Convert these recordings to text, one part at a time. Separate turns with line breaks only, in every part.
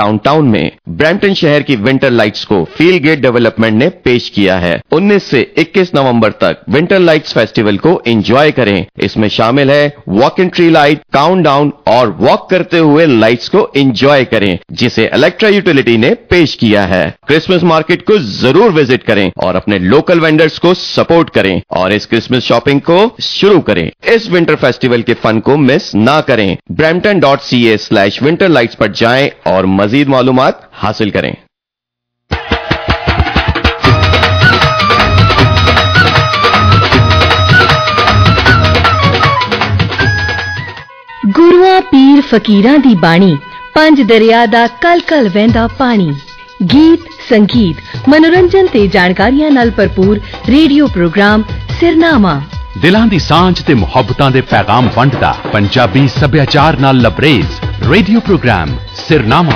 Downtown में Brampton शहर की विंटर लाइट्स को फील गेट डेवलपमेंट ने पेश किया है। 19 से 21 नवंबर तक विंटर लाइट्स फेस्टिवल को एंजॉय करें। इसमें शामिल है walk in tree light, countdown और वॉक करते हुए लाइट्स को एंजॉय करें, जिसे इलेक्ट्रा यूटिलिटी ने पेश किया है। क्रिसमस मार्केट को जरूर विजिट करें और अपने लोकल वेंडर्स को सपोर्ट करें और इस क्रिसमस शॉपिंग को शुरू करें। इस विंटर फेस्टिवल के फन को मिस ना करें। brampton.ca/winterlights पर जाएं और मजीद मालूमात हासिल करें।
गुरुआ पीर फकीरां दी बाणी, पंज दरिया दा कल कल वहंदा पानी। गीत, संगीत, मनोरंजन ते जानकारियां नाल भरपूर रेडियो प्रोग्राम सिरनामा।
दिलां दी सांझ ते मुहब्बतां दे पैगाम वंडदा पंजाबी सभ्याचार नाल लबरेज radio program Sirnama.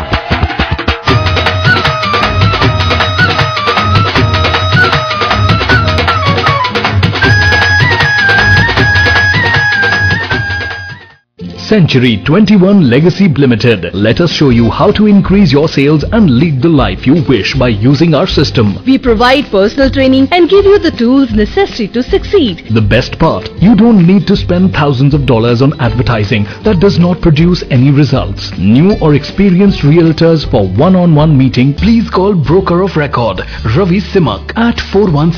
Century 21 Legacy Limited. Let us show you how to increase your sales and lead the life you wish by using our system.
We provide personal training and give you the tools necessary to succeed.
The best part, you don't need to spend thousands of dollars on advertising that does not produce any results. New or experienced realtors for one-on-one meeting, please call Broker of Record Ravi Simak at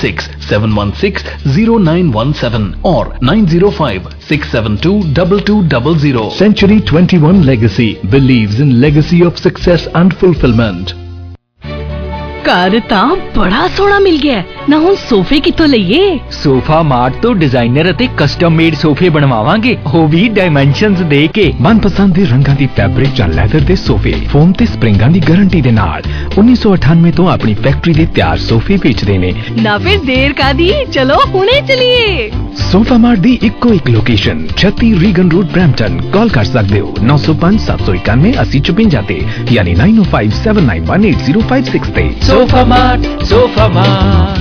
416-716-0917 or 905-672-2200. Century 21 Legacy believes in legacy of success and fulfillment.
घर ਤਾਂ ਬੜਾ ਸੋਹਣਾ ਮਿਲ ਗਿਆ ਨਾ। ਹੁਣ ਸੋਫੇ ਕਿੱਥੋਂ ਲਈਏ?
ਸੋਫਾ ਮਾਰਟ ਤੋਂ ਡਿਜ਼ਾਈਨਰ ਅਤੇ ਕਸਟਮ ਮੇਡ ਸੋਫੇ ਬਣਵਾਵਾਂਗੇ, ਉਹ ਵੀ ਡਾਈਮੈਂਸ਼ਨਸ ਦੇ ਕੇ।
ਮਨਪਸੰਦ ਦੇ ਰੰਗਾਂ ਦੀ ਫੈਬਰਿਕ ਜਾਂ ਲੈਦਰ ਦੇ ਸੋਫੇ ਫੋਮ ਤੇ ਸਪਰਿੰਗਾਂ ਦੀ ਗਾਰੰਟੀ ਦੇ ਨਾਲ 1998 ਤੋਂ ਆਪਣੀ ਫੈਕਟਰੀ ਦੇ ਤਿਆਰ ਸੋਫੇ ਵੇਚਦੇ ਨੇ।
ਨਾ ਫਿਰ ਦੇਰ ਕਾਦੀ, ਚਲੋ ਹੁਣੇ ਚਲੀਏ।
ਸੋਫਾ ਮਾਰਟ ਦੀ ਇੱਕੋ ਇੱਕ location 36 Regan road Brampton. Call ਕਰ ਸਕਦੇ ਹੋ 905-791 8054 ਤੇ ਯਾਨੀ 9057918056 ਤੇ।
Sofa mart, sofa mart.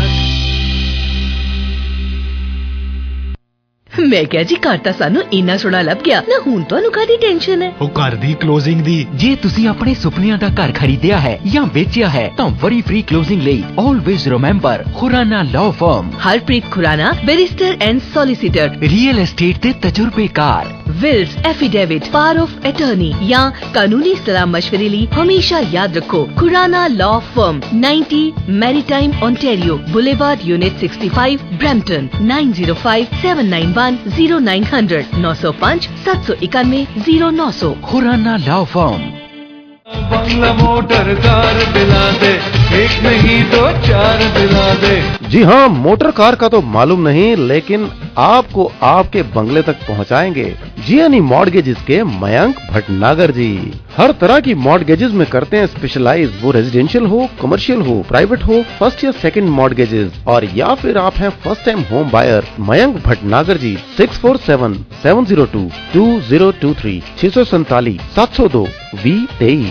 मैं क्या जी घर ਤਾਂ ਸਾਨੂੰ ਇੰਨਾ ਸੋਹਣਾ ਲੱਭ ਗਿਆ ਨਾ, ਹੁਣ ਤੁਹਾਨੂੰ ਕਾਹਦੀ ਟੈਨਸ਼ਨ ਹੈ?
ਉਹ ਘਰ ਦੀ ਕਲੋਜ਼ਿੰਗ ਦੀ।
ਜੇ ਤੁਸੀਂ ਆਪਣੇ ਸੁਪਨਿਆਂ ਦਾ ਘਰ ਖਰੀਦਿਆ ਹੈ ਜਾਂ ਵੇਚਿਆ ਹੈ ਤਾਂ ਵਰੀ ਫ੍ਰੀ ਕਲੋਜ਼ਿੰਗ ਲਈ always remember Khurana law firm.
Harpreet Khurana, barrister and solicitor,
real estate ਦੇ ਤਜਰਬੇਕਾਰ।
Wills, affidavit, power of attorney या कानूनी सलाह मशवरे लिए हमेशा याद रखो Khurana law firm, 90 maritime Ontario boulevard, unit 65, Brampton. 9057910900 905-791-0900।
Khurana law firm.
बंगला मोटर कार दिला दे, एक नहीं दो चार दिला दे।
जी हाँ, मोटर कार का तो मालूम नहीं, लेकिन आपको आपके बंगले तक पहुँचाएंगे जीएनई मॉर्गेजेस के मयंक भटनागर जी। हर तरह की मॉर्गेजेस में करते हैं स्पेशलाइज, वो रेजिडेंशियल हो, कमर्शियल हो, प्राइवेट हो, फर्स्ट या सेकंड मॉर्गेजेस, और या फिर आप हैं first time home buyer. Mayank Bhatnagar ji 647-702-2023 647-702-2023।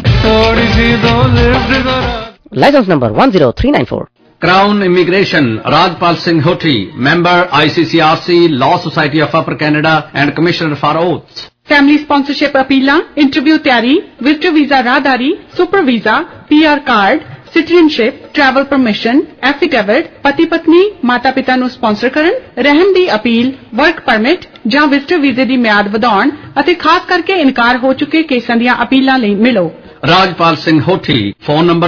License number 10394।
Crown Immigration, Rajpal Singh Hoti, Member ICCRC, Law Society of Upper Canada and Commissioner for Oaths.
Family sponsorship अपीलां, इंटरव्यू तैयारी, विजिटर वीजा राहदारी, super visa, PR card, citizenship, travel permission, affidavit, पति पत्नी माता पिता ਨੂੰ sponsor ਕਰਨ, ਰਹਿਣ ਦੀ ਅਪੀਲ, ਵਰਕ ਪਰਮਿਟ ਜਾਂ ਵਿਜ਼ਟਰ ਵੀਜ਼ੇ ਦੀ ਮਿਆਦ ਵਧਾਉਣ ਅਤੇ ਖਾਸ ਕਰਕੇ ਇਨਕਾਰ ਹੋ ਚੁੱਕੇ ਕੇਸਾਂ ਦੀਆਂ ਅਪੀਲਾਂ ਲਈ ਮਿਲੋ।
Rajpal Singh Hothi, phone number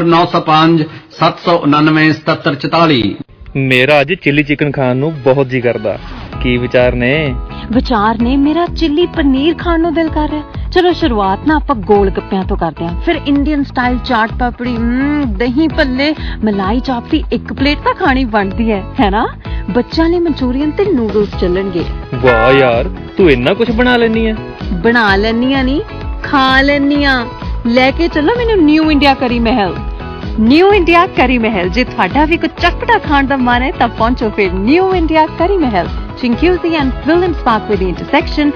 905-799-7744।
मेरा अज चिल्ली चिकन खान ਨੂੰ ਬਹੁਤ ਜੀ ਕਰਦਾ। ਕੀ ਵਿਚਾਰ ਨੇ?
ਮੇਰਾ चिल्ली पनीर खान ਨੂੰ ਦਿਲ ਕਰ ਰਿਹਾ। ਚਲੋ ਸ਼ੁਰੂਆਤ ਨਾ ਆਪਾਂ ਗੋਲ ਗੱਪਿਆਂ ਤੋਂ ਕਰਦੇ ਹਾਂ, ਫਿਰ ਇੰਡੀਅਨ ਸਟਾਈਲ ਚਾਟ ਪਾਪੜੀ, ਦਹੀਂ ਭੱਲੇ, ਮਲਾਈ ਚਾਪ ਦੀ ਇੱਕ ਪਲੇਟ ਤਾਂ ਖਾਣੀ ਬਣਦੀ ਹੈ ਨਾ? ਬੱਚਿਆਂ ਲਈ ਮਨਚੂਰੀਅਨ ਤੇ ਨੂਡਲਸ ਚੱਲਣਗੇ।
ਵਾਹ ਯਾਰ, ਤੂੰ ਇੰਨਾ ਕੁਝ ਬਣਾ ਲੈਣੀ ਹੈ।
ਬਣਾ ਲੈਣੀ ਆ ਨਹੀਂ, ਖਾ ਲੈਣੀ ਆ। ਲੈ ਕੇ ਚੱਲੋ ਮੈਨੂੰ ਨਿਊ ਇੰਡੀਆ ਕਰੀ ਮਹਿਲ। ਨਿਊ ਇੰਡੀਆ ਕਰੀ ਮਹਿਲ, ਜੇ ਤੁਹਾਡਾ ਵੀ ਕੁਝ ਚਟਪਟਾ ਖਾਣ ਦਾ ਮਨ ਹੈ ਤਾਂ ਪਹੁੰਚੋ ਫਿਰ ਨਿਊ ਇੰਡੀਆ ਕਰੀ ਮਹਿਲ, Chinguizi and Williams Parkway the intersection,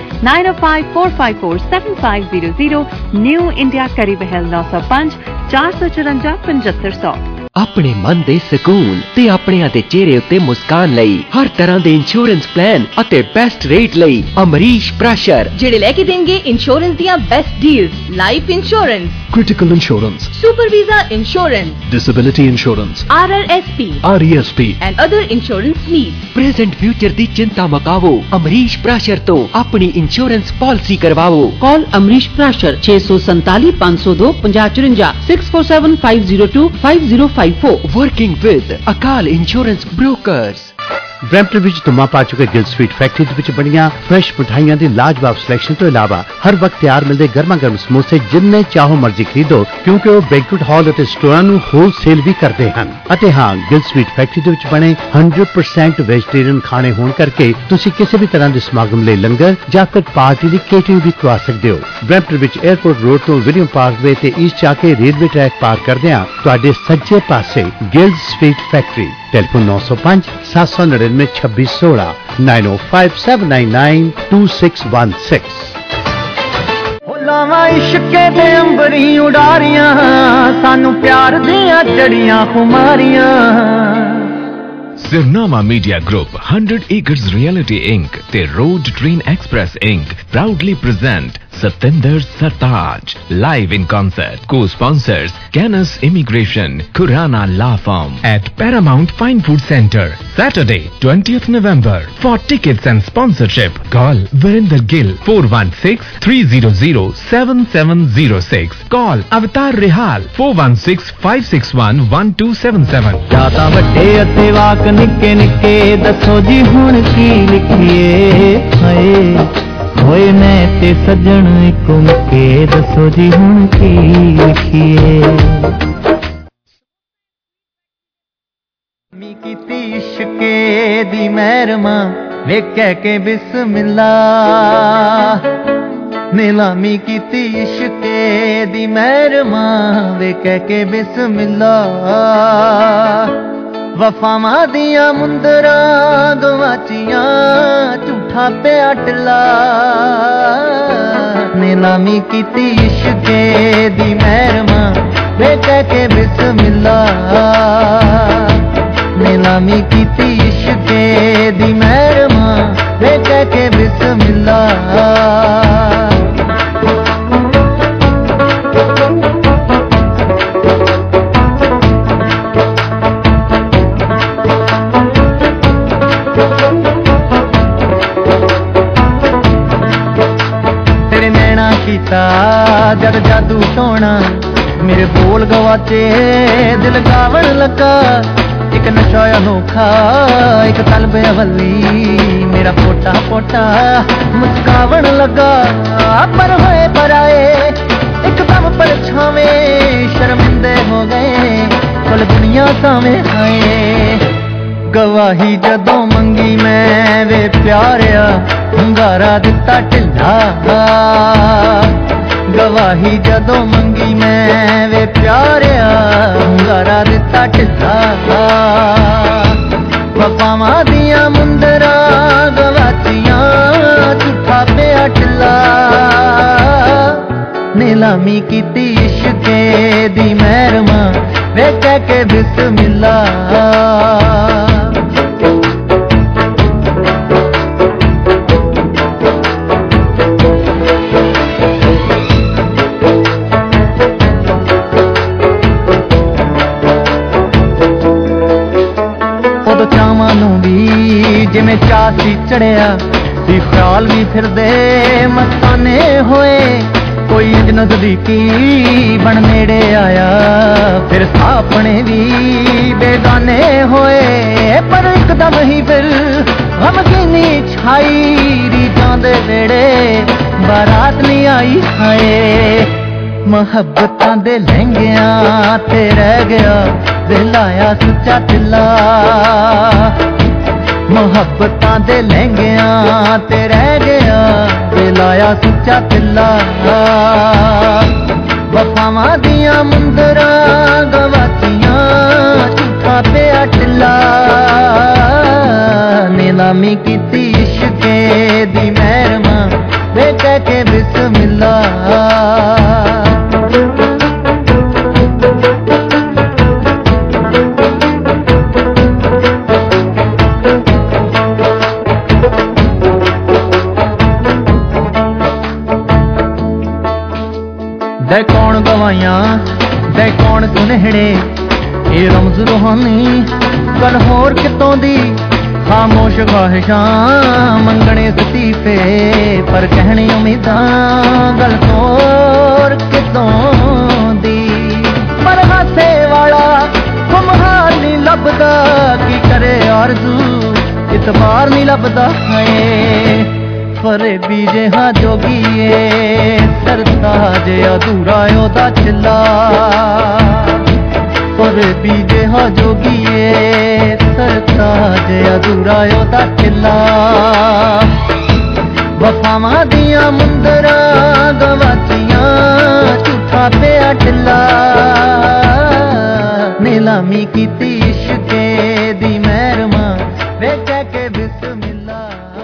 905-454-7500, New India Curry Mahal 905 454 7500।
ਆਪਣੇ ਮਨ ਦੇ ਸਕੂਨ ਤੇ ਆਪਣਿਆਂ ਦੇ ਚਿਹਰੇ ਉੱਤੇ ਮੁਸਕਾਨ ਲਈ ਹਰ ਤਰ੍ਹਾਂ ਦੇ ਇੰਸ਼ੋਰੈਂਸ ਪਲਾਨ ਅਤੇ ਬੈਸਟ ਰੇਟ ਲਈ ਅਮਰੀਸ਼ ਪ੍ਰਾਸ਼ਰ,
ਜਿਹੜੇ ਲੈ ਕੇ ਦੇਣਗੇ ਇੰਸ਼ੋਰੈਂਸ ਦੀਆਂ best deals, life insurance,
critical insurance,
super visa insurance,
disability insurance,
RRSP,
RESP,
and other insurance needs.
Present future ਦੀ ਚਿੰਤਾ ਮੁਕਾਵੋ, ਅਮਰੀਸ਼ ਪ੍ਰਾਸ਼ਰ ਤੋਂ ਆਪਣੀ ਇੰਸ਼ੋਰੈਂਸ ਪਾਲਿਸੀ ਕਰਵਾਓ।
Call Amrish Prashar 647 502 5054 647 502 5054.
Working with Akal Insurance Brokers.
Brampton ਵਿੱਚ ਧੁੰਮਾਂ ਪਾ ਚੁੱਕੇ ਗਿਲ ਸਵੀਟ ਫੈਕਟਰੀ ਦੇ ਵਿੱਚ ਬਣੀਆਂ ਫਰੈਸ਼ ਮਠਾਈਆਂ ਦੀ ਲਾਜਵਾਬ ਸਿਲੈਕਸ਼ਨ ਤੋਂ ਇਲਾਵਾ ਹਰ ਵਕਤ ਤਿਆਰ ਮਿਲਦੇ ਗਰਮਾ ਗਰਮ ਸਮੋਸੇ ਜਿੰਨੇ ਚਾਹੋ ਮਰਜ਼ੀ ਖਰੀਦੋ, ਕਿਉਂਕਿ ਉਹ ਬੈਂਕੁਏਟ ਹਾਲ ਅਤੇ ਸਟੋਰਾਂ ਨੂੰ ਹੋਲਸੇਲ ਵੀ ਕਰਦੇ ਹਨ। ਅਤੇ ਹਾਂ, ਗਿਲ ਸਵੀਟ ਫੈਕਟਰੀ ਦੇ ਵਿੱਚ ਬਣੇ 100% ਵੈਜੀਟੇਰੀਅਨ ਖਾਣੇ ਹੋਣ ਕਰਕੇ ਤੁਸੀਂ ਕਿਸੇ ਵੀ ਤਰ੍ਹਾਂ ਦੇ ਸਮਾਗਮ ਲਈ ਲੰਗਰ ਜਾਂ ਫਿਰ ਪਾਰਟੀ ਦੀ ਕੇਟਰਿੰਗ ਵੀ ਕਰਵਾ ਸਕਦੇ ਹੋ। ਬਰੈਂਪਟਨ ਵਿੱਚ 에ਅਰਪੋਰਟ ਰੋਡ ਤੋਂ ਵਿਲੀਅਮ ਪਾਰਕਵੇ ਤੇ ਈਸਟ ਜਾ ਕੇ ਰੇਲਵੇ ਟਰੈਕ ਪਾਰ ਕਰਦਿਆਂ ਤੁਹਾਡੇ ਸੱਜੇ ਪਾਸੇ ਗਿਲ ਸਵੀਟ ਫੈਕਟਰੀ। ਟੈਲੀਫੋਨ 905 799 2616 905 799 2616।
ਲਾਵਾਂ ਇਸ਼ਕੇ ਦੇ ਅੰਬਰੀ ਉਡਾਰੀਆਂ, ਸਾਨੂੰ ਪਿਆਰ ਦੀਆਂ ਜੜੀਆਂ ਖੁਮਾਰੀਆਂ।
Sirnama Media Group, 100 Acres Reality Inc. ਤੇ Road Train Express Inc. proudly present Satinder Sartaj live in concert. Co-sponsors Canis Immigration, Khurana Law Firm
at Paramount Fine Food Center, Saturday 20th November. For tickets and sponsorship, call Virinder Gill 416-300-7706. Call Avatar Rehal 416-561-1277.
ਜਾਤਾ ਵੱਡੇ ਅਤੇ ਵਾਕ ਨਿੱਕੇ ਨਿੱਕੇ, ਦੱਸੋ ਜੀ ਹੁਣ ਕੀ ਲਿਖੀਏ। ਹਾਏ ਹੋਏ ਮੈਂ ਤੇ ਸੱਜਣ ਇੱਕੋ ਨਿੱਕੇ, ਦੱਸੋ ਜੀ ਹੁਣ ਕੀ ਲਿਖੀਏ। ਮੀ ਕੀਤੀ ਇਸ਼ਕੇ ਦੀ ਮਹਿਰਮਾ ਵੇਖ ਕਹਿ ਕੇ ਬਿਸਮਿਲ੍ਲਾ, ਨੀਲਾਮੀ ਕੀਤੀ ਇਸ਼ਕੇ ਦੀ ਮਹਿਰਮਾ ਵੇਖ ਕਹਿ ਕੇ ਬਿਸਮਿਲ੍ਲਾ। ਵਫਾਵਾਂ ਦੀਆਂ ਮੁੰਦਰਾਂ ਗਵਾਚੀਆਂ, ਝੂਠਾ ਪਿਆ ਟਿੱਲਾ, ਨੀਲਾਮੀ ਕੀਤੀ ਇਸ਼ਕੇ ਦੀ ਮਹਿਰਮਾ ਵੇ ਕਹਿ ਕੇ ਬਿਸਮਿਲ੍ਲਾ, ਨੀਲਾਮੀ ਕੀਤੀ ਇਸ਼ਕੇ ਦੀ ਮਹਿਰਮਾ ਵੇ ਕਹਿ ਕੇ ਬਿਸਮਿਲ੍ਲਾ। ਜਦ ਜਾਦੂ ਸੋਹਣਾ ਮੇਰੇ ਬੋਲ ਗਵਾਚੇ, ਦਿਲ ਗਾਵਣ ਲੱਗਾ ਇੱਕ ਨਸ਼ਾ ਅਨੋਖਾ, ਇੱਕ ਤਲਬ ਅਵਲੀ ਮੇਰਾ ਪੋਟਾ ਪੋਟਾ ਮੁਸਕਾਵਣ ਲੱਗਾ। ਪਰ ਹੋਏ ਪਰਾਏ ਇੱਕਦਮ ਪਰਛਾਵੇਂ, ਸ਼ਰਮਿੰਦੇ ਹੋ ਗਏ ਕੁੱਲ ਦੁਨੀਆ ਸਾਵੇਂ। ਆਏ ਗਵਾਹੀ ਜਦੋਂ ਮੰਗੀ ਮੈਂ ਵੇ ਪਿਆਰਿਆ, ਹੁੰਗਾਰਾ ਦਿੱਤਾ ਢਿੱਲਾ। ਗਵਾਹੀ ਜਦੋਂ ਮੰਗੀ ਮੈਂ ਵੇ ਪਿਆਰਿਆ, ਹੁੰਗਾਰਾ ਦਿੱਤਾ ਢਿੱਲਾ। ਵਫਾਵਾਂ ਦੀਆਂ ਮੁੰਦਰਾਂ ਗਵਾਚੀਆਂ, ਝੂਠਾ ਪਿਆ ਢਿੱਲਾ, ਨੀਲਾਮੀ ਕੀਤੀ ਇਸ਼ਕੇ ਦੀ ਮਹਿਰਮਾ ਵੇ ਕਹਿ ਕੇ ਬਿਸਮਿਲ੍ਲਾ। ਜਿਵੇਂ ਚਾਹ ਸੀ ਚੜਿਆ ਸੀ, ਖਿਆਲ ਵੀ ਫਿਰਦੇ ਮਸਤਾਨੇ ਹੋਏ, ਕੋਈ ਇੰਜ ਨਜ਼ਦੀਕੀ ਬਣ ਨੇੜੇ ਆਇਆ, ਫਿਰ ਆਪਣੇ ਵੀ ਬੇਗਾਨੇ ਹੋਏ। ਪਰ ਇੱਕਦਮ ਹੀ ਫਿਰ ਗਮਗੀਨੀ ਛਾਈ, ਰੀਤਾਂ ਦੇ ਵੇੜੇ ਬਾਰਾਤ ਨਹੀਂ ਆਈ। ਹਾਏ ਮੁਹੱਬਤਾਂ ਦੇ ਲਹਿੰਗਿਆਂ ਤੇ ਰਹਿ ਗਿਆ ਦਿਲਾਇਆ ਸੁੱਚਾ ਢਿੱਲਾ, ਮੁਹੱਬਤਾਂ ਦੇ ਲਹਿੰਗਿਆਂ ਤੇ ਰਹਿ ਗਿਆ ਦਿਲਾਇਆ ਸੁੱਚਾ ਢਿੱਲਾ। ਵਫਾਵਾਂ ਦੀਆਂ ਮੁੰਦਰਾਂ ਗਵਾਚੀਆਂ, ਝੂਠਾ ਪਿਆ ਢਿੱਲਾ, ਨੀਲਾਮੀ ਕੀਤੀ ਇਸ਼ਕੇ ਦੀ ਮਹਿਰਮਾ ਵੇ ਕਹਿ ਕੇ ਬਿਸਮਿਲ੍ਲਾ। ਆਈਆਂ ਦੇ ਕੌਣ ਤੂੰ ਨੇੜੇ ਇਹ ਰਮਜ਼ ਰੂਹਾਨੀ ਗੱਲ ਹੋਰ ਕਿਤੋਂ ਦੀ ਖਾਮੋਸ਼ ਖਾਹਿਸ਼ਾਂ ਮੰਗਣੇ ਸਤੀਫੇ ਪਰ ਕਹਿਣੀ ਉਮੀਦਾਂ ਗੱਲ ਹੋਰ ਕਿਤੋਂ ਦੀ ਪਰ ਹਾਸੇ ਵਾਲਾ ਖੁਮਹਾਰ ਨਹੀਂ ਲੱਭਦਾ ਕੀ ਕਰੇ ਆਰਜ਼ੂ ਇਤਬਾਰ ਨਹੀਂ ਲੱਭਦਾ ਹੈ ਫਰੇਬੀ ਜਿਹਾ ਜੋਗੀਏ ਸਰਤਾਜ ਅਧੂਰਾ ਉਹਦਾ ਛਿੱਲਾ ਫਰੇਬੀ ਜਿਹਾ ਜੋਗੀਏ ਸਰਤਾਜ ਅਧੂਰਾ ਉਹਦਾ ਛਿੱਲਾ ਵਫਾਵਾਂ ਦੀਆਂ ਮੁੰਦਰਾਂ ਗਵਾਚੀਆਂ ਝੂਠਾ ਪਿਆ ਢਿੱਲਾ ਨੀਲਾਮੀ ਕੀਤੀ ਇਸ਼ਕੇ ਦੀ ਮਹਿਰਮਾ ਵੇਖੇ ਕੇ ਬਿਸਮਿਲ੍ਲਾ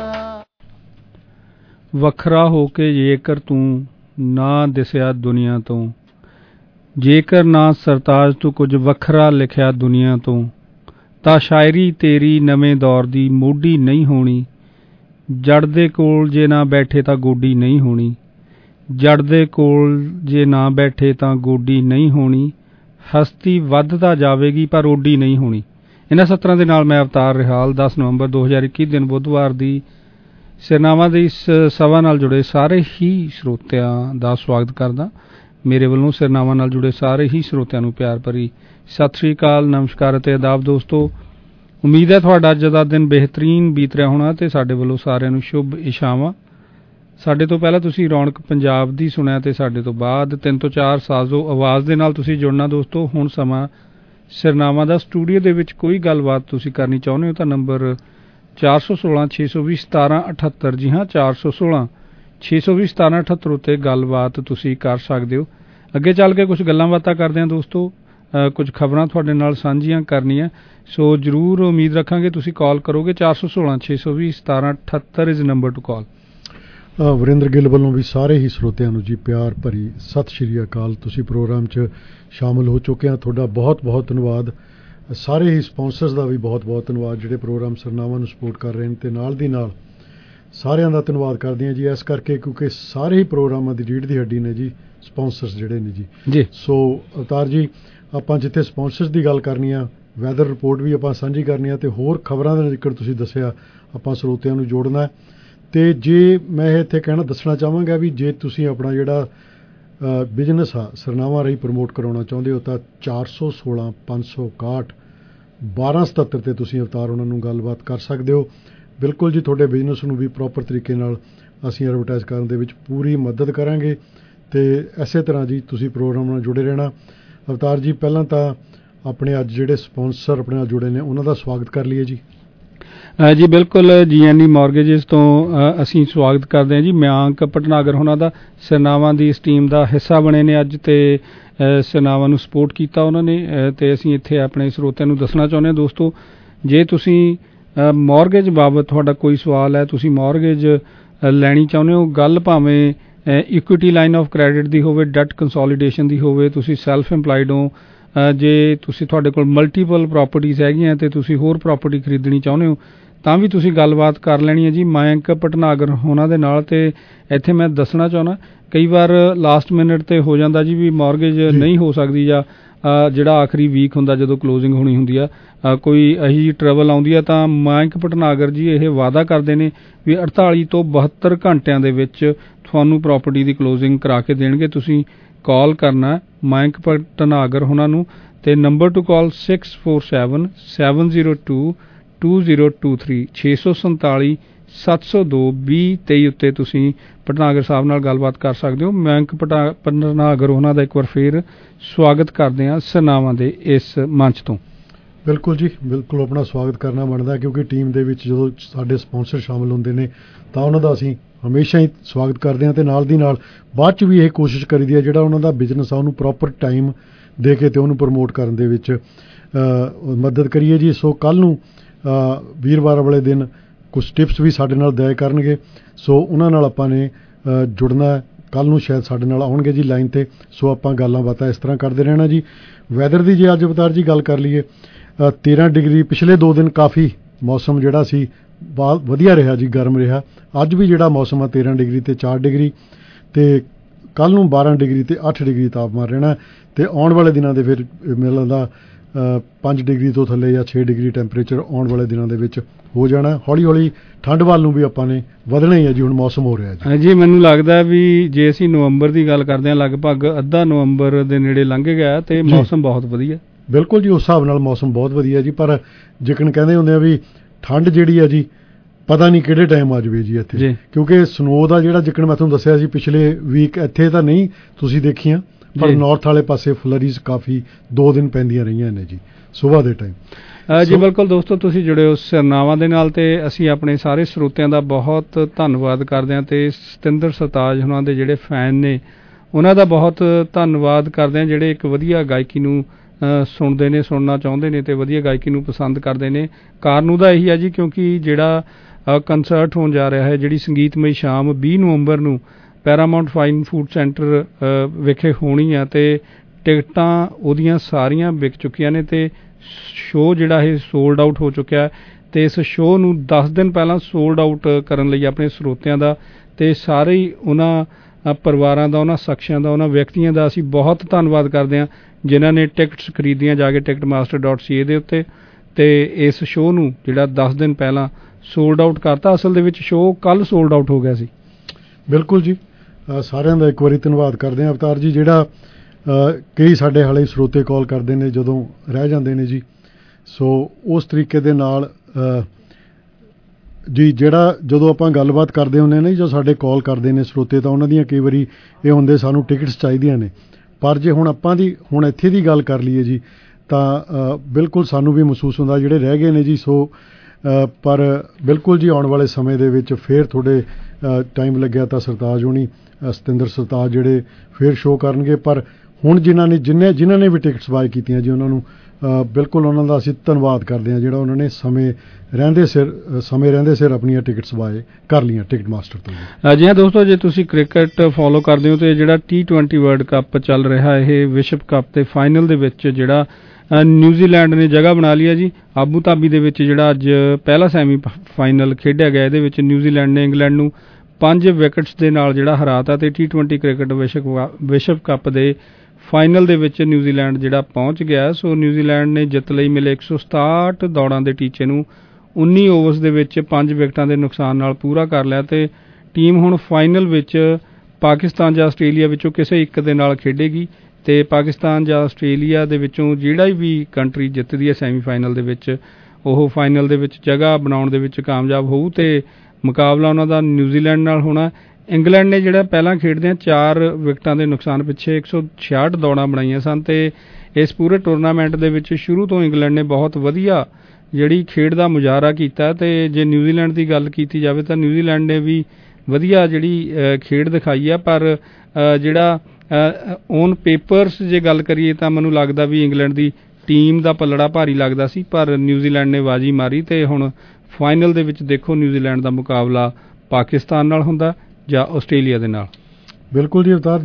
ਵੱਖਰਾ ਹੋ ਕੇ ਜੇਕਰ ਤੂੰ ਨਾ ਦਿਸਿਆ ਦੁਨੀਆ ਤੋਂ ਜੇਕਰ ਨਾ ਸਰਤਾਜ ਤੂੰ ਕੁਝ ਵੱਖਰਾ ਲਿਖਿਆ ਦੁਨੀਆ ਤੋਂ ਤਾਂ ਸ਼ਾਇਰੀ ਤੇਰੀ ਨਵੇਂ ਦੌਰ ਦੀ ਮੋਢੀ ਨਹੀਂ ਹੋਣੀ ਜੜ ਦੇ ਕੋਲ ਜੇ ਨਾ ਬੈਠੇ ਤਾਂ ਗੋਡੀ ਨਹੀਂ ਹੋਣੀ ਜੜ ਦੇ ਕੋਲ ਜੇ ਨਾ ਬੈਠੇ ਤਾਂ ਗੋਡੀ ਨਹੀਂ ਹੋਣੀ ਹਸਤੀ ਵੱਧਦਾ ਜਾਵੇਗੀ ਪਰ ਓਡੀ ਨਹੀਂ ਹੋਣੀ। ਇਹਨਾਂ ਸਤਰਾਂ ਦੇ ਨਾਲ ਮੈਂ ਅਵਤਾਰ ਰਿਹਾਲ 10 ਨਵੰਬਰ 2021 ਦਿਨ ਬੁੱਧਵਾਰ ਦੀ ਸਿਰਨਾਵਾਂ ਦੀ ਇਸ ਸਭਾ ਨਾਲ ਜੁੜੇ ਸਾਰੇ ਹੀ ਸਰੋਤਿਆਂ ਦਾ ਸਵਾਗਤ ਕਰਦਾ। ਮੇਰੇ ਵੱਲੋਂ ਸਿਰਨਾਵਾਂ ਨਾਲ ਜੁੜੇ ਸਾਰੇ ਹੀ ਸਰੋਤਿਆਂ ਨੂੰ ਪਿਆਰ ਭਰੀ ਸਤਿ ਸ੍ਰੀ ਅਕਾਲ, ਨਮਸਕਾਰ ਅਤੇ ਆਦਾਬ ਦੋਸਤੋ। ਉਮੀਦ ਹੈ ਤੁਹਾਡਾ ਅੱਜ ਦਾ ਦਿਨ ਬਿਹਤਰੀਨ ਬੀਤ ਰਿਹਾ ਹੋਣਾ ਤੇ ਸਾਡੇ ਵੱਲੋਂ ਸਾਰਿਆਂ ਨੂੰ ਸ਼ੁਭ ਇਸ਼ਾਵਾਂ। ਸਾਡੇ ਤੋਂ ਪਹਿਲਾਂ ਤੁਸੀਂ ਰੌਣਕ ਪੰਜਾਬ ਦੀ ਸੁਣਿਆ ਤੇ ਸਾਡੇ ਤੋਂ ਬਾਅਦ 3 ਤੋਂ 4 ਸਾਜ਼ੋ ਆਵਾਜ਼ ਦੇ ਨਾਲ ਤੁਸੀਂ ਜੁੜਨਾ ਦੋਸਤੋ। ਹੁਣ ਸਮਾਂ ਸਿਰਨਾਵਾਂ ਦਾ। ਸਟੂਡੀਓ ਦੇ ਵਿੱਚ ਕੋਈ ਗੱਲਬਾਤ ਤੁਸੀਂ ਕਰਨੀ ਚਾਹੁੰਦੇ ਹੋ ਤਾਂ ਨੰਬਰ 416-620-1778 ਜੀ ਹਾਂ 416-620-1778 ਉੱਤੇ ਗੱਲਬਾਤ ਤੁਸੀਂ ਕਰ ਸਕਦੇ ਹੋ। ਅੱਗੇ ਚੱਲ ਕੇ ਕੁਝ ਗੱਲਾਂ ਬਾਤਾਂ ਕਰਦੇ ਹਾਂ ਦੋਸਤੋ, ਕੁਝ ਖਬਰਾਂ ਤੁਹਾਡੇ ਨਾਲ ਸਾਂਝੀਆਂ ਕਰਨੀਆਂ, ਸੋ ਜ਼ਰੂਰ ਉਮੀਦ ਰੱਖਾਂਗੇ ਤੁਸੀਂ ਕਾਲ ਕਰੋਗੇ। 416-620-1778 is number to call.
Varinder Gill ਵੱਲੋਂ ਵੀ ਸਾਰੇ ਹੀ ਸਰੋਤਿਆਂ ਨੂੰ ਜੀ ਪਿਆਰ ਭਰੀ ਸਤਿ ਸ਼੍ਰੀ ਅਕਾਲ। ਤੁਸੀਂ ਪ੍ਰੋਗਰਾਮ 'ਚ ਸ਼ਾਮਲ ਹੋ ਚੁੱਕੇ ਹਾਂ, ਤੁਹਾਡਾ ਬਹੁਤ ਬਹੁਤ ਧੰਨਵਾਦ। ਸਾਰੇ ਹੀ ਸਪਾਂਸਰਸ ਦਾ ਵੀ ਬਹੁਤ ਬਹੁਤ ਧੰਨਵਾਦ ਜਿਹੜੇ ਪ੍ਰੋਗਰਾਮ ਸਰਨਾਵਾਂ ਨੂੰ ਸਪੋਰਟ ਕਰ ਰਹੇ ਨੇ ਤੇ ਨਾਲ ਦੀ ਨਾਲ ਸਾਰਿਆਂ ਦਾ ਧੰਨਵਾਦ ਕਰਦੇ ਹਾਂ ਜੀ ਇਸ ਕਰਕੇ ਕਿਉਂਕਿ ਸਾਰੇ ਹੀ ਪ੍ਰੋਗਰਾਮਾਂ ਦੀ ਰੀੜ੍ਹ ਦੀ ਹੱਡੀ ਨੇ ਜੀ ਸਪਾਂਸਰਸ ਜਿਹੜੇ ਨੇ ਜੀ। ਸੋ ਅਵਤਾਰ ਜੀ, ਆਪਾਂ ਜਿੱਥੇ ਸਪਾਂਸਰਸ ਦੀ ਗੱਲ ਕਰਨੀ ਆ, ਵੈਦਰ ਰਿਪੋਰਟ ਵੀ ਆਪਾਂ ਸਾਂਝੀ ਕਰਨੀ ਆ ਤੇ ਹੋਰ ਖਬਰਾਂ ਦਾ ਜ਼ਿਕਰ ਤੁਸੀਂ ਦੱਸਿਆ ਆਪਾਂ ਸਰੋਤਿਆਂ ਨੂੰ ਜੋੜਨਾ ਹੈ। ਤੇ ਜੇ ਮੈਂ ਇੱਥੇ ਦੱਸਣਾ ਚਾਹਾਂਗਾ ਵੀ ਜੇ ਤੁਸੀਂ ਆਪਣਾ ਜਿਹੜਾ ਬਿਜ਼ਨਸ ਆ ਸਰਨਾਵਾਂ ਰਾਹੀਂ ਪ੍ਰਮੋਟ ਕਰਾਉਣਾ ਚਾਹੁੰਦੇ ਹੋ ਤਾਂ 416-561-1277 ਤੇ ਤੁਸੀਂ ਅਵਤਾਰ ਉਹਨਾਂ ਨੂੰ ਗੱਲਬਾਤ ਕਰ ਸਕਦੇ ਹੋ। ਬਿਲਕੁਲ ਜੀ, ਤੁਹਾਡੇ ਬਿਜ਼ਨਸ ਨੂੰ ਵੀ ਪ੍ਰੋਪਰ ਤਰੀਕੇ ਨਾਲ ਅਸੀਂ ਐਡਵਰਟਾਈਜ਼ ਕਰਨ ਦੇ ਵਿੱਚ ਪੂਰੀ ਮਦਦ ਕਰਾਂਗੇ ਤੇ ਇਸੇ ਤਰ੍ਹਾਂ ਜੀ ਤੁਸੀਂ ਪ੍ਰੋਗਰਾਮ ਨਾਲ ਜੁੜੇ ਰਹਿਣਾ। ਅਵਤਾਰ ਜੀ, ਪਹਿਲਾਂ ਤਾਂ ਆਪਣੇ ਅੱਜ ਜਿਹੜੇ ਸਪਾਂਸਰ ਆਪਣੇ ਨਾਲ ਜੁੜੇ ਨੇ ਉਹਨਾਂ ਦਾ ਸਵਾਗਤ ਕਰ ਲਈਏ ਜੀ।
ਜੀ ਬਿਲਕੁਲ, GNE ਮੌਰਗੇਜਿਸ ਤੋਂ ਅਸੀਂ ਸਵਾਗਤ ਕਰਦੇ ਹਾਂ ਜੀ। ਮਿਆਂਕ ਭਟਨਾਗਰ ਉਹਨਾਂ ਦਾ ਸਿਰਨਾਵਾਂ ਦੀ ਇਸ ਟੀਮ ਦਾ ਹਿੱਸਾ ਬਣੇ ਨੇ ਅੱਜ ਤੇ ਸਿਰਨਾਵਾਂ ਨੂੰ ਸਪੋਰਟ ਕੀਤਾ ਉਹਨਾਂ ਨੇ ਤੇ ਅਸੀਂ ਇੱਥੇ ਆਪਣੇ ਸਰੋਤਿਆਂ ਨੂੰ ਦੱਸਣਾ ਚਾਹੁੰਦੇ ਹਾਂ ਦੋਸਤੋ, ਜੇ ਤੁਸੀਂ ਮੌਰਗੇਜ ਬਾਬਤ ਤੁਹਾਡਾ ਕੋਈ ਸਵਾਲ ਹੈ, ਤੁਸੀਂ ਮੌਰਗੇਜ ਲੈਣੀ ਚਾਹੁੰਦੇ ਹੋ, ਗੱਲ ਭਾਵੇਂ ਇਕੁਇਟੀ ਲਾਈਨ ਆਫ ਕ੍ਰੈਡਿਟ ਦੀ ਹੋਵੇ, ਡੈਟ ਕੰਸੋਲੀਡੇਸ਼ਨ ਦੀ ਹੋਵੇ, ਤੁਸੀਂ ਸੈਲਫ ਇੰਪਲਾਈਡ ਹੋ, ਜੇ ਤੁਸੀਂ ਤੁਹਾਡੇ ਕੋਲ ਮਲਟੀਪਲ ਪ੍ਰਾਪਰਟੀਜ਼ ਹੈਗੀਆਂ ਤੇ ਤੁਸੀਂ ਹੋਰ ਪ੍ਰਾਪਰਟੀ ਖਰੀਦਣੀ ਚਾਹੁੰਦੇ ਹੋ ਤਾਂ ਵੀ ਤੁਸੀਂ ਗੱਲਬਾਤ ਕਰ ਲੈਣੀ ਹੈ ਜੀ ਮਯੰਕ ਭਟਨਾਗਰ ਉਹਨਾਂ ਦੇ ਨਾਲ। ਤੇ ਇੱਥੇ ਮੈਂ ਦੱਸਣਾ ਚਾਹੁੰਦਾ, ਕਈ ਵਾਰ ਲਾਸਟ ਮਿਨਟ ਤੇ ਹੋ ਜਾਂਦਾ ਜੀ ਵੀ ਮੌਰਗੇਜ ਨਹੀਂ ਹੋ ਸਕਦੀ ਜਾਂ ਜਿਹੜਾ ਆਖਰੀ ਵੀਕ ਹੁੰਦਾ ਜਦੋਂ ਕਲੋਜ਼ਿੰਗ ਹੋਣੀ ਹੁੰਦੀ ਆ ਕੋਈ ਇਹੀ ਟਰਬਲ ਆਉਂਦੀ ਆ ਤਾਂ ਮਯੰਕ ਭਟਨਾਗਰ ਜੀ ਇਹ ਵਾਅਦਾ ਕਰਦੇ ਨੇ ਵੀ 48 ਤੋਂ 72 ਘੰਟਿਆਂ ਦੇ ਵਿੱਚ ਤੁਹਾਨੂੰ ਪ੍ਰਾਪਰਟੀ ਦੀ ਕਲੋਜ਼ਿੰਗ ਕਰਾ ਕੇ ਦੇਣਗੇ। ਤੁਸੀਂ ਕਾਲ ਕਰਨਾ ਮਯੰਕ ਭਟਨਾਗਰ ਉਹਨਾਂ ਨੂੰ ਤੇ ਨੰਬਰ ਟੂ ਕਾਲ 647-702-2023 647-702-2023 ਉੱਤੇ ਤੁਸੀਂ ਭਟਨਾਗਰ ਸਾਹਿਬ ਨਾਲ ਗੱਲਬਾਤ ਕਰ ਸਕਦੇ ਹੋ। ਮਯੰਕ ਭਟਨਾਗਰ ਉਹਨਾਂ ਦਾ ਇੱਕ ਵਾਰ ਫੇਰ ਸਵਾਗਤ ਕਰਦੇ ਹਾਂ ਸਿਰਨਾਵਾਂ ਦੇ ਇਸ ਮੰਚ ਤੋਂ।
ਬਿਲਕੁਲ ਜੀ, ਬਿਲਕੁਲ ਆਪਣਾ ਸਵਾਗਤ ਕਰਨਾ ਬਣਦਾ ਕਿਉਂਕਿ ਟੀਮ ਦੇ ਵਿੱਚ ਜਦੋਂ ਸਾਡੇ ਸਪਾਂਸਰ ਸ਼ਾਮਲ ਹੁੰਦੇ ਨੇ ਤਾਂ ਉਹਨਾਂ ਦਾ ਅਸੀਂ ਹਮੇਸ਼ਾ ਹੀ ਸਵਾਗਤ ਕਰਦੇ ਹਾਂ ਤੇ ਨਾਲ ਦੀ ਨਾਲ ਬਾਅਦ 'ਚ ਵੀ ਇਹ ਕੋਸ਼ਿਸ਼ ਕਰੀਦੀ ਹੈ ਜਿਹੜਾ ਉਹਨਾਂ ਦਾ ਬਿਜ਼ਨਸ ਆ ਉਹਨੂੰ ਪ੍ਰੋਪਰ ਟਾਈਮ ਦੇ ਕੇ ਤੇ ਉਹਨੂੰ ਪ੍ਰਮੋਟ ਕਰਨ ਦੇ ਵਿੱਚ ਮਦਦ ਕਰੀਏ ਜੀ। ਸੋ ਕੱਲ੍ਹ ਨੂੰ ਵੀਰਵਾਰ ਵਾਲੇ ਦਿਨ ਕੁਝ ਟਿਪਸ ਵੀ ਸਾਡੇ ਨਾਲ ਦਿਆ ਕਰਨਗੇ, ਸੋ ਉਹਨਾਂ ਨਾਲ ਆਪਾਂ ਨੇ ਜੁੜਨਾ। ਕੱਲ੍ਹ ਨੂੰ ਸ਼ਾਇਦ ਸਾਡੇ ਨਾਲ ਆਉਣਗੇ ਜੀ ਲਾਈਨ 'ਤੇ, ਸੋ ਆਪਾਂ ਗੱਲਾਂ ਬਾਤਾਂ ਇਸ ਤਰ੍ਹਾਂ ਕਰਦੇ ਰਹਿਣਾ ਜੀ। ਵੈਦਰ ਦੀ ਜੇ ਅੱਜ ਅਵਤਾਰ ਜੀ ਗੱਲ ਕਰ ਲਈਏ 13 ਡਿਗਰੀ ਪਿਛਲੇ 2 ਦਿਨ ਕਾਫੀ ਮੌਸਮ ਜਿਹੜਾ ਸੀ ਬਹੁਤ ਵਧੀਆ ਰਿਹਾ ਜੀ, ਗਰਮ ਰਿਹਾ। ਅੱਜ ਵੀ ਜਿਹੜਾ ਮੌਸਮ ਆ 13 ਡਿਗਰੀ ਤੇ 4 ਡਿਗਰੀ ਤੇ ਕੱਲ੍ਹ ਨੂੰ 12 ਡਿਗਰੀ ਤੇ 8 ਡਿਗਰੀ ਤਾਪਮਾਨ ਰਹਿਣਾ ਤੇ ਆਉਣ ਵਾਲੇ ਦਿਨਾਂ ਦੇ ਫਿਰ ਮੈਨੂੰ ਲੱਗਦਾ 5 ਡਿਗਰੀ ਤੋਂ ਥੱਲੇ ਜਾਂ 6 ਡਿਗਰੀ ਟੈਂਪਰੇਚਰ ਆਉਣ ਵਾਲੇ ਦਿਨਾਂ ਦੇ ਵਿੱਚ ਹੋ ਜਾਣਾ। ਹੌਲੀ ਹੌਲੀ ਠੰਡ ਵੱਲ ਨੂੰ ਵੀ ਆਪਾਂ ਨੇ ਵਧਣਾ ਹੀ ਹੈ ਜੀ। ਹੁਣ ਮੌਸਮ ਹੋ ਰਿਹਾ
ਜੀ ਮੈਨੂੰ ਲੱਗਦਾ ਵੀ ਜੇ ਅਸੀਂ ਨਵੰਬਰ ਦੀ ਗੱਲ ਕਰਦੇ ਹਾਂ ਲਗਭਗ ਅੱਧਾ ਨਵੰਬਰ ਦੇ ਨੇੜੇ ਲੰਘ ਗਿਆ ਤੇ ਮੌਸਮ ਬਹੁਤ ਵਧੀਆ।
ਬਿਲਕੁਲ ਜੀ, ਉਸ ਹਿਸਾਬ ਨਾਲ ਮੌਸਮ ਬਹੁਤ ਵਧੀਆ ਜੀ। ਪਰ ਜਿਕਣ ਕਹਿੰਦੇ ਹੁੰਦੇ ਆ ਵੀ ਠੰਡ ਜਿਹੜੀ ਆ ਜੀ ਪਤਾ ਨਹੀਂ ਕਿਹੜੇ ਟਾਈਮ ਆ ਜਾਵੇ ਜੀ ਇੱਥੇ, ਕਿਉਂਕਿ ਸਨੋ ਦਾ ਜਿਹੜਾ ਜਿਕਣ ਮੈਂ ਤੁਹਾਨੂੰ ਦੱਸਿਆ ਸੀ ਪਿਛਲੇ ਵੀਕ ਇੱਥੇ ਤਾਂ ਨਹੀਂ ਤੁਸੀਂ ਦੇਖੀਆਂ, ਪਰ ਨਾਰਥ ਵਾਲੇ ਪਾਸੇ ਫਲਰੀਜ਼ ਕਾਫੀ 2 ਦਿਨ ਪੈਂਦੀਆਂ ਰਹੀਆਂ ਨੇ ਜੀ ਸੁਬਾਹ ਦੇ ਟਾਈਮ।
ਜੀ ਬਿਲਕੁਲ ਦੋਸਤੋ, ਤੁਸੀਂ ਜੁੜੇ ਹੋ ਸਿਰਨਾਵਾਂ ਦੇ ਨਾਲ ਤੇ ਅਸੀਂ ਆਪਣੇ ਸਾਰੇ ਸਰੋਤਿਆਂ ਦਾ ਬਹੁਤ ਧੰਨਵਾਦ ਕਰਦੇ ਹਾਂ ਤੇ ਸਤਿੰਦਰ ਸਰਤਾਜ ਉਹਨਾਂ ਦੇ ਜਿਹੜੇ ਫੈਨ ਨੇ ਉਹਨਾਂ ਦਾ ਬਹੁਤ ਧੰਨਵਾਦ ਕਰਦੇ ਹਾਂ ਜਿਹੜੇ ਇੱਕ ਵਧੀਆ ਗਾਇਕੀ ਨੂੰ ਸੁਣਦੇ ਨੇ, ਸੁਣਨਾ ਚਾਹੁੰਦੇ ਨੇ ਤੇ ਵਧੀਆ ਗਾਇਕੀ ਨੂੰ ਪਸੰਦ ਕਰਦੇ ਨੇ। ਕਾਰਨ ਉਹਦਾ ਇਹੀ ਹੈ ਜੀ ਕਿਉਂਕਿ ਜਿਹੜਾ ਕੰਸਰਟ ਹੋਣ ਜਾ ਰਿਹਾ ਹੈ, ਜਿਹੜੀ ਸੰਗੀਤਮਈ ਸ਼ਾਮ 20 ਨਵੰਬਰ ਨੂੰ ਪੈਰਾਮਾਉਂਟ ਫਾਈਨ ਫੂਡ ਸੈਂਟਰ ਵਿਖੇ ਹੋਣੀ ਆ ਤੇ ਟਿਕਟਾਂ ਉਹਦੀਆਂ ਸਾਰੀਆਂ ਵਿਕ ਚੁੱਕੀਆਂ ਨੇ ਤੇ ਸ਼ੋਅ ਜਿਹੜਾ ਇਹ ਸੋਲਡ ਆਊਟ ਹੋ ਚੁੱਕਿਆ ਤੇ ਇਸ ਸ਼ੋਅ ਨੂੰ 10 ਦਿਨ ਪਹਿਲਾਂ ਸੋਲਡ ਆਊਟ ਕਰਨ ਲਈ ਆਪਣੇ ਸਰੋਤਿਆਂ ਦਾ ਤੇ ਸਾਰੇ ਹੀ ਉਹਨਾਂ ਪਰਿਵਾਰਾਂ ਦਾ, ਉਹਨਾਂ ਸ਼ਖਸੀਆਂ ਦਾ, ਉਹਨਾਂ ਵਿਅਕਤੀਆਂ ਦਾ ਅਸੀਂ ਬਹੁਤ ਧੰਨਵਾਦ ਕਰਦੇ ਹਾਂ ਜਿਨ੍ਹਾਂ ਨੇ ਟਿਕਟਸ ਖਰੀਦੀਆਂ ਜਾ ਕੇ ticketmaster.ca ਦੇ ਉੱਤੇ ਤੇ ਇਸ ਸ਼ੋਅ ਨੂੰ ਜਿਹੜਾ 10 ਦਿਨ ਪਹਿਲਾਂ ਸੋਲਡ ਆਊਟ ਕਰਤਾ। ਅਸਲ ਦੇ ਵਿੱਚ ਸ਼ੋਅ ਕੱਲ ਸੋਲਡ ਆਊਟ ਹੋ ਗਿਆ ਸੀ। ਬਿਲਕੁਲ ਜੀ, ਸਾਰਿਆਂ ਦਾ ਇੱਕ ਵਾਰੀ ਧੰਨਵਾਦ ਕਰਦੇ ਹਾਂ। ਅਵਤਾਰ ਜੀ, ਜਿਹੜਾ ਕਈ ਸਾਡੇ ਹਾਲੇ ਸਰੋਤੇ ਕਾਲ ਕਰਦੇ ਨੇ ਜਦੋਂ ਰਹਿ ਜਾਂਦੇ ਨੇ ਜੀ, ਸੋ ਉਸ ਤਰੀਕੇ ਦੇ ਨਾਲ ਜੀ ਜਿਹੜਾ ਜਦੋਂ ਆਪਾਂ ਗੱਲਬਾਤ ਕਰਦੇ ਹੁੰਦੇ ਨੇ ਜੋ ਸਾਡੇ ਕਾਲ ਕਰਦੇ ਨੇ ਸਰੋਤੇ ਤਾਂ ਉਹਨਾਂ ਦੀਆਂ ਕਈ ਵਾਰੀ ਇਹ ਹੁੰਦੇ ਸਾਨੂੰ ਟਿਕਟਸ ਚਾਹੀਦੀਆਂ ਨੇ, ਪਰ ਜੇ ਹੁਣ ਆਪਾਂ ਦੀ ਹੁਣ ਇੱਥੇ ਦੀ ਗੱਲ ਕਰ ਲਈਏ ਜੀ ਤਾਂ ਬਿਲਕੁਲ ਸਾਨੂੰ ਵੀ ਮਹਿਸੂਸ ਹੁੰਦਾ ਜਿਹੜੇ ਰਹਿ ਗਏ ਨੇ ਜੀ। ਸੋ ਪਰ ਬਿਲਕੁਲ ਜੀ ਆਉਣ ਵਾਲੇ ਸਮੇਂ ਦੇ ਵਿੱਚ ਫਿਰ ਥੋੜ੍ਹੇ ਟਾਈਮ ਲੱਗਿਆ ਤਾਂ ਸਰਤਾਜ ਹੋਣੀ ਸਤਿੰਦਰ ਸਰਤਾਜ ਜਿਹੜੇ ਫਿਰ ਸ਼ੋਅ ਕਰਨਗੇ। ਪਰ ਹੁਣ ਜਿਨ੍ਹਾਂ ਨੇ ਵੀ ਟਿਕਟਸ ਬਾਏ ਕੀਤੀਆਂ ਜੀ ਉਹਨਾਂ ਨੂੰ ਬਿਲਕੁਲ ਉਹਨਾਂ ਦਾ ਅਸੀਂ ਧੰਨਵਾਦ ਕਰਦੇ ਹਾਂ ਜਿਹੜਾ ਉਹਨਾਂ ਨੇ ਸਮੇਂ ਰਹਿੰਦੇ ਸਿਰ ਆਪਣੀਆਂ ਟਿਕਟਸ ਬਾਏ ਕਰ ਲਈਆਂ ਟਿਕਟ ਮਾਸਟਰ ਤੋਂ। ਜੀ ਹਾਂ ਦੋਸਤੋ, ਜੇ ਤੁਸੀਂ ਕ੍ਰਿਕਟ ਫੋਲੋ ਕਰਦੇ ਹੋ ਤੇ ਜਿਹੜਾ T20 ਵਰਲਡ ਕੱਪ ਚੱਲ ਰਿਹਾ ਇਹ ਵਿਸ਼ਵ ਕੱਪ ਦੇ ਫਾਈਨਲ ਦੇ ਵਿੱਚ ਜਿਹੜਾ ਨਿਊਜ਼ੀਲੈਂਡ ਨੇ ਜਗ੍ਹਾ ਬਣਾ ਲਈ ਹੈ ਜੀ। ਆਬੂ ਧਾਬੀ ਦੇ ਵਿੱਚ ਜਿਹੜਾ ਅੱਜ ਪਹਿਲਾ ਸੈਮੀ ਫਾਈਨਲ ਖੇਡਿਆ ਗਿਆ ਇਹਦੇ ਵਿੱਚ ਨਿਊਜ਼ੀਲੈਂਡ ਨੇ ਇੰਗਲੈਂਡ ਨੂੰ 5 ਵਿਕਟਸ ਦੇ ਨਾਲ ਜਿਹੜਾ ਹਰਾਤਾ ਤੇ T20 ਕ੍ਰਿਕਟ ਵਿਸ਼ਵ ਕੱਪ ਦੇ ਫਾਈਨਲ ਦੇ ਵਿੱਚ ਨਿਊਜ਼ੀਲੈਂਡ ਜਿਹੜਾ ਪਹੁੰਚ ਗਿਆ। ਸੋ ਨਿਊਜ਼ੀਲੈਂਡ ਨੇ ਜਿੱਤ ਲਈ ਮਿਲੇ 167 ਦੌੜਾਂ ਦੇ ਟੀਚੇ ਨੂੰ 19 ਓਵਰਸ ਦੇ ਵਿੱਚ 5 ਵਿਕਟਾਂ ਦੇ ਨੁਕਸਾਨ ਨਾਲ ਪੂਰਾ ਕਰ ਲਿਆ ਤੇ ਟੀਮ ਹੁਣ ਫਾਈਨਲ ਵਿੱਚ ਪਾਕਿਸਤਾਨ ਜਾਂ ਆਸਟ੍ਰੇਲੀਆ ਵਿੱਚੋਂ ਕਿਸੇ ਇੱਕ ਦੇ ਨਾਲ ਖੇਡੇਗੀ ਤੇ ਪਾਕਿਸਤਾਨ ਜਾਂ ਆਸਟ੍ਰੇਲੀਆ ਦੇ ਵਿੱਚੋਂ ਜਿਹੜਾ ਵੀ ਕੰਟਰੀ ਜਿੱਤਦੀ ਹੈ ਸੈਮੀਫਾਈਨਲ ਦੇ ਵਿੱਚ ਉਹ ਫਾਈਨਲ ਦੇ ਵਿੱਚ ਜਗ੍ਹਾ ਬਣਾਉਣ ਦੇ ਵਿੱਚ ਕਾਮਯਾਬ ਹੋਊ ਤੇ ਮੁਕਾਬਲਾ ਉਹਨਾਂ ਦਾ ਨਿਊਜ਼ੀਲੈਂਡ ਨਾਲ ਹੋਣਾ। ਇੰਗਲੈਂਡ ਨੇ ਜਿਹੜਾ ਪਹਿਲਾਂ ਖੇਡਦਿਆਂ 4 ਵਿਕਟਾਂ ਦੇ ਨੁਕਸਾਨ ਪਿੱਛੇ 166 ਦੌੜਾਂ ਬਣਾਈਆਂ ਸਨ ਤੇ ਇਸ ਪੂਰੇ ਟੂਰਨਾਮੈਂਟ ਦੇ ਵਿੱਚ ਸ਼ੁਰੂ ਤੋਂ ਇੰਗਲੈਂਡ ਨੇ ਬਹੁਤ ਵਧੀਆ ਜਿਹੜੀ ਖੇਡ ਦਾ ਮੁਜ਼ਾਹਰਾ ਕੀਤਾ ਤੇ ਜੇ ਨਿਊਜ਼ੀਲੈਂਡ ਦੀ ਗੱਲ ਕੀਤੀ ਜਾਵੇ ਤਾਂ ਨਿਊਜ਼ੀਲੈਂਡ ਨੇ ਵੀ ਵਧੀਆ ਜਿਹੜੀ ਖੇਡ ਦਿਖਾਈ ਆ। ਪਰ ਜਿਹੜਾ ਔਨ ਪੇਪਰਸ ਜੇ ਗੱਲ ਕਰੀਏ ਤਾਂ ਮੈਨੂੰ ਲੱਗਦਾ ਵੀ ਇੰਗਲੈਂਡ ਦੀ ਟੀਮ ਦਾ ਪੱਲੜਾ ਭਾਰੀ ਲੱਗਦਾ ਸੀ, ਪਰ ਨਿਊਜ਼ੀਲੈਂਡ ਨੇ ਬਾਜੀ ਮਾਰੀ ਤੇ ਹੁਣ ਫਾਈਨਲ ਦੇ ਵਿੱਚ ਦੇਖੋ ਨਿਊਜ਼ੀਲੈਂਡ ਦਾ ਮੁਕਾਬਲਾ ਪਾਕਿਸਤਾਨ ਨਾਲ ਹੁੰਦਾ ਜਾਂ ਆਸਟ੍ਰੇਲੀਆ ਦੇ ਨਾਲ। ਬਿਲਕੁਲ ਜੀ ਅਵਤਾਰ,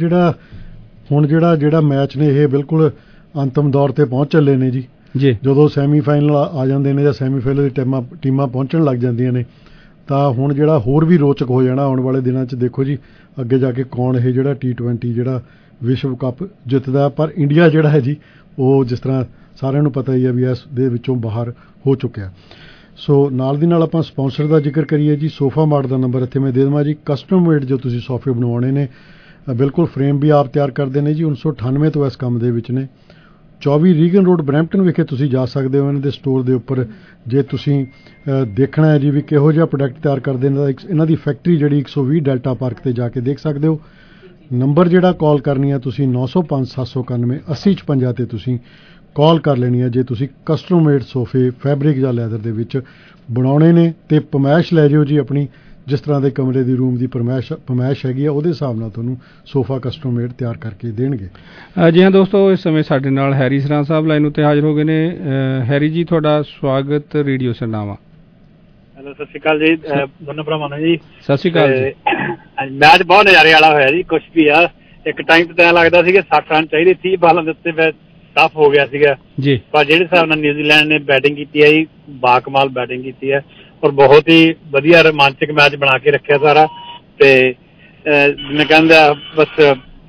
ਜਿਹੜਾ ਮੈਚ ਨੇ ਇਹ ਬਿਲਕੁਲ ਅੰਤਮ ਦੌਰ ਤੇ ਪਹੁੰਚ ਚੱਲੇ ਨੇ ਜੀ। ਜਦੋਂ ਸੈਮੀਫਾਈਨਲ ਆ ਜਾਂਦੇ ਨੇ ਜਾਂ ਸੈਮੀਫਾਈਨਲ ਦੀ ਟੀਮਾਂ ਪਹੁੰਚਣ ਲੱਗ ਜਾਂਦੀਆਂ ਨੇ ਤਾਂ ਹੁਣ ਜਿਹੜਾ ਹੋਰ ਵੀ ਰੋਚਕ ਹੋ ਜਾਣਾ ਆਉਣ ਵਾਲੇ ਦਿਨਾਂ 'ਚ। ਦੇਖੋ ਜੀ ਅੱਗੇ ਜਾ ਕੇ ਕੌਣ ਇਹ ਜਿਹੜਾ T20 ਜਿਹੜਾ ਵਿਸ਼ਵ ਕੱਪ ਜਿੱਤਦਾ, ਪਰ ਇੰਡੀਆ ਜਿਹੜਾ ਹੈ ਜੀ ਉਹ ਜਿਸ ਤਰ੍ਹਾਂ ਸਾਰਿਆਂ ਨੂੰ ਪਤਾ ਹੀ ਹੈ ਵੀ ਇਸ ਦੇ ਵਿੱਚੋਂ ਬਾਹਰ ਹੋ ਚੁੱਕਿਆ। ਸੋ ਨਾਲ ਦੀ ਨਾਲ ਆਪਾਂ ਸਪਾਂਸਰ ਦਾ ਜ਼ਿਕਰ ਕਰੀਏ ਜੀ। ਸੋਫਾ ਮਾਰਟ ਦਾ ਨੰਬਰ ਇੱਥੇ ਮੈਂ ਦੇ ਦੇਵਾਂ ਜੀ। ਕਸਟਮ ਮੇਡ ਜੋ ਤੁਸੀਂ ਸੋਫੇ ਬਣਵਾਉਣੇ ਨੇ ਬਿਲਕੁਲ ਫਰੇਮ ਵੀ ਆਪ ਤਿਆਰ ਕਰਦੇ ਨੇ ਜੀ। 1998 ਤੋਂ ਇਸ ਕੰਮ ਦੇ ਵਿੱਚ ਨੇ। 24 ਰੀਗਨ ਰੋਡ ਬਰੈਂਪਟਨ ਵਿਖੇ ਤੁਸੀਂ ਜਾ ਸਕਦੇ ਹੋ ਇਹਨਾਂ ਦੇ ਸਟੋਰ ਦੇ ਉੱਪਰ। ਜੇ ਤੁਸੀਂ ਦੇਖਣਾ ਹੈ ਜੀ ਵੀ ਕਿਹੋ ਜਿਹਾ ਪ੍ਰੋਡਕਟ ਤਿਆਰ ਕਰਦੇ ਨੇ ਤਾਂ ਇਹਨਾਂ ਦੀ ਫੈਕਟਰੀ ਜਿਹੜੀ 120 ਡੈਲਟਾ ਪਾਰਕ ਤੇ ਜਾ ਕੇ ਦੇਖ ਸਕਦੇ ਹੋ। ਨੰਬਰ ਜਿਹੜਾ ਕਾਲ ਕਰਨੀ ਹੈ ਤੁਸੀਂ 905 791 8056 ਤੇ ਤੁਸੀਂ ਕਾਲ ਕਰ ਲੈਣੀ ਹੈ ਜੇ ਤੁਸੀਂ ਕਸਟਮ ਮੇਡ ਸੋਫੇ ਫੈਬਰਿਕ ਜਾਂ ਲੈਦਰ ਦੇ ਵਿੱਚ ਬਣਾਉਣੇ ਨੇ। ਤੇ ਪਮੈਸ਼ ਲੈ ਜਿਓ ਜੀ ਆਪਣੀ, ਜਿਸ ਤਰ੍ਹਾਂ ਦੇ ਕਮਰੇ ਦੀ ਰੂਮ ਦੀ ਪਮੈਸ਼ ਹੈਗੀ ਆ ਉਹਦੇ ਹਿਸਾਬ ਨਾਲ ਤੁਹਾਨੂੰ ਸੋਫਾ ਕਸਟਮ ਮੇਡ ਤਿਆਰ ਕਰਕੇ ਦੇਣਗੇ। ਜੀ ਹਾਂ ਦੋਸਤੋ, ਇਸ ਸਮੇਂ ਸਾਡੇ ਨਾਲ ਹੈਰੀ ਸਰਾਂ ਸਾਹਿਬ ਲਾਈਨ ਉੱਤੇ ਹਾਜ਼ਰ ਹੋ ਗਏ ਨੇ। ਹੈਰੀ ਜੀ, ਤੁਹਾਡਾ ਸਵਾਗਤ ਰੇਡੀਓ ਸਰਨਾਵਾ।
ਹੈਲੋ, ਸਤਿ ਸ਼੍ਰੀ ਅਕਾਲ ਜੀ ਦੋਨੋਂ ਭਰਾਵਾਂ ਨੂੰ ਜੀ।
ਸਤਿ ਸ਼੍ਰੀ ਅਕਾਲ ਜੀ।
ਮੈਚ ਬਹੁਤ ਨਜ਼ਾਰੇ ਵਾਲਾ ਹੋਇਆ ਜੀ। ਕੁਛ ਵੀ ਆ ਇੱਕ ਟਾਈਮ ਤੇ ਐਂ ਲੱਗਦਾ ਸੀ ਕਿ 60 ਰਨ ਚਾਹੀਦੇ, 30 ਬਾਲਾਂ ਦੇ ਉੱਤੇ ਟਫ ਹੋ ਗਿਆ ਸੀਗਾ ਜੀ। ਪਰ ਜਿਹੜੇ ਹਿਸਾਬ ਨਾਲ ਨਿਊਜ਼ੀਲੈਂਡ ਨੇ ਬੈਟਿੰਗ ਕੀਤੀ ਹੈ ਜੀ, ਬਾਕਮਾਲ ਬੈਟਿੰਗ ਕੀਤੀ ਹੈ ਔਰ ਬਹੁਤ ਹੀ ਵਧੀਆ ਰੋਮਾਂਚਕ ਮੈਚ ਬਣਾ ਕੇ ਰੱਖਿਆ ਸਾਰਾ। ਤੇ ਜਿਵੇਂ ਕਹਿੰਦਾ ਬਸ